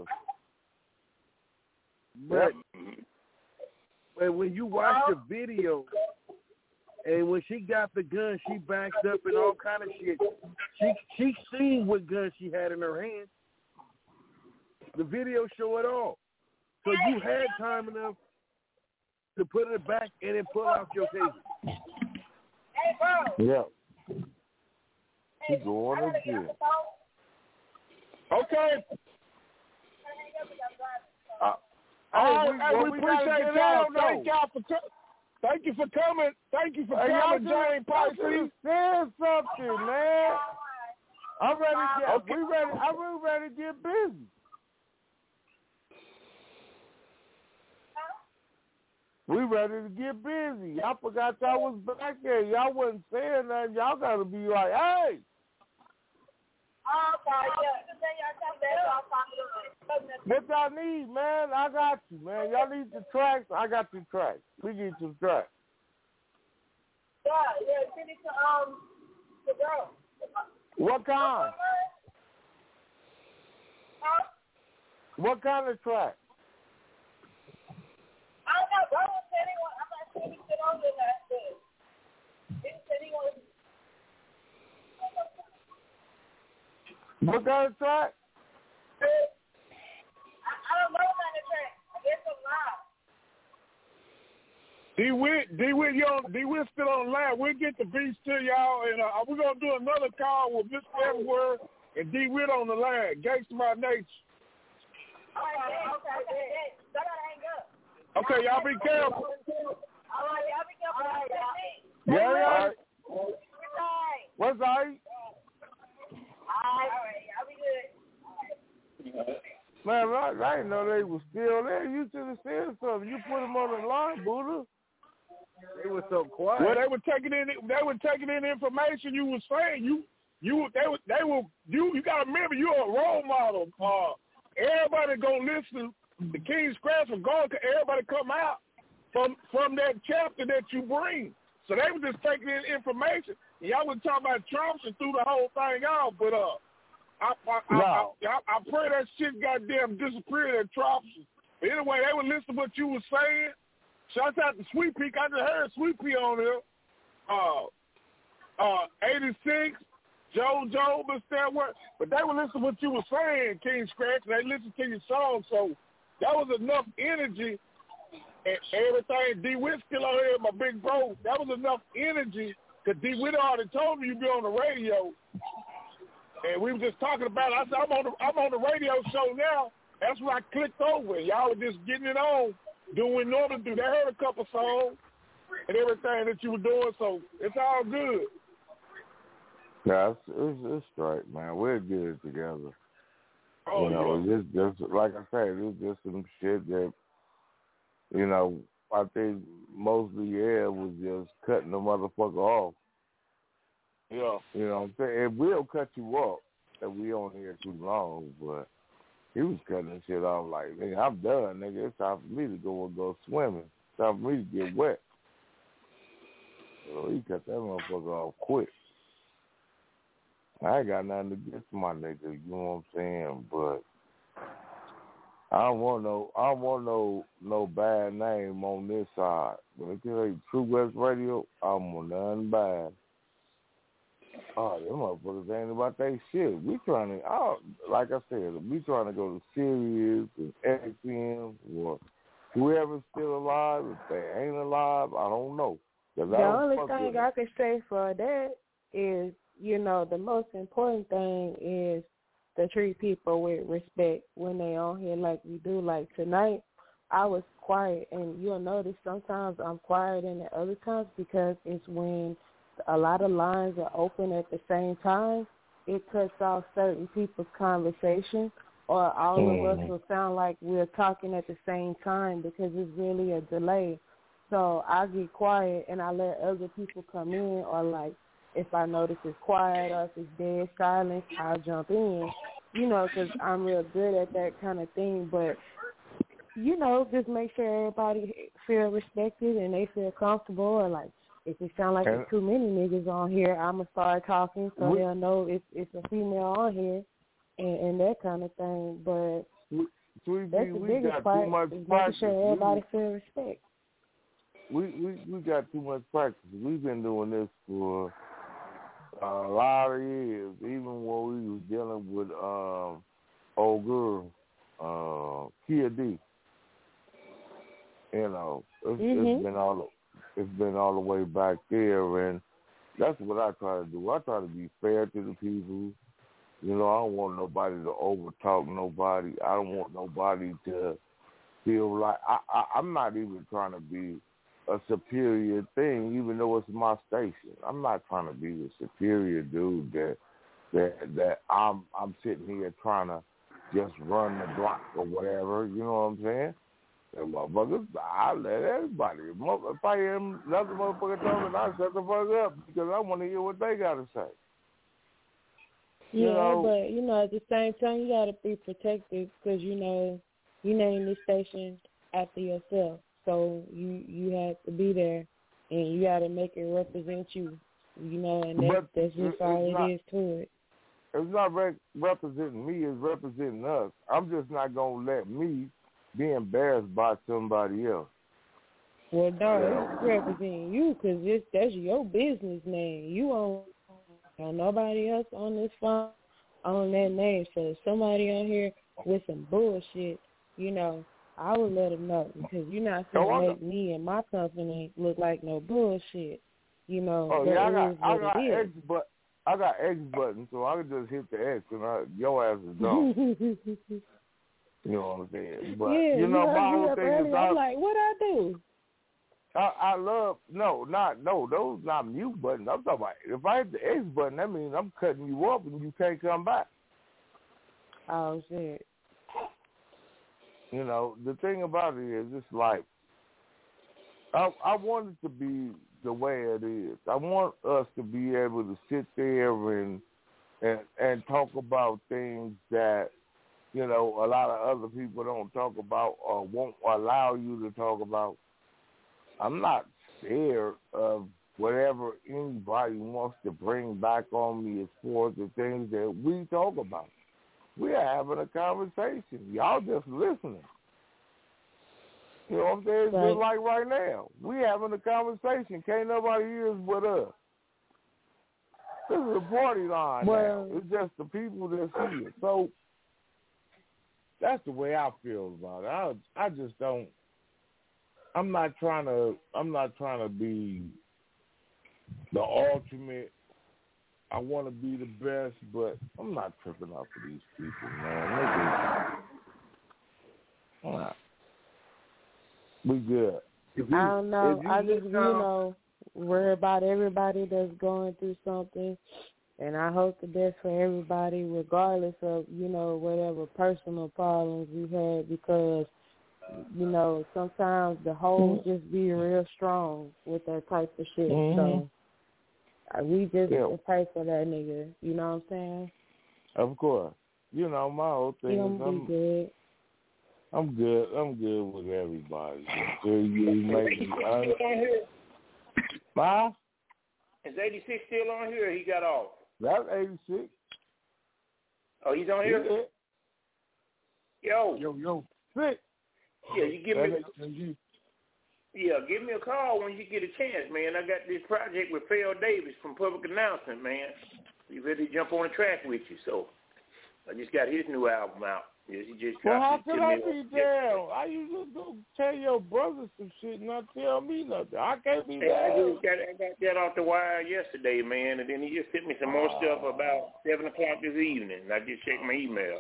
But when you watch the video, and when she got the gun, she backed up and all kind of shit. She seen what gun she had in her hand. The video show it all. So you had time enough to put it back and then pull out your taser. Yeah. She going to jail. Okay. We appreciate y'all. Thank you for coming. Thank you for coming, James Posse. Say something, man. I'm ready to get. Okay. I'm ready to get busy. We ready to get busy. Y'all forgot y'all was back there. Y'all wasn't saying nothing. Y'all got to be like, hey. What y'all need, man? I got you, man. Y'all need the tracks. I got the tracks. We need some tracks. Yeah, send it to the girl. What kind? What kind of track? I don't know. Bro said he want. I'm not sure he said on there last day. He said he wanted. What kind of track? I don't know about the track. I guess I'm live. D-Witt still on live. We'll get the beats to y'all, and we're going to do another call with Mr. Everywhere and D-Witt on the line. Gangsta by nature. Okay. I gotta hang up. Okay, y'all be careful. All right, y'all be careful. Yeah. What's that? All right, y'all be good. Man, I didn't know they was still there. You should have said something. You put them on the line, Buddha. They were so quiet. Well, they were taking in the information you were saying. You got to remember, you're a role model. Everybody gonna listen. The King Scratch will go to everybody come out from that chapter that you bring. So they were just taking in information. Y'all was talking about Trump and threw the whole thing out, but I pray that shit goddamn disappeared at Trump. But anyway, they were listening to what you were saying. Shouts out to Sweet Pea. I just heard Sweet Pea on there. 86, JoJo, Mr. Work. But they were listening to what you were saying, King Scratch, and they listened to your song. So that was enough energy. And everything, D-Witt still on here, my big bro. That was enough energy because D-Witt already told me you'd be on the radio. And we were just talking about it. I said, I'm on the radio show now. That's when I clicked over. Y'all were just getting it on, doing what we normally do. They heard a couple songs and everything that you were doing, so it's all good. Yeah, it's straight, man. We'll get it together. Oh, it's just like I said, it's just some shit that, I think mostly was just cutting the motherfucker off. Yeah. You know what I'm saying? It will cut you off if we on here too long, but he was cutting the shit off like, nigga, I'm done, nigga. It's time for me to go swimming. It's time for me to get wet. So he cut that motherfucker off quick. I ain't got nothing against my nigga, you know what I'm saying? But I don't want no bad name on this side. But if you True West Radio, I don't want nothing bad. Oh, them motherfuckers ain't about that shit. We trying to, like I said, we trying to go to Sirius and XM or whoever's still alive. If they ain't alive, I don't know. The only thing I can say for that is, the most important thing is to treat people with respect when they on here like we do. Like tonight, I was quiet, and you'll notice sometimes I'm quiet and at other times because it's when a lot of lines are open at the same time, it cuts off certain people's conversation, or all of us will sound like we're talking at the same time because it's really a delay. So I get quiet and I let other people come in, or like if I notice it's quiet or if it's dead silence, I'll jump in. you know, because I'm real good at that kind of thing. But, you know, just make sure everybody feel respected and they feel comfortable. Or, like, if it sound like there's too many niggas on here, I'm going to start talking so they'll know it's a female on here and that kind of thing. But that's the biggest part, is making sure everybody feel respect. We got too much practice. We've been doing this for a lot of years, even when we was dealing with old girl, Kia D. You know, it's been all the way back there, and that's what I try to do. I try to be fair to the people. You know, I don't want nobody to overtalk nobody. I don't want nobody to feel like I'm not even trying to be a superior thing, even though it's my station. I'm not trying to be the superior dude that I'm sitting here trying to just run the block or whatever. You know what I'm saying? And motherfuckers, I let everybody. If I hear another motherfucker talking, I shut the fuck up because I want to hear what they got to say. Yeah, but, you know, at the same time, you got to be protected because, you know, you named this station after yourself. So you have to be there, and you got to make it represent you, you know, and that's just all it is to it. It's not representing me, it's representing us. I'm just not going to let me be embarrassed by somebody else. Well, no, it's representing you because that's your business name. You own nobody else on this phone on that name. So if somebody on here with some bullshit, you know, I would let them know because you're not going to make me and my company look like no bullshit. You know, I got X button, so I can just hit the X and your ass is done. You know what I'm saying? But, yeah, you know, my whole thing is I'm like, what I do? I love, those not mute buttons. I'm talking about, if I hit the X button, that means I'm cutting you off and you can't come back. Oh, shit. You know, the thing about it is, it's like, I want it to be the way it is. I want us to be able to sit there and talk about things that, you know, a lot of other people don't talk about or won't allow you to talk about. I'm not scared of whatever anybody wants to bring back on me as far as the things that we talk about. We are having a conversation. Y'all just listening. You know what I'm saying? Right. Just like right now. We having a conversation. Can't nobody hear us but us. This is a party line now. It's just the people that see it. So that's the way I feel about it. I just don't. I'm not trying to be the ultimate. I want to be the best, but I'm not tripping out for these people, man. All right. We good. I don't know. I just, you know, worry about everybody that's going through something, and I hope the best for everybody, regardless of, you know, whatever personal problems we had, because, you know, sometimes the hoes just be real strong with that type of shit. So we just pray for that nigga. You know what I'm saying? Of course. You know, my whole thing is I'm good. I'm good with everybody. Ma? Is 86 still on here or he got off? That's 86. Oh, he's on here? Yo. Sick. Yeah, you give me give me a call when you get a chance, man. I got this project with Phil Davis from Public Announcement, man. He's ready to jump on the track with you, so I just got his new album out. He just how could I be down? I usually go tell your brother some shit and not tell me nothing. I can't be down. I got that off the wire yesterday, man, and then he just sent me some more stuff about 7 o'clock this evening. And I just checked my email.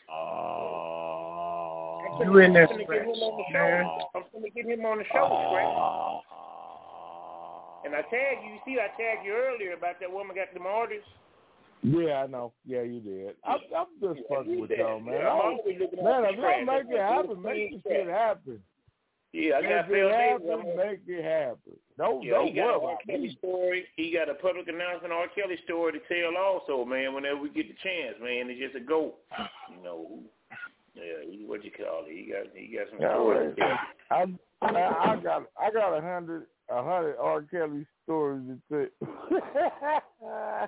You in there, I'm going to get him on the show, Scratch. And I tagged you earlier about that woman got them orders. Yeah, I know. Yeah, you did. I'm just fucking with y'all, man. Man, if y'all make it happen, make the shit happen. Yeah, I got Phil Davis. Make it happen. Don't he got worry an R. about Kelly me. story. He got a public announcement R. Kelly story to tell also, man, whenever we get the chance, man. It's just a go. You know. Yeah, what you call it? He got some stories. I got 100 R. Kelly stories to tell.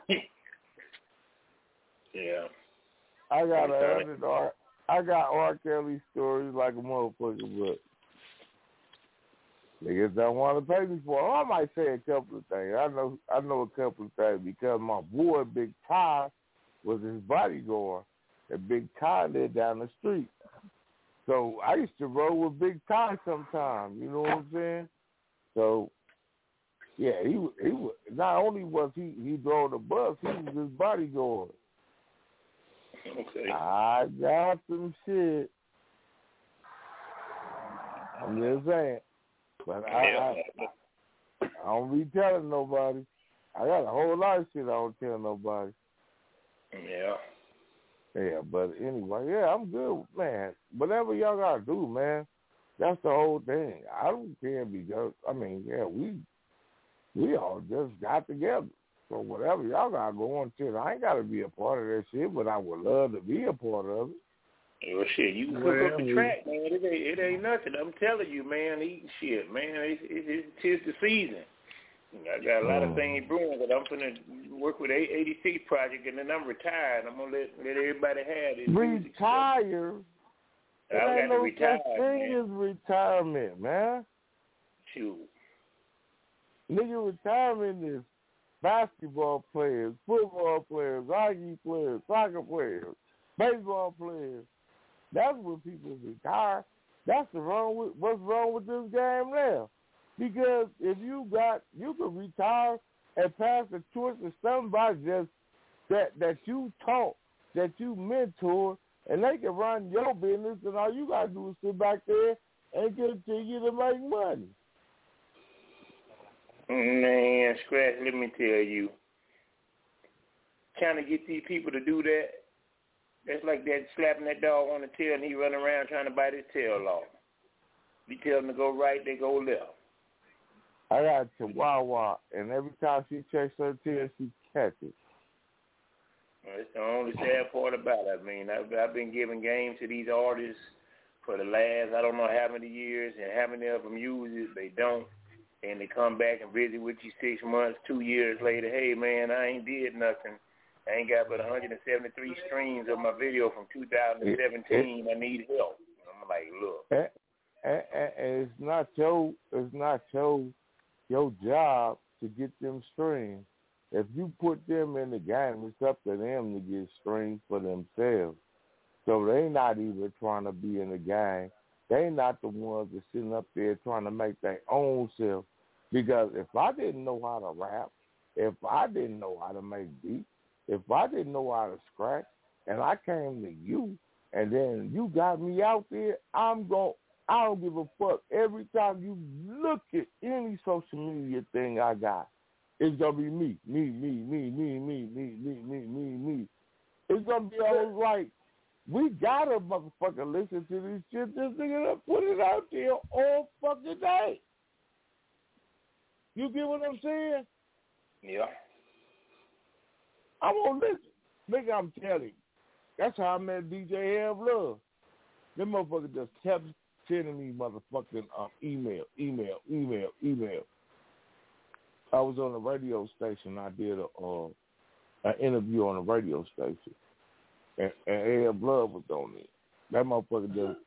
Yeah. I got R. Kelly stories like a motherfucker, but niggas don't want to pay me for it. I might say a couple of things. I know a couple of things because my boy Big Ty was his bodyguard, and Big Ty lived down the street. So I used to roll with Big Ty sometimes. You know what I'm saying? So yeah, he was not only was he drove the bus, he was his bodyguard. Okay. I got some shit. I'm just saying. But I don't be telling nobody. I got a whole lot of shit I don't tell nobody. Yeah. Yeah, but anyway, yeah, I'm good, man. Whatever y'all gotta do, man. That's the whole thing. I don't care because we all just got together. So whatever y'all got going, shit, I ain't gotta be a part of that shit, but I would love to be a part of it. Well, shit, you can cook up the track, man. It ain't nothing. I'm telling you, man. Shit, man. It's 'tis the season. I got a lot of things brewing, but I'm gonna work with 86 Project, and then I'm retired. I'm gonna let everybody have it. Retire. I got to retire. Such thing is retirement, man. Shoot. Nigga, retirement is basketball players, football players, hockey players, soccer players, baseball players. That's when people retire. That's what's wrong with this game now. Because if you can retire and pass the torch to somebody just that you taught, that you mentored, and they can run your business, and all you gotta do is sit back there and continue to make money. Man, Scratch, let me tell you. Trying to get these people to do that, that's like that slapping that dog on the tail and he running around trying to bite his tail off. You tell them to go right, they go left. I got a Chihuahua, and every time she checks her tail, she catches. That's the only sad part about it. I mean, I've been giving games to these artists for the last, I don't know how many years, and how many of them use it, they don't. And they come back and visit with you 6 months, 2 years later. Hey, man, I ain't did nothing. I ain't got but 173 streams of my video from 2017. I need help. I'm like, look. It's not your job to get them streams. If you put them in the game, it's up to them to get streams for themselves. So they not even trying to be in the game. They not the ones that sitting up there trying to make their own self. Because if I didn't know how to rap, if I didn't know how to make beats, if I didn't know how to scratch, and I came to you, and then you got me out there, I don't give a fuck. Every time you look at any social media thing I got, it's gonna be me. It's gonna be almost like we gotta motherfucker listen to this shit. This nigga done put it out there all fucking day. You get what I'm saying? Yeah. I'm gonna listen. Nigga, I'm telling you. That's how I met DJ Have Love. Them motherfuckers just kept sending me motherfucking email. I was on a radio station. I did an interview on a radio station. And Have Love was on it. That motherfucker just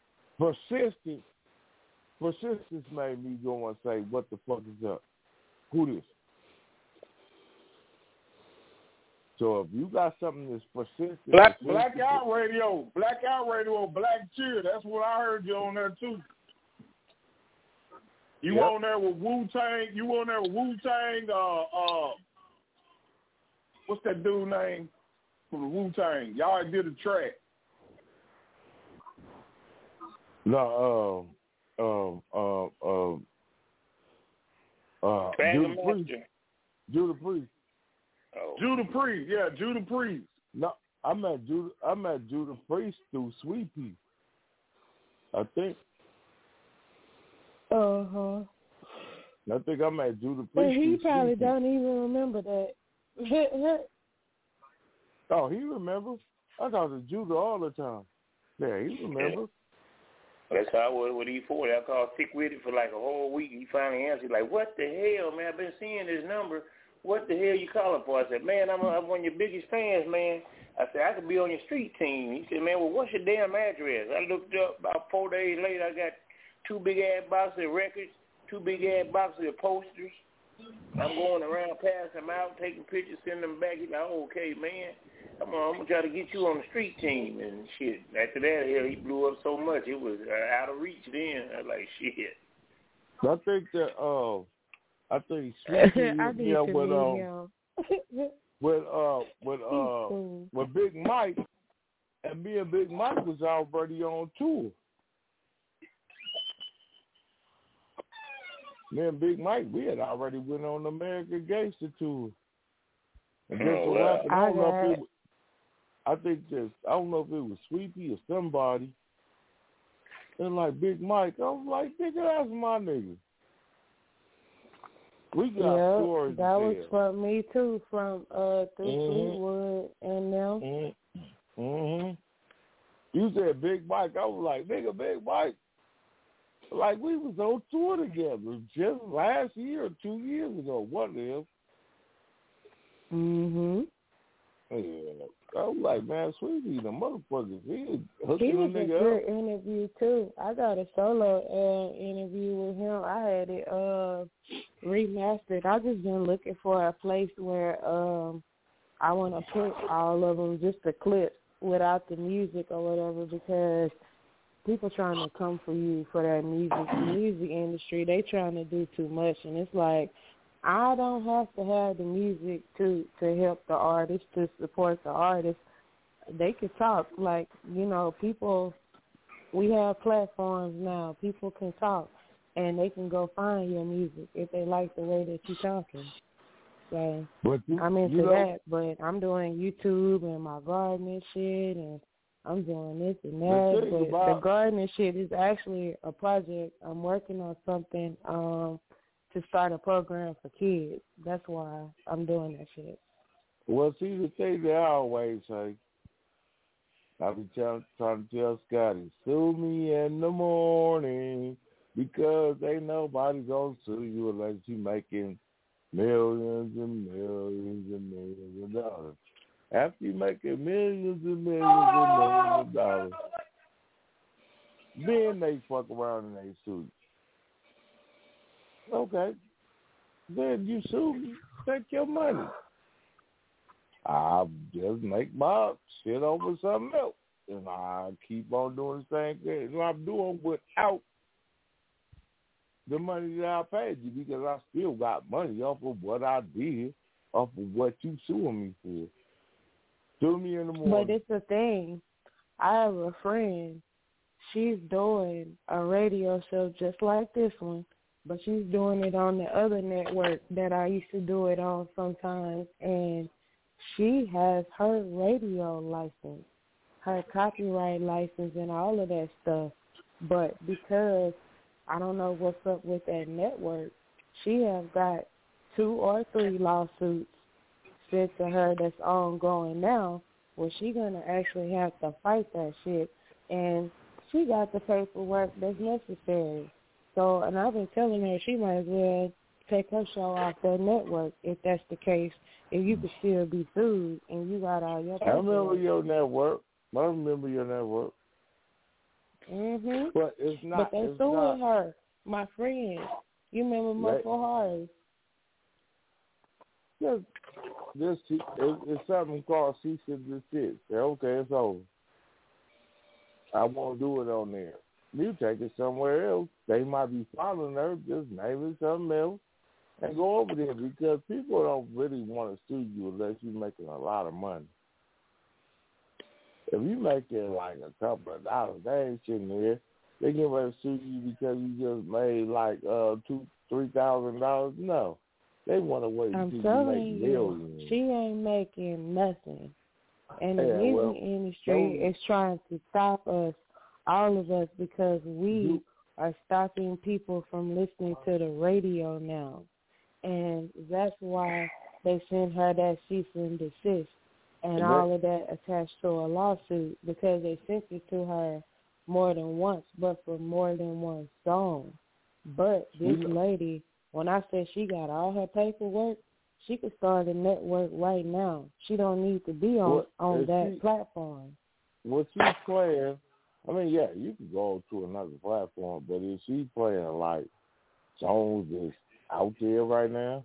persistence made me go and say, what the fuck is up? Who this? So if you got something that's persistent... Blackout Radio, Black Cheer. That's what I heard you on there, too. You on there with Wu-Tang. What's that dude name from the Wu-Tang? Y'all did a track. No, Judah Priest. Oh. Judah Priest. No, I met Judah Priest through Sweet Pea, I think. Uh-huh. I think I'm at Judah Priest. And he probably don't even remember that. Oh, he remembers? I talk to Judah all the time. Yeah, he remembers. That's how I was with E40. I called Sick With It for like a whole week. He finally answered, like, what the hell, man? I've been seeing this number. What the hell you calling for? I said, man, I'm one of your biggest fans, man. I said, I could be on your street team. He said, man, well, what's your damn address? I looked up. About 4 days later, I got 2 big-ass boxes of records, 2 big-ass boxes of posters. I'm going around passing them out, taking pictures, sending them back. He's like, oh, okay, man. Come on, I'm going to try to get you on the street team and shit. After that, hell, he blew up so much, it was out of reach then. I was like, shit. I think that, I think Sweetie, with Big Mike, and me and Big Mike was already on tour. Me and Big Mike, we had already went on the American Gangster tour. And guess what happened? I don't know if it was Sweetie or somebody. They're like, Big Mike. I was like, nigga, that's my nigga. We got stories. That was from me too, from through Fleetwood and them. Mm-hmm. You said Big Mike. I was like, nigga, Big Mike. Like, we was on tour together just last year or 2 years ago. One of them. Mm-hmm. Yeah. I was like, man, Sweetie, the motherfuckers, he was a good interview, too. I got a solo interview with him. I had it remastered. I just been looking for a place where I want to put all of them, just a clip without the music or whatever, because people trying to come for you for that music. The music industry, they trying to do too much, and it's like, I don't have to have the music to help the artist, to support the artist. They can talk. Like, you know, people, we have platforms now. People can talk, and they can go find your music if they like the way that you're talking. So I'm into that, but I'm doing YouTube and my gardening shit, and I'm doing this and that. But the gardening shit is actually a project. I'm working on something to start a program for kids. That's why I'm doing that shit. Well, see, the thing that I always say, I be trying to tell Scotty, sue me in the morning because ain't nobody gonna sue you unless you making millions and millions and millions of dollars. After you making millions and millions and millions of dollars, then they fuck around and they sue you. Okay, then you sue me, take your money. I'll just make my shit over something else, and I keep on doing the same thing. And I'm doing without the money that I paid you, because I still got money off of what I did, off of what you suing me for. Sue me in the morning. But it's the thing. I have a friend. She's doing a radio show just like this one, but she's doing it on the other network that I used to do it on sometimes, and she has her radio license, her copyright license, and all of that stuff. But because I don't know what's up with that network, she has got 2 or 3 lawsuits sent to her that's ongoing now, where she's going to actually have to fight that shit. And she got the paperwork that's necessary. So, and I've been telling her she might as well take her show off that network if that's the case, if you could still be sued and you got all your paperwork. I remember your network. Mm-hmm. But it's not. But they suing her, my friend. You remember Muscle Harris? It's something called cease and desist. Okay, it's over. I won't do it on there. You take it somewhere else. They might be following her. Just name it something else and go over there, because people don't really want to sue you unless you're making a lot of money. If you making like a couple of dollars, they ain't sitting there. They get ready to sue you because you just made like $2,000-$3,000. No, they want to wait until you make millions. She ain't making nothing, and the music industry is trying to stop us, all of us, because we are stopping people from listening to the radio now. And that's why they sent her that cease and desist and all of that attached to a lawsuit, because they sent it to her more than once, but for more than one song. But this lady, when I said she got all her paperwork, she could start a network right now. She don't need to be on that platform. What she's playing, I mean, yeah, you can go to another platform, but if she's playing like songs that's out there right now,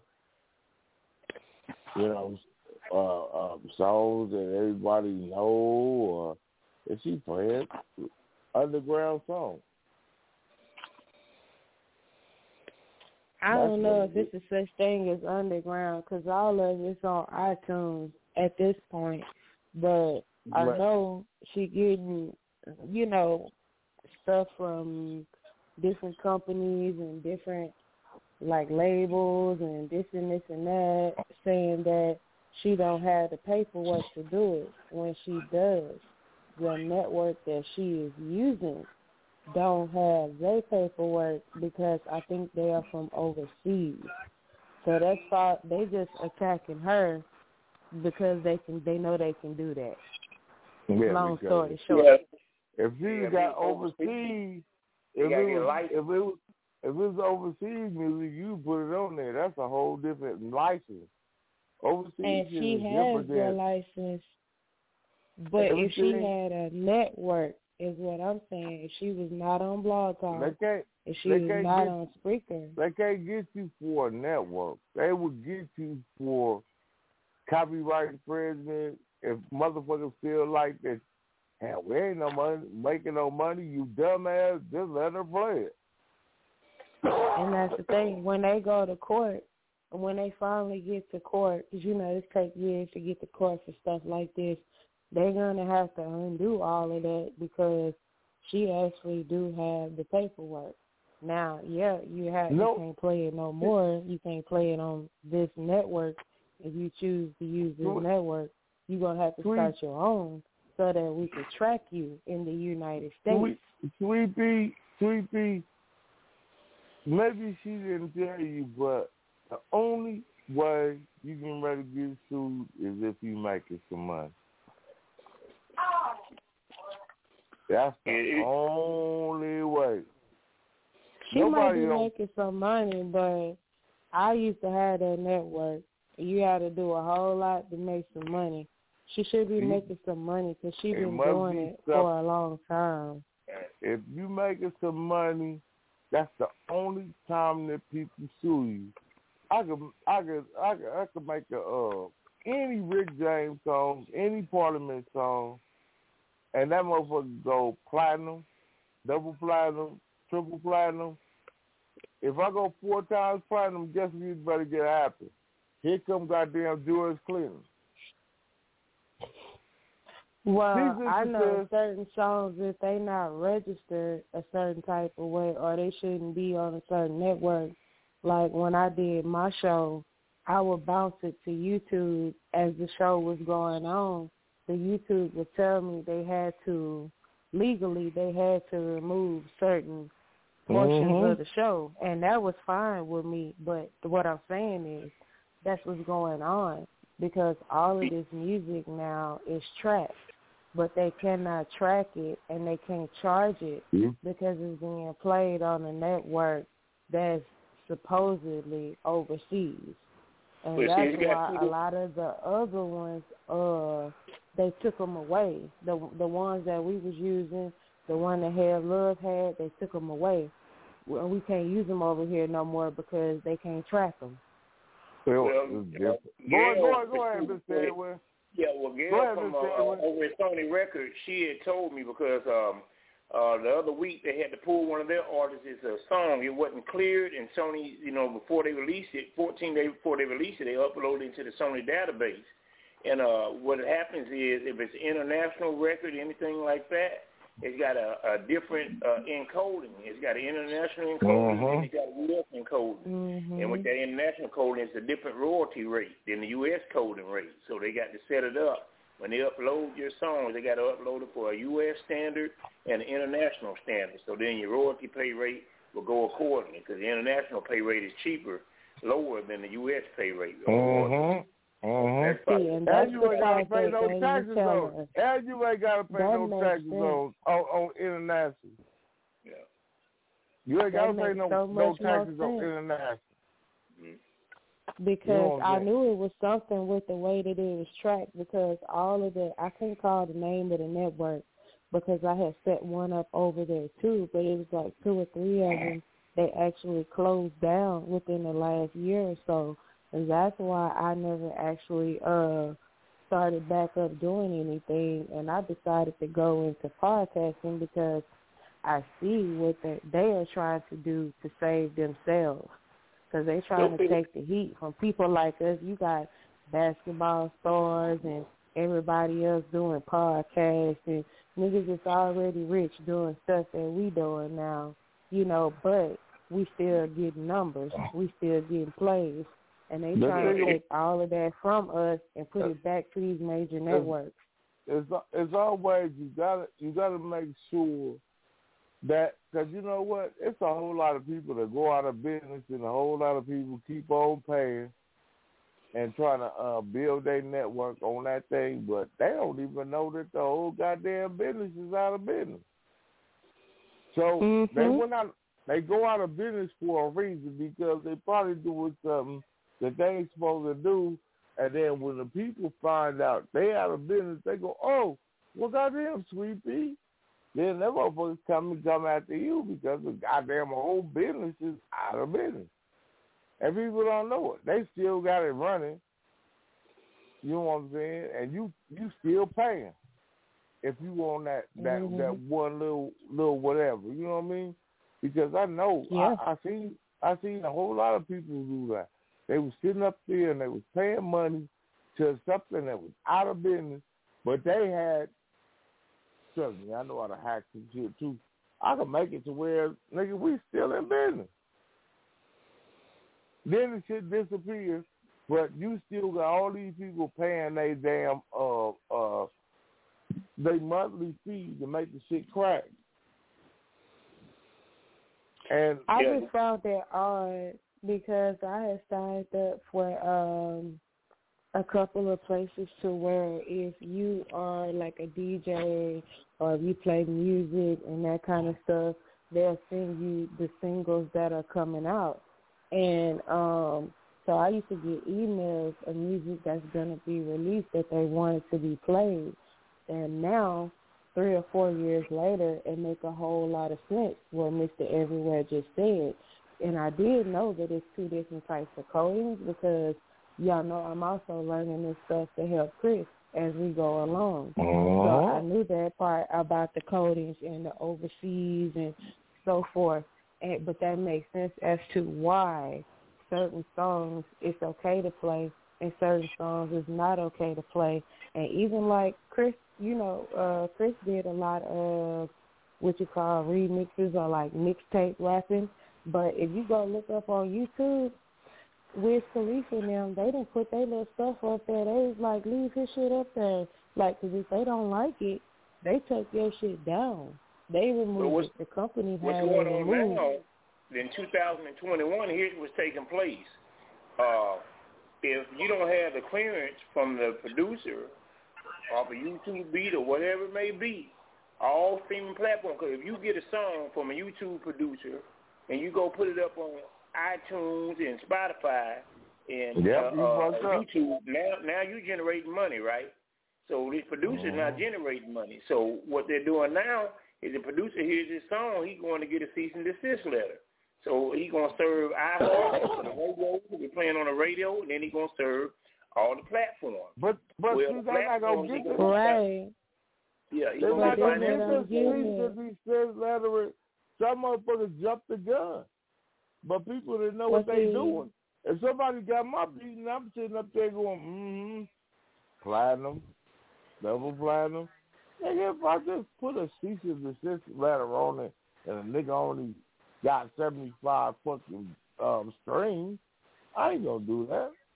you know, songs that everybody know, or if she playing underground songs. I don't know if it's a such thing as underground, because all of it's on iTunes at this point. But I know she getting, you know, stuff from different companies and different, like, labels and this and this and that, saying that she don't have the paperwork to do it. When she does, the network that she is using don't have their paperwork, because I think they are from overseas. So that's why they just attacking her, because they know they can do that. Yeah, long story short. If she got overseas, if it was overseas music, you put it on there. That's a whole different license. Overseas, and she has the license, but if she had a network, is what I'm saying. If she was not on Blog Talk, if she was not on Spreaker, they can't get you for a network. They would get you for copyright infringement. If motherfuckers feel like that, hell, we ain't no money making no money, you dumbass, just let her play it. And that's the thing. When they go to court, when they finally get to court, because, you know, it takes years to get to court for stuff like this, they're going to have to undo all of that, because she actually do have the paperwork. Now, yeah, you can't play it no more. You can't play it on this network. If you choose to use this network, you're going to have to start your own so that we can track you in the United States. Sweet Pea, maybe she didn't tell you, but the only way you can really get sued is if you making some money. That's the only way. She might be making some money, but I used to have that network. You had to do a whole lot to make some money. She should be making some money, because she's been doing it for a long time. If you making some money, that's the only time that people sue you. I could make any Rick James song, any Parliament song, and that motherfucker go platinum, double platinum, triple platinum. If I go 4 times platinum, guess what you better get happy? Here come goddamn George Clinton. Well, I know certain songs, if they not registered a certain type of way, or they shouldn't be on a certain network. Like when I did my show, I would bounce it to YouTube as the show was going on. The YouTube would tell me they had to remove certain portions of the show, and that was fine with me. But what I'm saying is that's what's going on, because all of this music now is tracked, but they cannot track it and they can't charge it because it's being played on a network that's supposedly overseas. And that's why a lot of the other ones, they took them away. The ones that we was using, the one that Head Love had, they took them away. We can't use them over here no more because they can't track them. Go ahead, Mr. Edwin. Yeah, well, Gail from over at Sony Records, she had told me because the other week they had to pull one of their artists' song. It wasn't cleared, and Sony, before they released it, 14 days before they released it, they uploaded it into the Sony database. And what happens is, if it's an international record, anything like that, it's got a different encoding. It's got an international encoding, and it's got a U.S. encoding. And with that international coding, it's a different royalty rate than the U.S. coding rate. So they got to set it up when they upload your songs, they got to upload it for a U.S. standard and an international standard. So then your royalty pay rate will go accordingly because the international pay rate is cheaper, lower than the U.S. pay rate. And you ain't got to pay no taxes on. And you ain't got to pay no taxes on international. Yeah. You ain't got to pay no taxes on international. Because I knew it was something with the way that it was tracked because all of I can't call the name of the network because I had set one up over there too, but it was like 2 or 3 of them, they actually closed down within the last year or so. And that's why I never actually started back up doing anything, and I decided to go into podcasting because I see what they are trying to do to save themselves. Because they're trying to take the heat from people like us. You got basketball stars and everybody else doing podcasts and niggas that's already rich doing stuff that we doing now, but we still getting numbers. We still getting plays. And they trying to take all of that from us and put it back to these major networks. It's always you gotta make sure that, because you know what, it's a whole lot of people that go out of business and a whole lot of people keep on paying and trying to build their network on that thing, but they don't even know that the whole goddamn business is out of business. So they go out of business for a reason because they probably doing something that they ain't supposed to do, and then when the people find out they out of business, they go, oh, well, goddamn, Sweet Pea. Then them motherfuckers come after you because the goddamn whole business is out of business. And people don't know it. They still got it running. You know what I'm saying? And you still paying if you want that one little whatever. You know what I mean? Because I know I seen a whole lot of people do that. They was sitting up there and they was paying money to something that was out of business, but they had. Trust me, I know how to hack some shit too. I can make it to where, nigga, we still in business. Then the shit disappears, but you still got all these people paying they damn they monthly fee to make the shit crack. And I just found that odd because I had signed up for a couple of places to where if you are like a DJ or if you play music and that kind of stuff, they'll send you the singles that are coming out. And so I used to get emails of music that's going to be released that they wanted to be played. And now, 3 or 4 years later, it makes a whole lot of sense what Mr. Everywhere just said. And I did know that it's 2 different types of codings because y'all know I'm also learning this stuff to help Chris as we go along. So I knew that part about the codings and the overseas and so forth. But that makes sense as to why certain songs it's okay to play and certain songs it's not okay to play. And even like Chris, Chris did a lot of what you call remixes or like mixtape rapping. But if you go look up on YouTube, Wiz Khalifa and them, they didn't put their little stuff up there. They was like, leave his shit up there. Like, because if they don't like it, they take their shit down. They removed it. The company had what's going on now, in 2021, here's what's taking place. If you don't have the clearance from the producer off a YouTube beat or whatever it may be, all streaming platforms, because if you get a song from a YouTube producer and you go put it up on iTunes and Spotify and YouTube, now you generating money, right? So this producer's not generating money. So what they're doing now is the producer hears this song, he's going to get a cease and desist letter. So he's going to serve iHeart on the radio, we're playing on the radio, and then he's going to serve all the platforms. But well, they're not going to get this. Right. Yeah, he's they're not going to get this this. cease and desist letter. Some motherfuckers jumped the gun. But people didn't know what they doing. If somebody got my beat and I'm sitting up there going, platinum, double platinum. Nigga, if I just put a cease and desist letter on it and a nigga only got 75 fucking streams, I ain't gonna do that.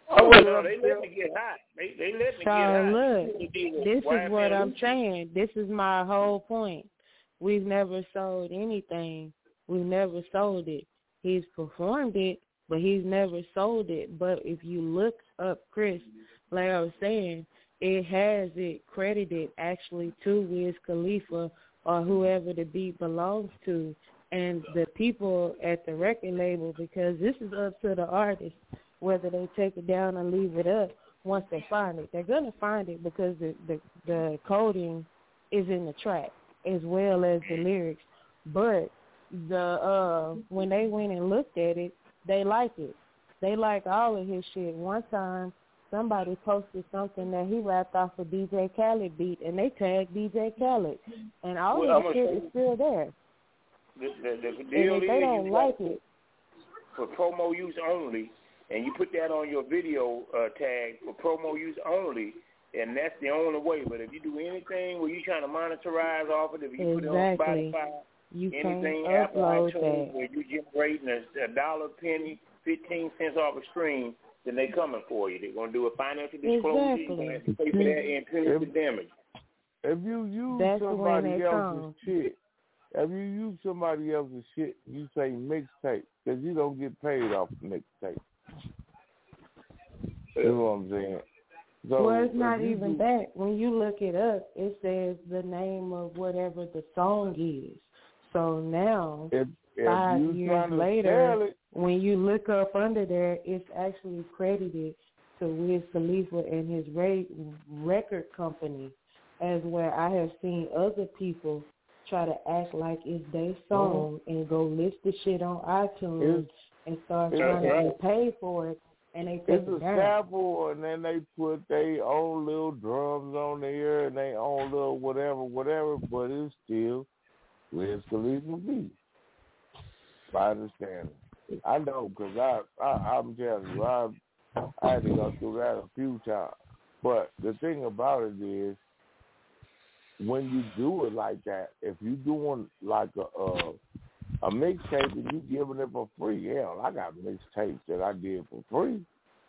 Oh, well, no, they let me get hot. They let me get hot. Look, this is what I'm saying. This is my whole point. We've never sold anything. We've never sold it. He's performed it, but he's never sold it. But if you look up Chris, like I was saying, it has it credited actually to Wiz Khalifa or whoever the beat belongs to. And the people at the record label, because this is up to the artist, whether they take it down or leave it up once they find it. They're going to find it because the coding is in the track as well as the lyrics. But when they went and looked at it, they like it. They like all of his shit. One time, somebody posted something that he rapped off a DJ Khaled beat, and they tagged DJ Khaled. And all of the shit is still there. The deal and if they don't like it, for promo use only, and you put that on your video tag for promo use only, and that's the only way. But if you do anything where you're trying to monetize off it, if you put it on Spotify, you anything, can't Apple upload iTunes, that. where you're generating a dollar, penny, 15 cents off a stream, then they coming for you. They're going to do a financial disclosure. You're going to have to pay for that and penalty damage. If you use somebody else's shit, you say mixtape, because you don't get paid off the mixtape. You know what I'm saying? So well, it's not even that. When you look it up, it says the name of whatever the song is. So now, 5 years later, when you look up under there, it's actually credited to Wiz Khalifa and his record company, as where I have seen other people try to act like it's their song and go list the shit on iTunes and start trying to get paid for it, and they take it down. It's a sample, and then they put their own little drums on there and their own little whatever, but it's still Wiz Khalifa beat. I understand it. I know, because I'm telling you, I had to go through that a few times. But the thing about it is, when you do it like that, if you're doing like a mixtape and you giving it for free, hell, I got mixtapes that I did for free.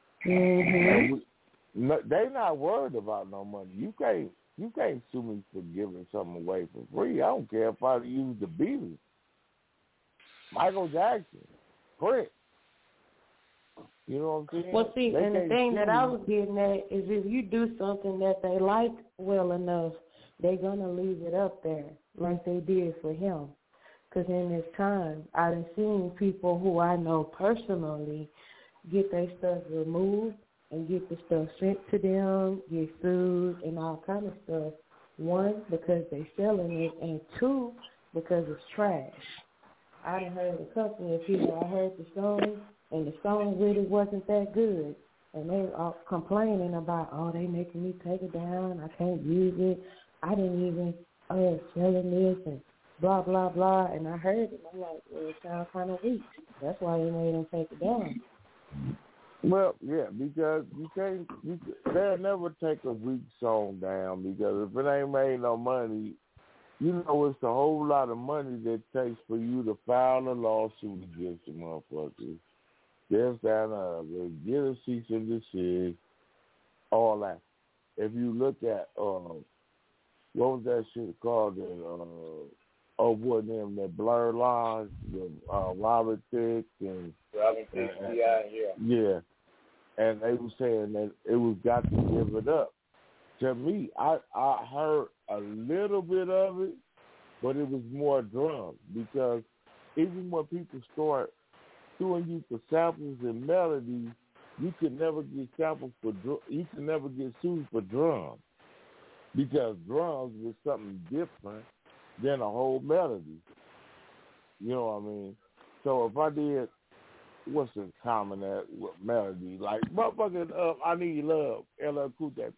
Mm-hmm. They not worried about no money. You can't sue me for giving something away for free. I don't care if I use the Beatles, Michael Jackson, Prince. You know what I'm saying? Well, see, and the thing that I was getting at is if you do something that they like well enough, they're going to leave it up there like they did for him. Because in this time, I've seen people who I know personally get their stuff removed and get the stuff sent to them, get sued and all kind of stuff. One, because they're selling it, and two, because it's trash. I done heard a couple of people, I heard the song, and the song really wasn't that good. And they are complaining about, oh, they making me take it down, I can't use it. I didn't even selling this and blah, blah, blah. And I heard it. I'm like, well, it sounds kind of weak. That's why they made them take it down. Well, yeah, because they'll never take a weak song down, because if it ain't made no money, you know it's a whole lot of money that takes for you to file a lawsuit against the motherfuckers. This, that, and other. Get a cease and desist, all that. If you look at what was that shit called? What them? That Blurred Lines, Robert Thicke and yeah. And they were saying that it was got to give it up. To me, I heard a little bit of it, but it was more drums, because even when people start suing you for samples and melodies, you can never get sued for drums. Because drums was something different than a whole melody. You know what I mean? So if I did, what's the common melody? Like, motherfucking I Need Love, LL Cool J.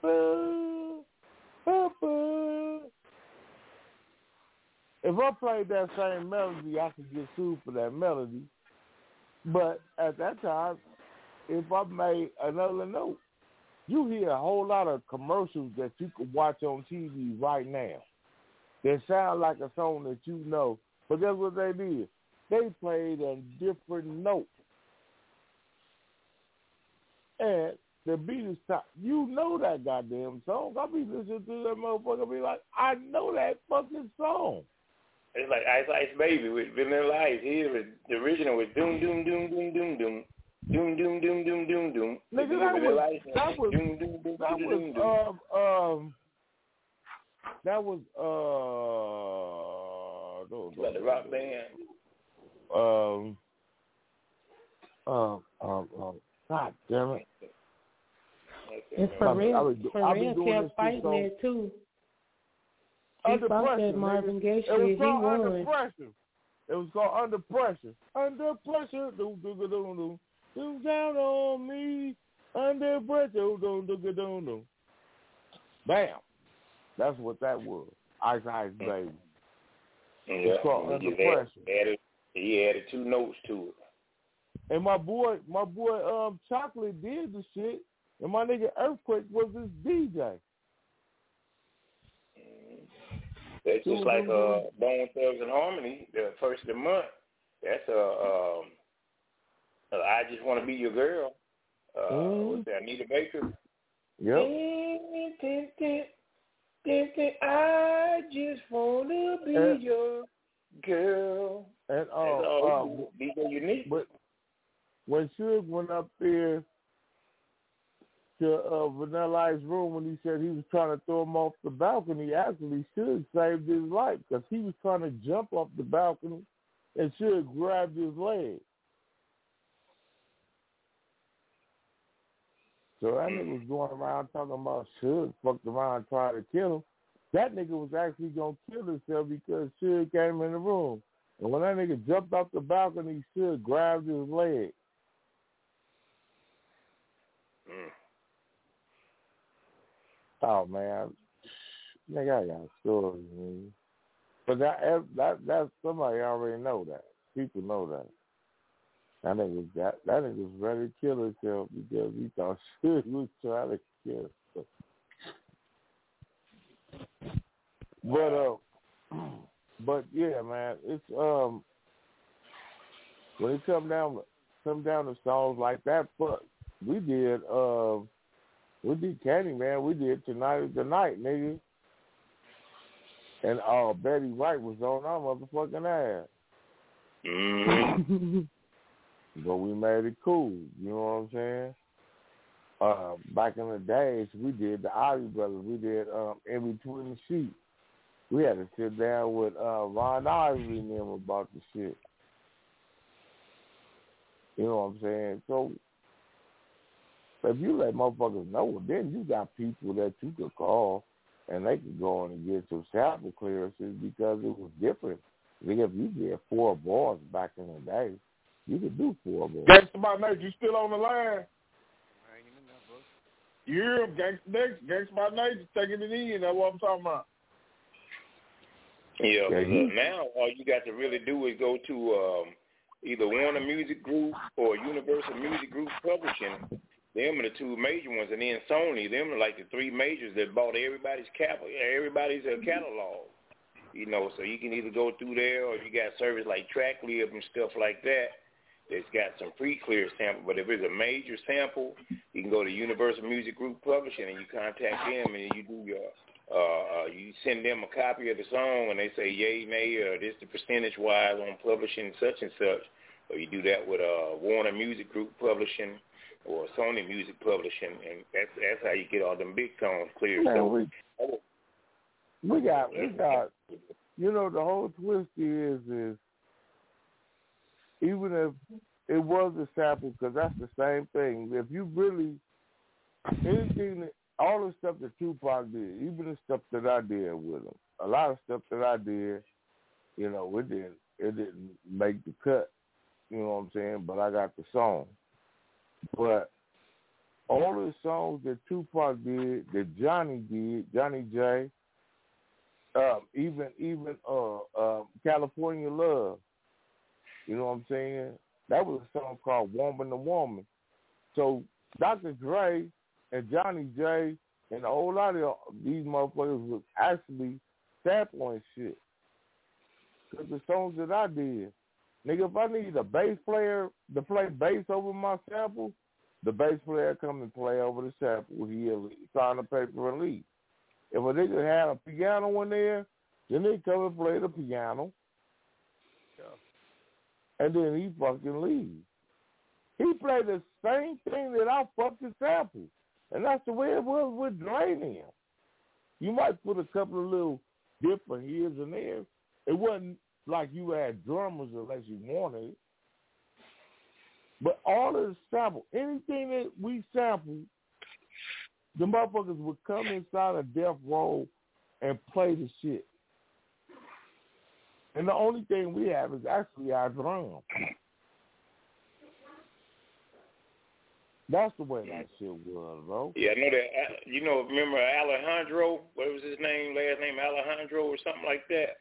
If I played that same melody, I could get sued for that melody. But at that time, if I made another note, you hear a whole lot of commercials that you could watch on TV right now that sound like a song that you know. But guess what they did? They played a different note. And the beat is top. You know that goddamn song. I be listening to that motherfucker. Be like, I know that fucking song. It's like Ice Ice Baby with Vanilla Ice. Here, the original was doom doom doom doom doom doom. Doom doom doom doom doom doom. Nigga, that was like the rock band. God damn it. And Pharrell kept fighting it too. He fought that Marvin Gaye shit. He won. Under Pressure. It was called Under Pressure. Under Pressure. Doom down on me. Under pressure. Bam. That's what that was. Ice Ice Baby. Yeah. It's called Under Pressure. He added 2 notes to it. And my boy, Chocolate did the shit, and my nigga Earthquake was his DJ. That's just like Bone Thugs and Harmony, the first of the month. That's I Just Want to Be Your Girl. What's that, Anita Baker? Yep. I just want to be your girl. And DJ Unique. But when Suge went up there to Vanilla Ice's room when he said he was trying to throw him off the balcony, actually Suge saved his life because he was trying to jump off the balcony and Suge grabbed his leg. So that nigga was going around talking about Suge fucked around trying to kill him. That nigga was actually going to kill himself because Suge came in the room. And when that nigga jumped off the balcony, Suge grabbed his leg. Oh, man. Nigga, I got stories, man. But that's somebody already know that. People know that. That nigga was ready to kill himself because he thought Suge was trying to kill himself. But yeah, man, it's when it come down to songs like that, but we did Candyman, we did Tonight Is the Night, nigga. And Betty White was on our motherfucking ass. Mm-hmm. But we made it cool, you know what I'm saying? Back in the days, we did the Ivy Brothers. We did In Between the Sheets. We had to sit down with Ron Isley and them about the shit. You know what I'm saying? So, if you let motherfuckers know, then you got people that you could call and they could go on and get some sample clearances because it was different. If you did 4 bars back in the day, you could do 4 bars. Gangsta by Night, you still on the line? You hear him, Gangsta by Night, taking it in. That's what I'm talking about. Yeah, now all you got to really do is go to either Warner Music Group or Universal Music Group Publishing. Them are the 2 major ones, and then Sony. Them are like the 3 majors that bought everybody's catalog. You know, so you can either go through there or you got service like TrackLib and stuff like that. It's got some pre-clear sample, but if it's a major sample, you can go to Universal Music Group Publishing and you contact them and you do your you send them a copy of the song and they say yay, nay, or this the percentage-wise on publishing such and such. Or you do that with Warner Music Group Publishing or Sony Music Publishing, and that's how you get all them big songs clear. Man, so, we got, you know, the whole twist is even if it was a sample, because that's the same thing. If you really, anything that, all the stuff that Tupac did, even the stuff that I did with him, a lot of stuff that I did, you know, it didn't make the cut, you know what I'm saying, but I got the song. But all the songs that Tupac did, that Johnny did, Johnny J, even California Love, you know what I'm saying? That was a song called Woman to Woman. So Dr. Dre and Johnny J and a whole lot of these motherfuckers was actually sampling shit. Because the songs that I did, nigga, if I need a bass player to play bass over my sample, the bass player come and play over the sample. He'll sign the paper and leave. If a nigga had a piano in there, then they come and play the piano. Yeah. And then he fucking leaves. He played the same thing that I fucking sampled. And that's the way it was with Dre then. You might put a couple of little different here's and there. It wasn't like you had drummers unless you wanted it. But all of the sample, anything that we sampled, the motherfuckers would come inside a Death Row and play the shit. And the only thing we have is actually our drum. That's the way that shit was, bro. Yeah, I know that. You know, remember Alejandro? What was his name? Last name Alejandro or something like that?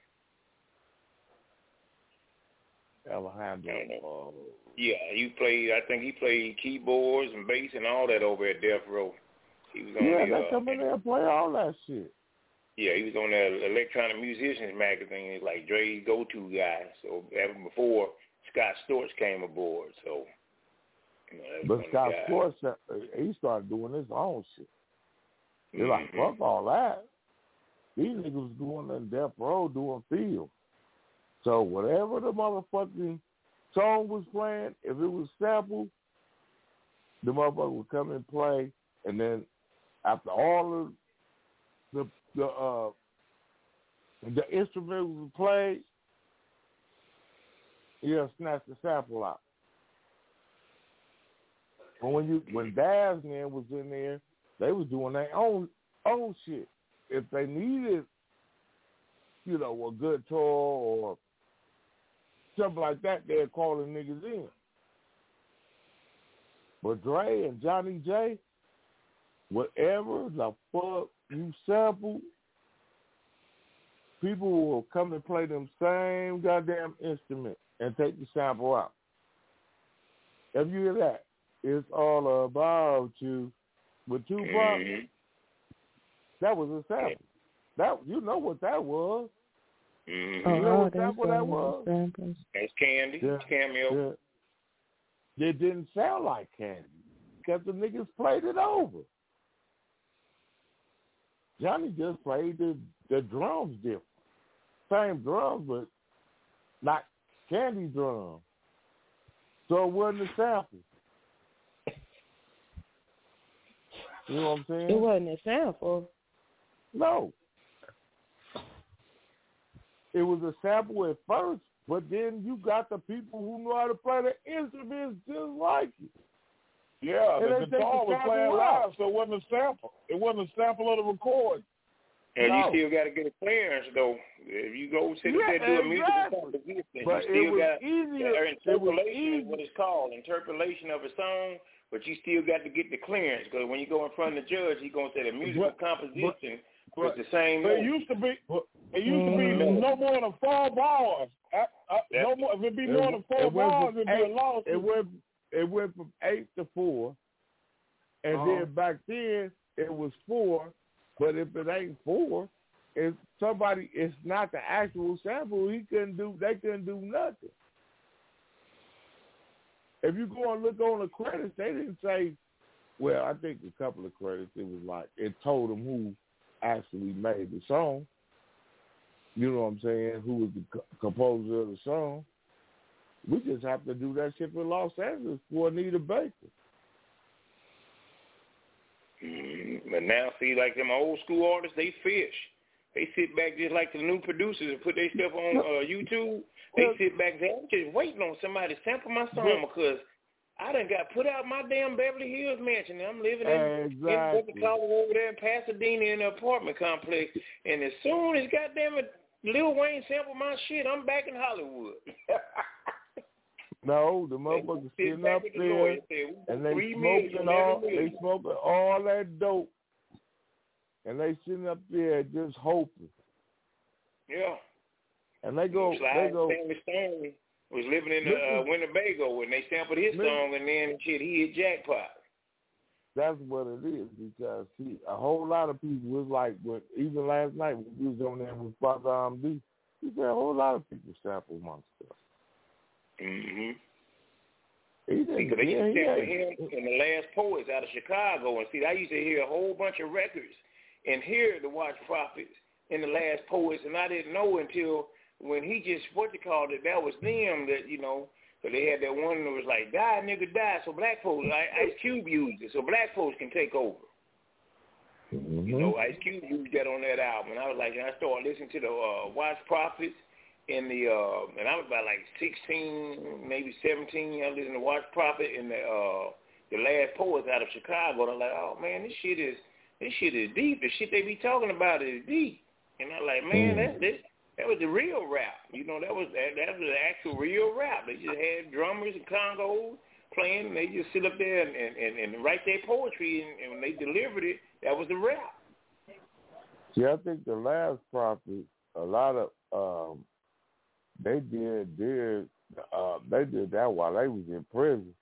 Alejandro. Yeah, I think he played keyboards and bass and all that over at Death Row. He was on they come in there and play all that shit. Yeah, he was on the Electronic Musicians magazine. He's like Dre's go-to guy. So before Scott Storch came aboard, so. But Scott Storch, he started doing his own shit. They're like, fuck all that. These niggas was doing in Death Row doing field. So whatever the motherfucking song was playing, if it was sampled, the motherfucker would come and play, and then after all of the instruments was played, he'll snatch the sample out. But when Daz man was in there, they was doing their own shit. If they needed, you know, a good tour or something like that, they'd call the niggas in. But Dre and Johnny J, whatever the fuck you sample, people will come and play them same goddamn instrument and take the sample out. If you hear that, it's all about you. With Tupac, that was a sample. That you know what that was. You know what sample that was? That's Candy. Yeah. Cameo. Yeah. It didn't sound like Candy because the niggas played it over. Johnny just played the drums different. Same drums, but not Candy drums. So it wasn't a sample. You know what I'm saying? It wasn't a sample. No. It was a sample at first, but then you got the people who know how to play the instruments just like you. Yeah, the guitar was playing live, so it wasn't a sample. It wasn't a sample of the record. And you still got to get a clearance, though. If you go sit up there and do a musical composition, but you still got interpolation is what it's called, interpolation of a song. But you still got to get the clearance because when you go in front of the judge, he's gonna say the musical composition was the same. But it used to be no more than 4 bars. No more. If it be more than 4 bars, it'd be a loss. It went from 8 to 4, and then back then it was 4. But if it ain't 4, if somebody it's not the actual sample, they couldn't do nothing. If you go and look on the credits, they didn't say, well, I think a couple of credits, it was like, it told them who actually made the song. You know what I'm saying? Who was the composer of the song. We just have to do that shit for Los Angeles for Anita Baker. But now, see, like them old school artists, they fish. They sit back just like the new producers and put their stuff on YouTube. They sit back there. I'm just waiting on somebody to sample my song because I done got put out my damn Beverly Hills mansion. I'm living in Colorado over there in Pasadena in an apartment complex. And as soon as goddamn it, Lil Wayne sampled my shit, I'm back in Hollywood. No, the motherfuckers sitting up there and they smoking all that dope. And they sitting up there just hoping. Yeah. And they go. Stanley Stone was living in Winnebago, and they sampled his song, and then shit, he hit jackpot. That's what it is, because see, a whole lot of people was like, even last night when we was on there with Father Amdi, he said a whole lot of people sampled my stuff. Mm-hmm. Because they used to sample him in The Last Poets out of Chicago. And see, I used to hear a whole bunch of records and hear the Watch Prophets in The Last Poets, and I didn't know until when he just, that was them that, so they had that one that was like, die, nigga, die, so black folks, Ice Cube used it, so black folks can take over. Mm-hmm. Ice Cube used that on that album. And I was like, and I started listening to the Watch Prophets and I was about like 16, maybe 17. I listened to Watch Prophet and the Last Poets out of Chicago. And I'm like, oh man, this shit is deep. The shit they be talking about is deep. And I'm like, man, that was the real rap. That was the actual real rap. They just had drummers and congos playing, and they just sit up there and write their poetry, and when they delivered it, that was the rap. See, I think the Last Prophet, a lot of they did that while they was in prison.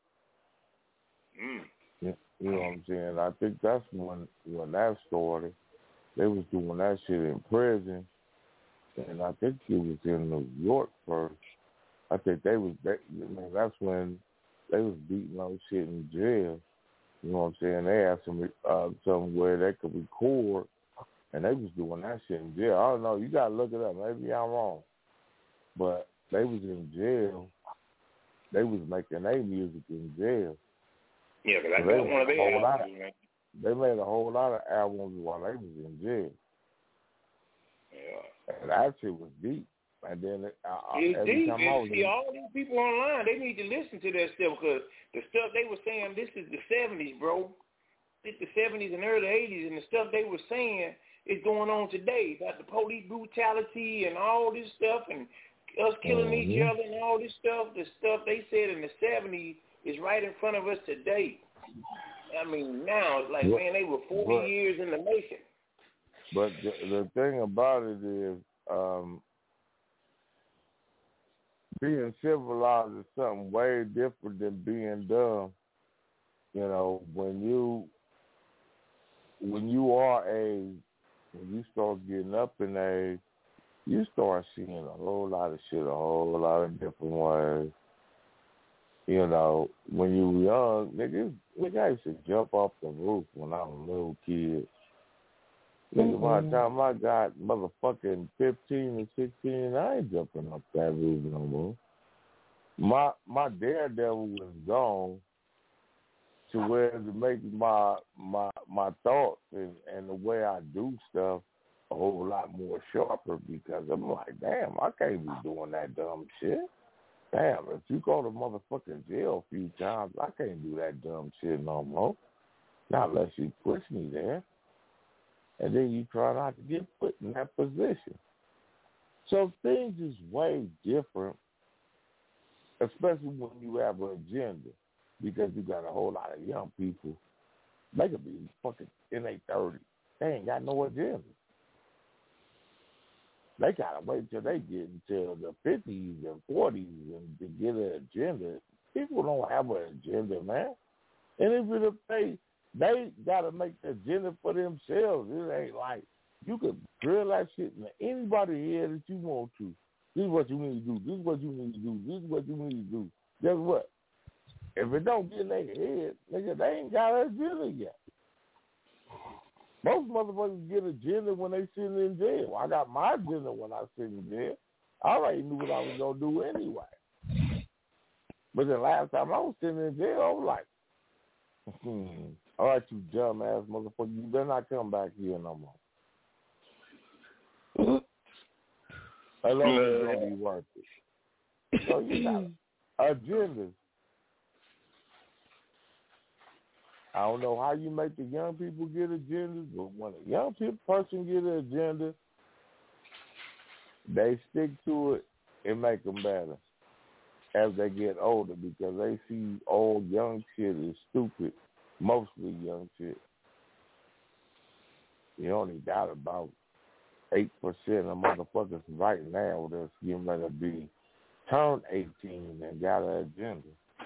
You know what I'm saying? I think that's when that started. They was doing that shit in prison, and I think it was in New York first. I think that's when they was beating those shit in jail. You know what I'm saying? They had something where they could record, and they was doing that shit in jail. I don't know. You gotta look it up. Maybe I'm wrong, but they was in jail. They was making their music in jail. Yeah, because I got one of their albums. They made a whole lot of albums while they was in jail. Yeah. And that shit was deep. And then it's deep. And see, all these people online, they need to listen to that stuff because the stuff they were saying, this is the 70s, bro. It's the 70s and early 80s, and the stuff they were saying is going on today. About the police brutality and all this stuff and us killing each other and all this stuff. The stuff they said in the 70s is right in front of us today. I mean, now it's like, man, they were 40 years in the making. But the thing about it is, being civilized is something way different than being dumb. When you start getting up in age, you start seeing a whole lot of shit, a whole lot of different ways. When you were young, nigga, I used to jump off the roof when I was a little kid. Nigga, by the time I got motherfucking 15 and 16, I ain't jumping up that roof no more. My daredevil was gone to where to make my thoughts and the way I do stuff a whole lot more sharper because I'm like, damn, I can't be doing that dumb shit. Damn, if you go to motherfucking jail a few times, I can't do that dumb shit no more. Not unless you push me there. And then you try not to get put in that position. So things is way different, especially when you have an agenda, because you got a whole lot of young people. They could be fucking in their 30s. They ain't got no agenda. They gotta wait till they get into the 50s and 40s and to get an agenda. People don't have an agenda, man. And even if they gotta make the agenda for themselves. It ain't like you could drill that shit into anybody's head that you want to. This is what you need to do. This is what you need to do. This is what you need to do. Guess what? If it don't get in their head, nigga, they ain't got an agenda yet. Most motherfuckers get an agenda when they sitting in jail. I got my agenda when I sit in jail. I already knew what I was gonna do anyway. But the last time I was sitting in jail, I was like, all right, you dumbass motherfucker, you better not come back here no more. Unless it's gonna be worth it. So you got agendas. I don't know how you make the young people get agendas, but when a young person get an agenda, they stick to it and make them better as they get older because they see old young shit is stupid, mostly young shit. You only got about 8% of motherfuckers right now that's getting ready to be turned 18 and got an agenda.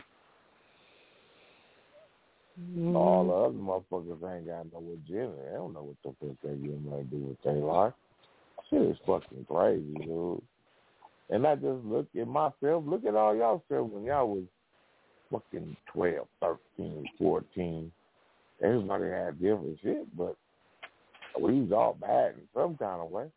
All the other motherfuckers ain't got no agenda. They don't know what the fuck they getting ready to do with their life. Shit is fucking crazy, dude. And I just look at myself. Look at all y'all self when y'all was fucking 12, 13, 14. Everybody had different shit, but we was all bad in some kind of way.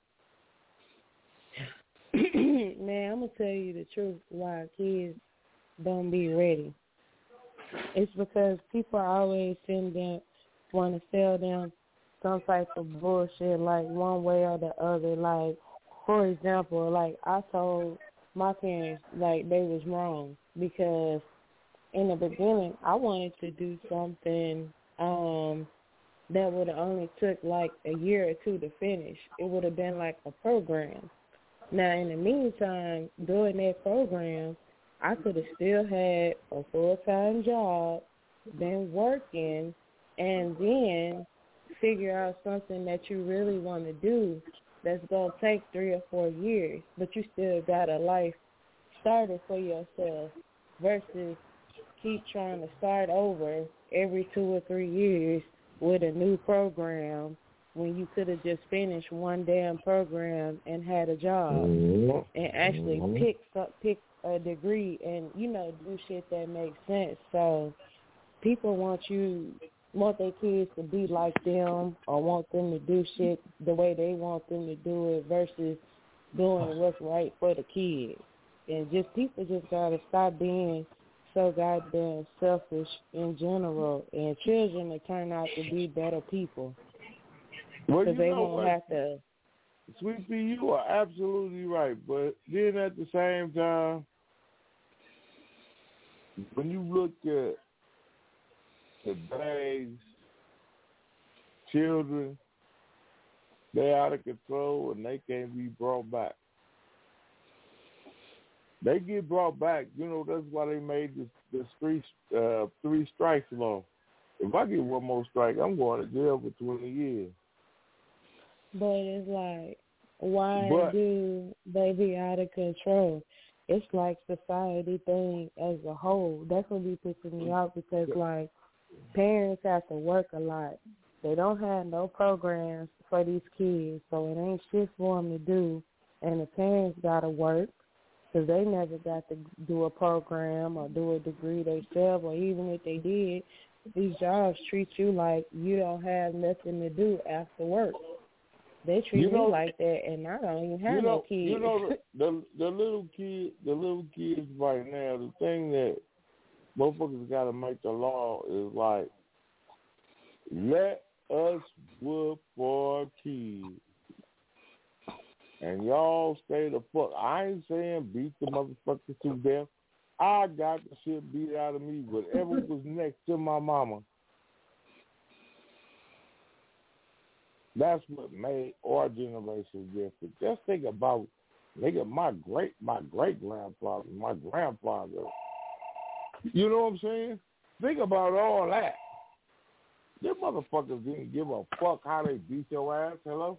Man, I'm going to tell you the truth why kids don't be ready. It's because people always want to sell them some type of bullshit, like one way or the other. Like, for example, like I told my parents, like, they was wrong because in the beginning I wanted to do something that would have only took like a year or two to finish. It would have been like a program. Now, in the meantime, doing that program, I could have still had a full-time job, been working, and then figure out something that you really want to do that's going to take 3 or 4 years, but you still got a life started for yourself versus keep trying to start over every 2 or 3 years with a new program when you could have just finished one damn program and had a job and actually pick a degree and, you know, do shit that makes sense. So people want their kids to be like them or want them to do shit the way they want them to do it versus doing what's right for the kids. And just people just got to stop being so goddamn selfish in general, and children will turn out to be better people. Because they won't have to. Sweet Pea, you are absolutely right. But then at the same time, when you look at today's children, they're out of control and they can't be brought back. They get brought back. You know, that's why they made this 3 strikes law. If I get one more strike, I'm going to jail for 20 years. But it's like, why do they be out of control? It's like society thing as a whole. That's what be pissing me off because, like, parents have to work a lot. They don't have no programs for these kids, so it ain't shit for them to do. And the parents got to work because they never got to do a program or do a degree themselves, or even if they did, these jobs treat you like you don't have nothing to do after work. They treat me like that, and I don't even have no kids. You know, the little kids right now, the thing that motherfuckers got to make the law is like, let us whoop for kids. And y'all stay the fuck. I ain't saying beat the motherfuckers to death. I got the shit beat out of me, whatever was next to my mama. That's what made our generation different. Just think about, nigga, my great grandfather, my grandfather. You know what I'm saying? Think about all that. Them motherfuckers didn't give a fuck how they beat your ass. Hello?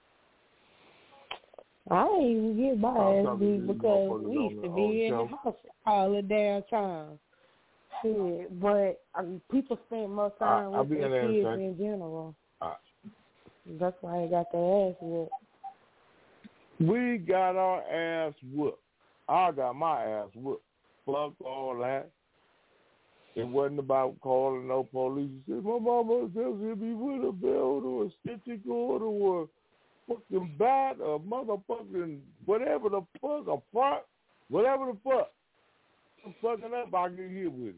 I ain't even get my ass beat because we used to be in the house all the damn time. Shit, but people spend more time with their kids in general. That's why I got their ass whooped. We got our ass whooped. I got my ass whooped. Fuck all that. It wasn't about calling no police. It said, my mama just hit me with a belt or a stitching cord or a fucking bat or motherfucking whatever the fuck, a front, whatever the fuck. I'm fucking up, I'll get hit with it.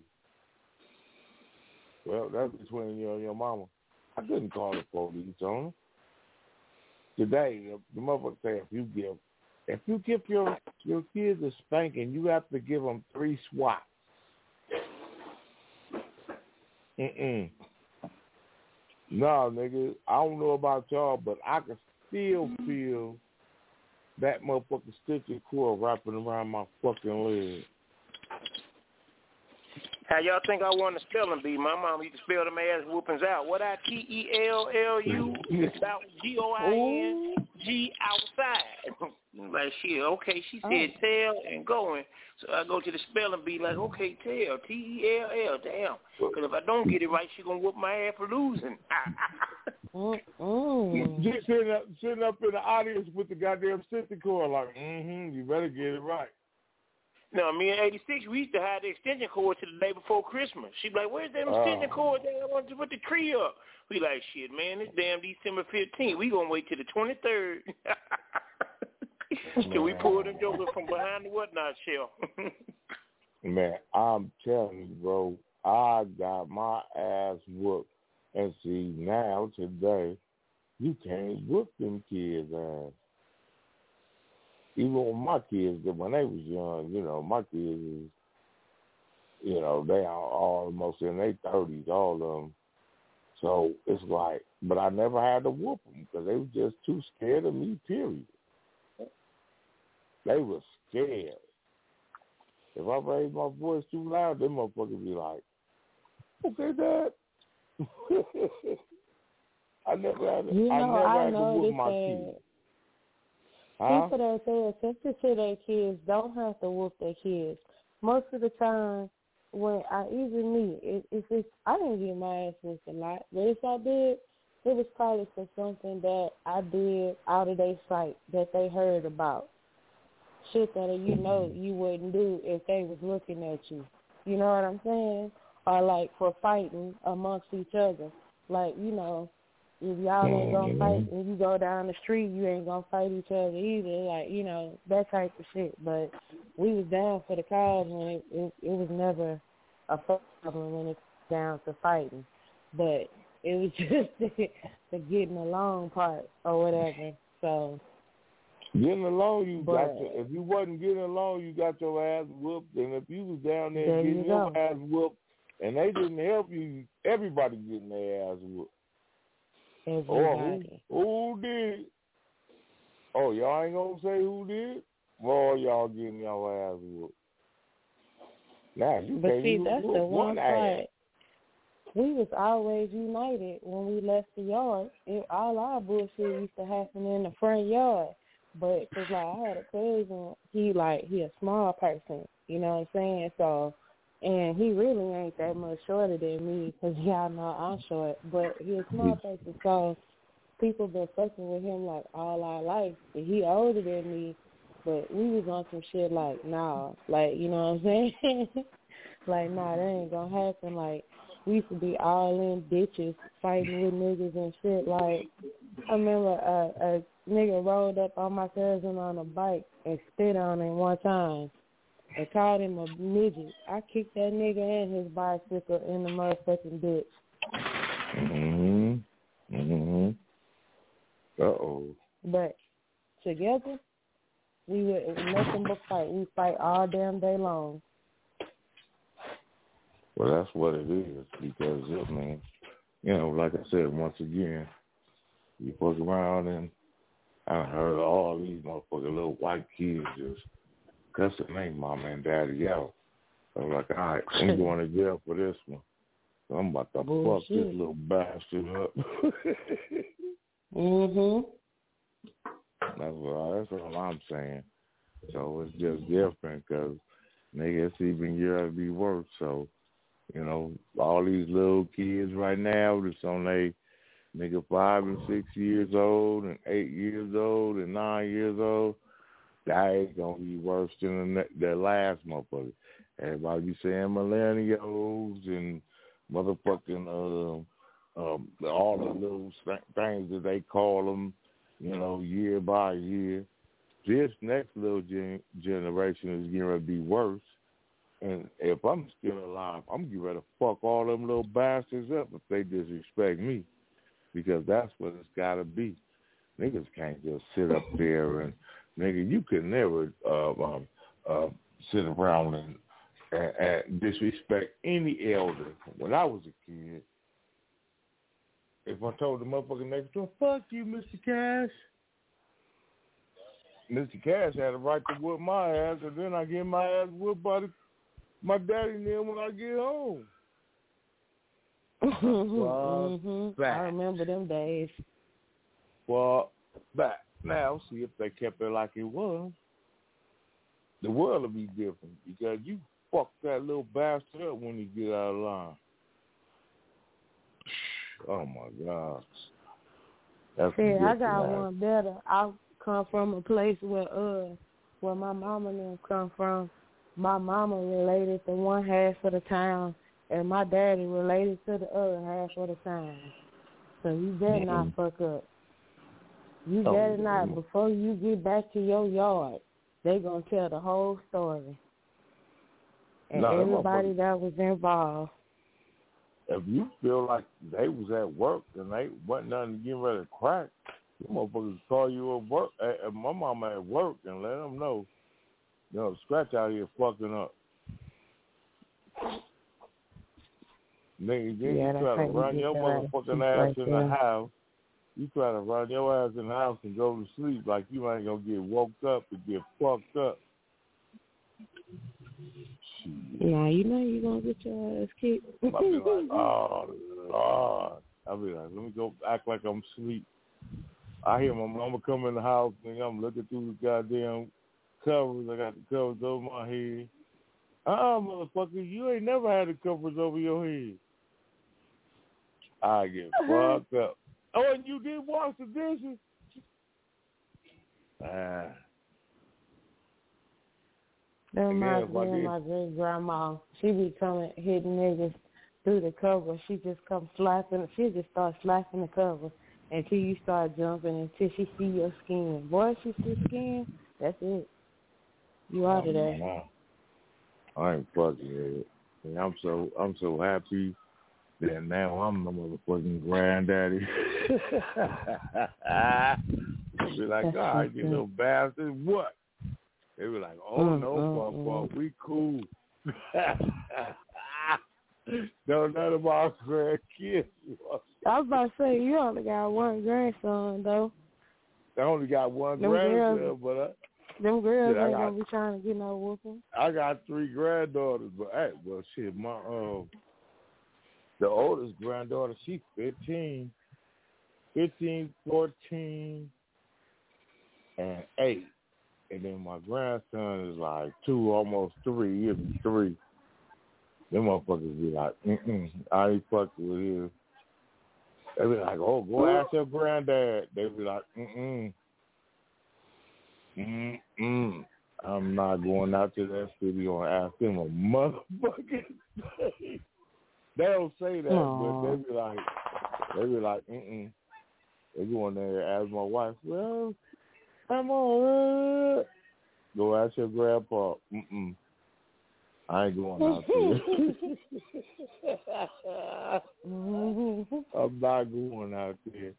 Well, that's between you and your mama. I couldn't call the police on them. Today, the motherfucker say if you give your kids a spanking, you have to give them 3 swats. No, nigga, I don't know about y'all, but I can still feel that motherfucking stitching cord wrapping around my fucking leg. How y'all think I won the spelling bee? My mom used to spell them ass whoopings out. What I TELLU about GOING outside. Like shit, okay, she said tell and going. So I go to the spelling bee like, okay, tell, TELL, damn. Because if I don't get it right, she gonna whoop my ass for losing. Just sitting up in the audience with the goddamn stitching cord like, you better get it right. No, me and 86, we used to hide the extension cord to the day before Christmas. She'd be like, where's that extension cord? I want to put the tree up. We like, shit, man, it's damn December 15th. We going to wait till the 23rd. Till we pull them jokers from behind the whatnot shelf. Man, I'm telling you, bro, I got my ass whooped. And see, now, today, you can't whoop them kids' ass. Even with my kids, when they was young, you know, my kids, you know, they are almost in their 30s, all of them. So it's like, but I never had to whoop them because they were just too scared of me, period. They were scared. If I raised my voice too loud, them motherfuckers be like, okay, Dad. I never had to whoop my kids. People that say sensitive to their kids don't have to whoop their kids. Most of the time, when I didn't get my ass whooped a lot, but if I did, it was probably for something that I did out of their sight that they heard about. Shit that you know you wouldn't do if they was looking at you. You know what I'm saying? Or like for fighting amongst each other. Like, you know, if y'all ain't gonna fight and you go down the street, you ain't gonna fight each other either. Like, you know, that type of shit. But we was down for the cause when it was never a problem when it came down to fighting. But it was just the getting along part or whatever. So getting along, if you wasn't getting along, you got your ass whooped. And if you was down there getting your ass whooped and they didn't help you, everybody getting their ass whooped. Everybody. Who did? Oh, y'all ain't gonna say who did? Well, y'all getting your ass whooped. Now, you but can't see, even that's the one part. We was always united when we left the yard. All our bullshit used to happen in the front yard. But, cause like, I had a cousin, he a small person, you know what I'm saying? So, and he really ain't that much shorter than me, because y'all know I'm short, but he a small person, so people been fucking with him, like, all our life. And he older than me, but we was on some shit like, nah, like, you know what I'm saying? Like, nah, that ain't gonna happen. Like, we used to be all in ditches, fighting with niggas and shit. Like, I remember a nigga rolled up on my cousin on a bike and spit on him one time. They called him a midget. I kicked that nigga and his bicycle in the motherfucking ditch. Uh-oh. But together, we would nothing but fight. We fight all damn day long. Well, that's what it is because, I mean, you know, like I said, once again, you fuck around and I heard all these motherfucking little white kids just cussing their mama and daddy out. I was like, all right, I'm going to jail for this one. So I'm about to fuck this little bastard up. That's all I'm saying. So it's just different because, nigga, it's even year to be worse. So, you know, all these little kids right now that's on they nigga 5 and 6 years old and 8 years old and 9 years old, that ain't gonna be worse than the last motherfucker. Everybody be saying millennials and motherfucking all the little things that they call them, you know, year by year. This next little generation is going to be worse. And if I'm still alive, I'm getting ready to fuck all them little bastards up if they disrespect me. Because that's what it's got to be. Niggas can't just sit up there and, nigga, you could never sit around and disrespect any elder. When I was a kid, if I told the motherfucker next door, fuck you, Mr. Cash, Mr. Cash had a right to whoop my ass, and then I get my ass whooped by my daddy and them when I get home. I remember them days. Well, back now, see if they kept it like it was, the world will be different because you fuck that little bastard up when you get out of line. Oh my God. I got one better. I come from a place where my mama and them come from, my mama related to one half of the town, and my daddy related to the other half of the town. So you better not fuck up. You better not. Before you get back to your yard, they gonna tell the whole story. And everybody that was involved. If you feel like they was at work and they wasn't nothing to get ready to crack, you motherfuckers call you at work. At my mama at work and let them know, Scratch out here fucking up. Nigga, then you try to run your motherfucking ass in the house. You try to run your ass in the house and go to sleep like you ain't gonna get woke up and get fucked up. Nah, you know you gonna get your ass kicked. I'll be like, oh Lord. I'll be like, let me go act like I'm asleep. I hear my mama come in the house and I'm looking through the goddamn covers. I got the covers over my head. Motherfucker, you ain't never had the covers over your head. I get fucked up. Oh, and you did wash the dishes? That reminds me of my great grandma. She be coming hitting niggas through the cover. She just come slapping. She just start slapping the cover until you start jumping until she see your skin. Boy, she see skin. That's it. You out of there. Wow. I ain't fucking it. And I'm so happy that now I'm the motherfucking granddaddy. Be like, all right, you little bastard, what? They be like, oh, no, Papa, we cool. No, none of our grandkids. I was about to say, you only got one grandson, though. I only got one grandson, but them girls ain't gonna be trying to get no whooping. I got 3 granddaughters, but hey, well, shit, my the oldest granddaughter, she's 15, 14, and 8. And then my grandson is like 2, almost 3. He'll be 3. Them motherfuckers be like, I ain't fucking with you. They be like, oh, go ask your granddad. They be like, I'm not going out to that studio and ask him a motherfucking thing. They don't say that, but they be like, They go in there and ask my wife, well, I'm all right. Go ask your grandpa. I ain't going out there. I'm not going out there.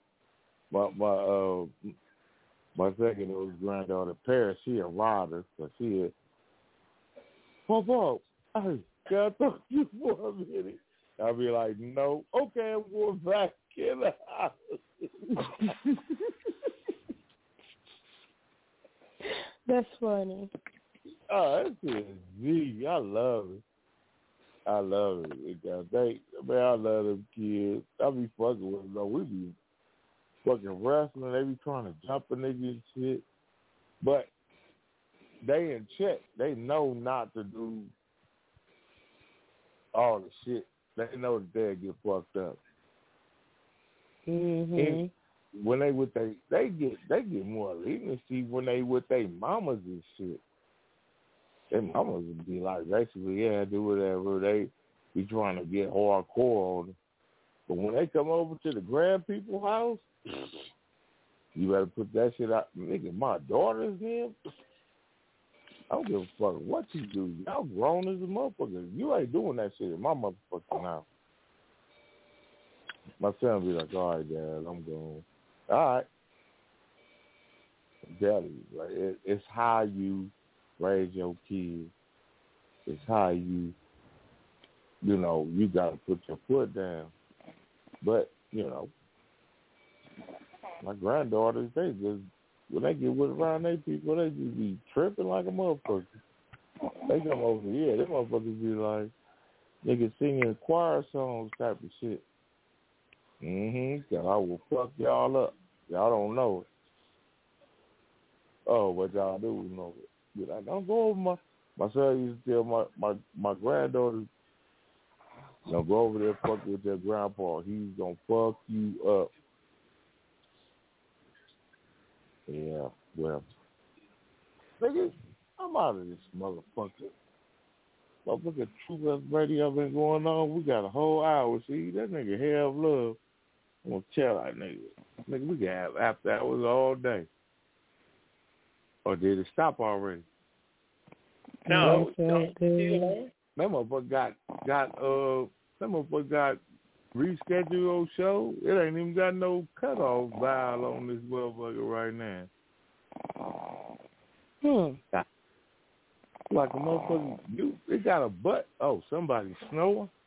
My second oldest granddaughter, Paris, she a rider, so she is. Papa, hey, can I talk to you for a minute? I'll be like, no. Okay, I'm going back in the house. That's funny. Oh, that's just Z. I love it. I love it. I love them kids. I be fucking with them, though. We be fucking wrestling. They be trying to jump a nigga and shit. But they in check. They know not to do all the shit. They know that they'll get fucked up. And when they with they get more leniency when they with their mamas and shit. Their mamas would be like, basically, yeah, do whatever. They be trying to get hardcore on them. But when they come over to the grand people's house, you better put that shit out. Nigga, my daughter's him. I don't give a fuck what you do. Y'all grown as a motherfucker. You ain't doing that shit in my motherfucking house. My son be like, all right, Dad, I'm going. All right. I'm telling you, like, it's how you raise your kids. It's how you got to put your foot down. But, my granddaughters, they just, when they get with around their people, they just be tripping like a motherfucker. They come over here, them motherfuckers be like, niggas singing choir songs type of shit. Cause I will fuck y'all up. Y'all don't know it. Oh, but y'all do know it. Be like, don't go over my son used to tell my granddaughter, don't go over there fuck with your grandpa. He's gonna fuck you up. Yeah, well, nigga, I'm out of this motherfucker. Motherfucker, True West Radio been going on. We got a whole hour. See, that nigga Have Love. I'm gonna tell that nigga. Nigga, we can have after hours all day. Or did it stop already? No. That motherfucker got rescheduled show. It ain't even got no cutoff dial on this motherfucker right now. Like a motherfucker, it got a butt. Oh, somebody snoring.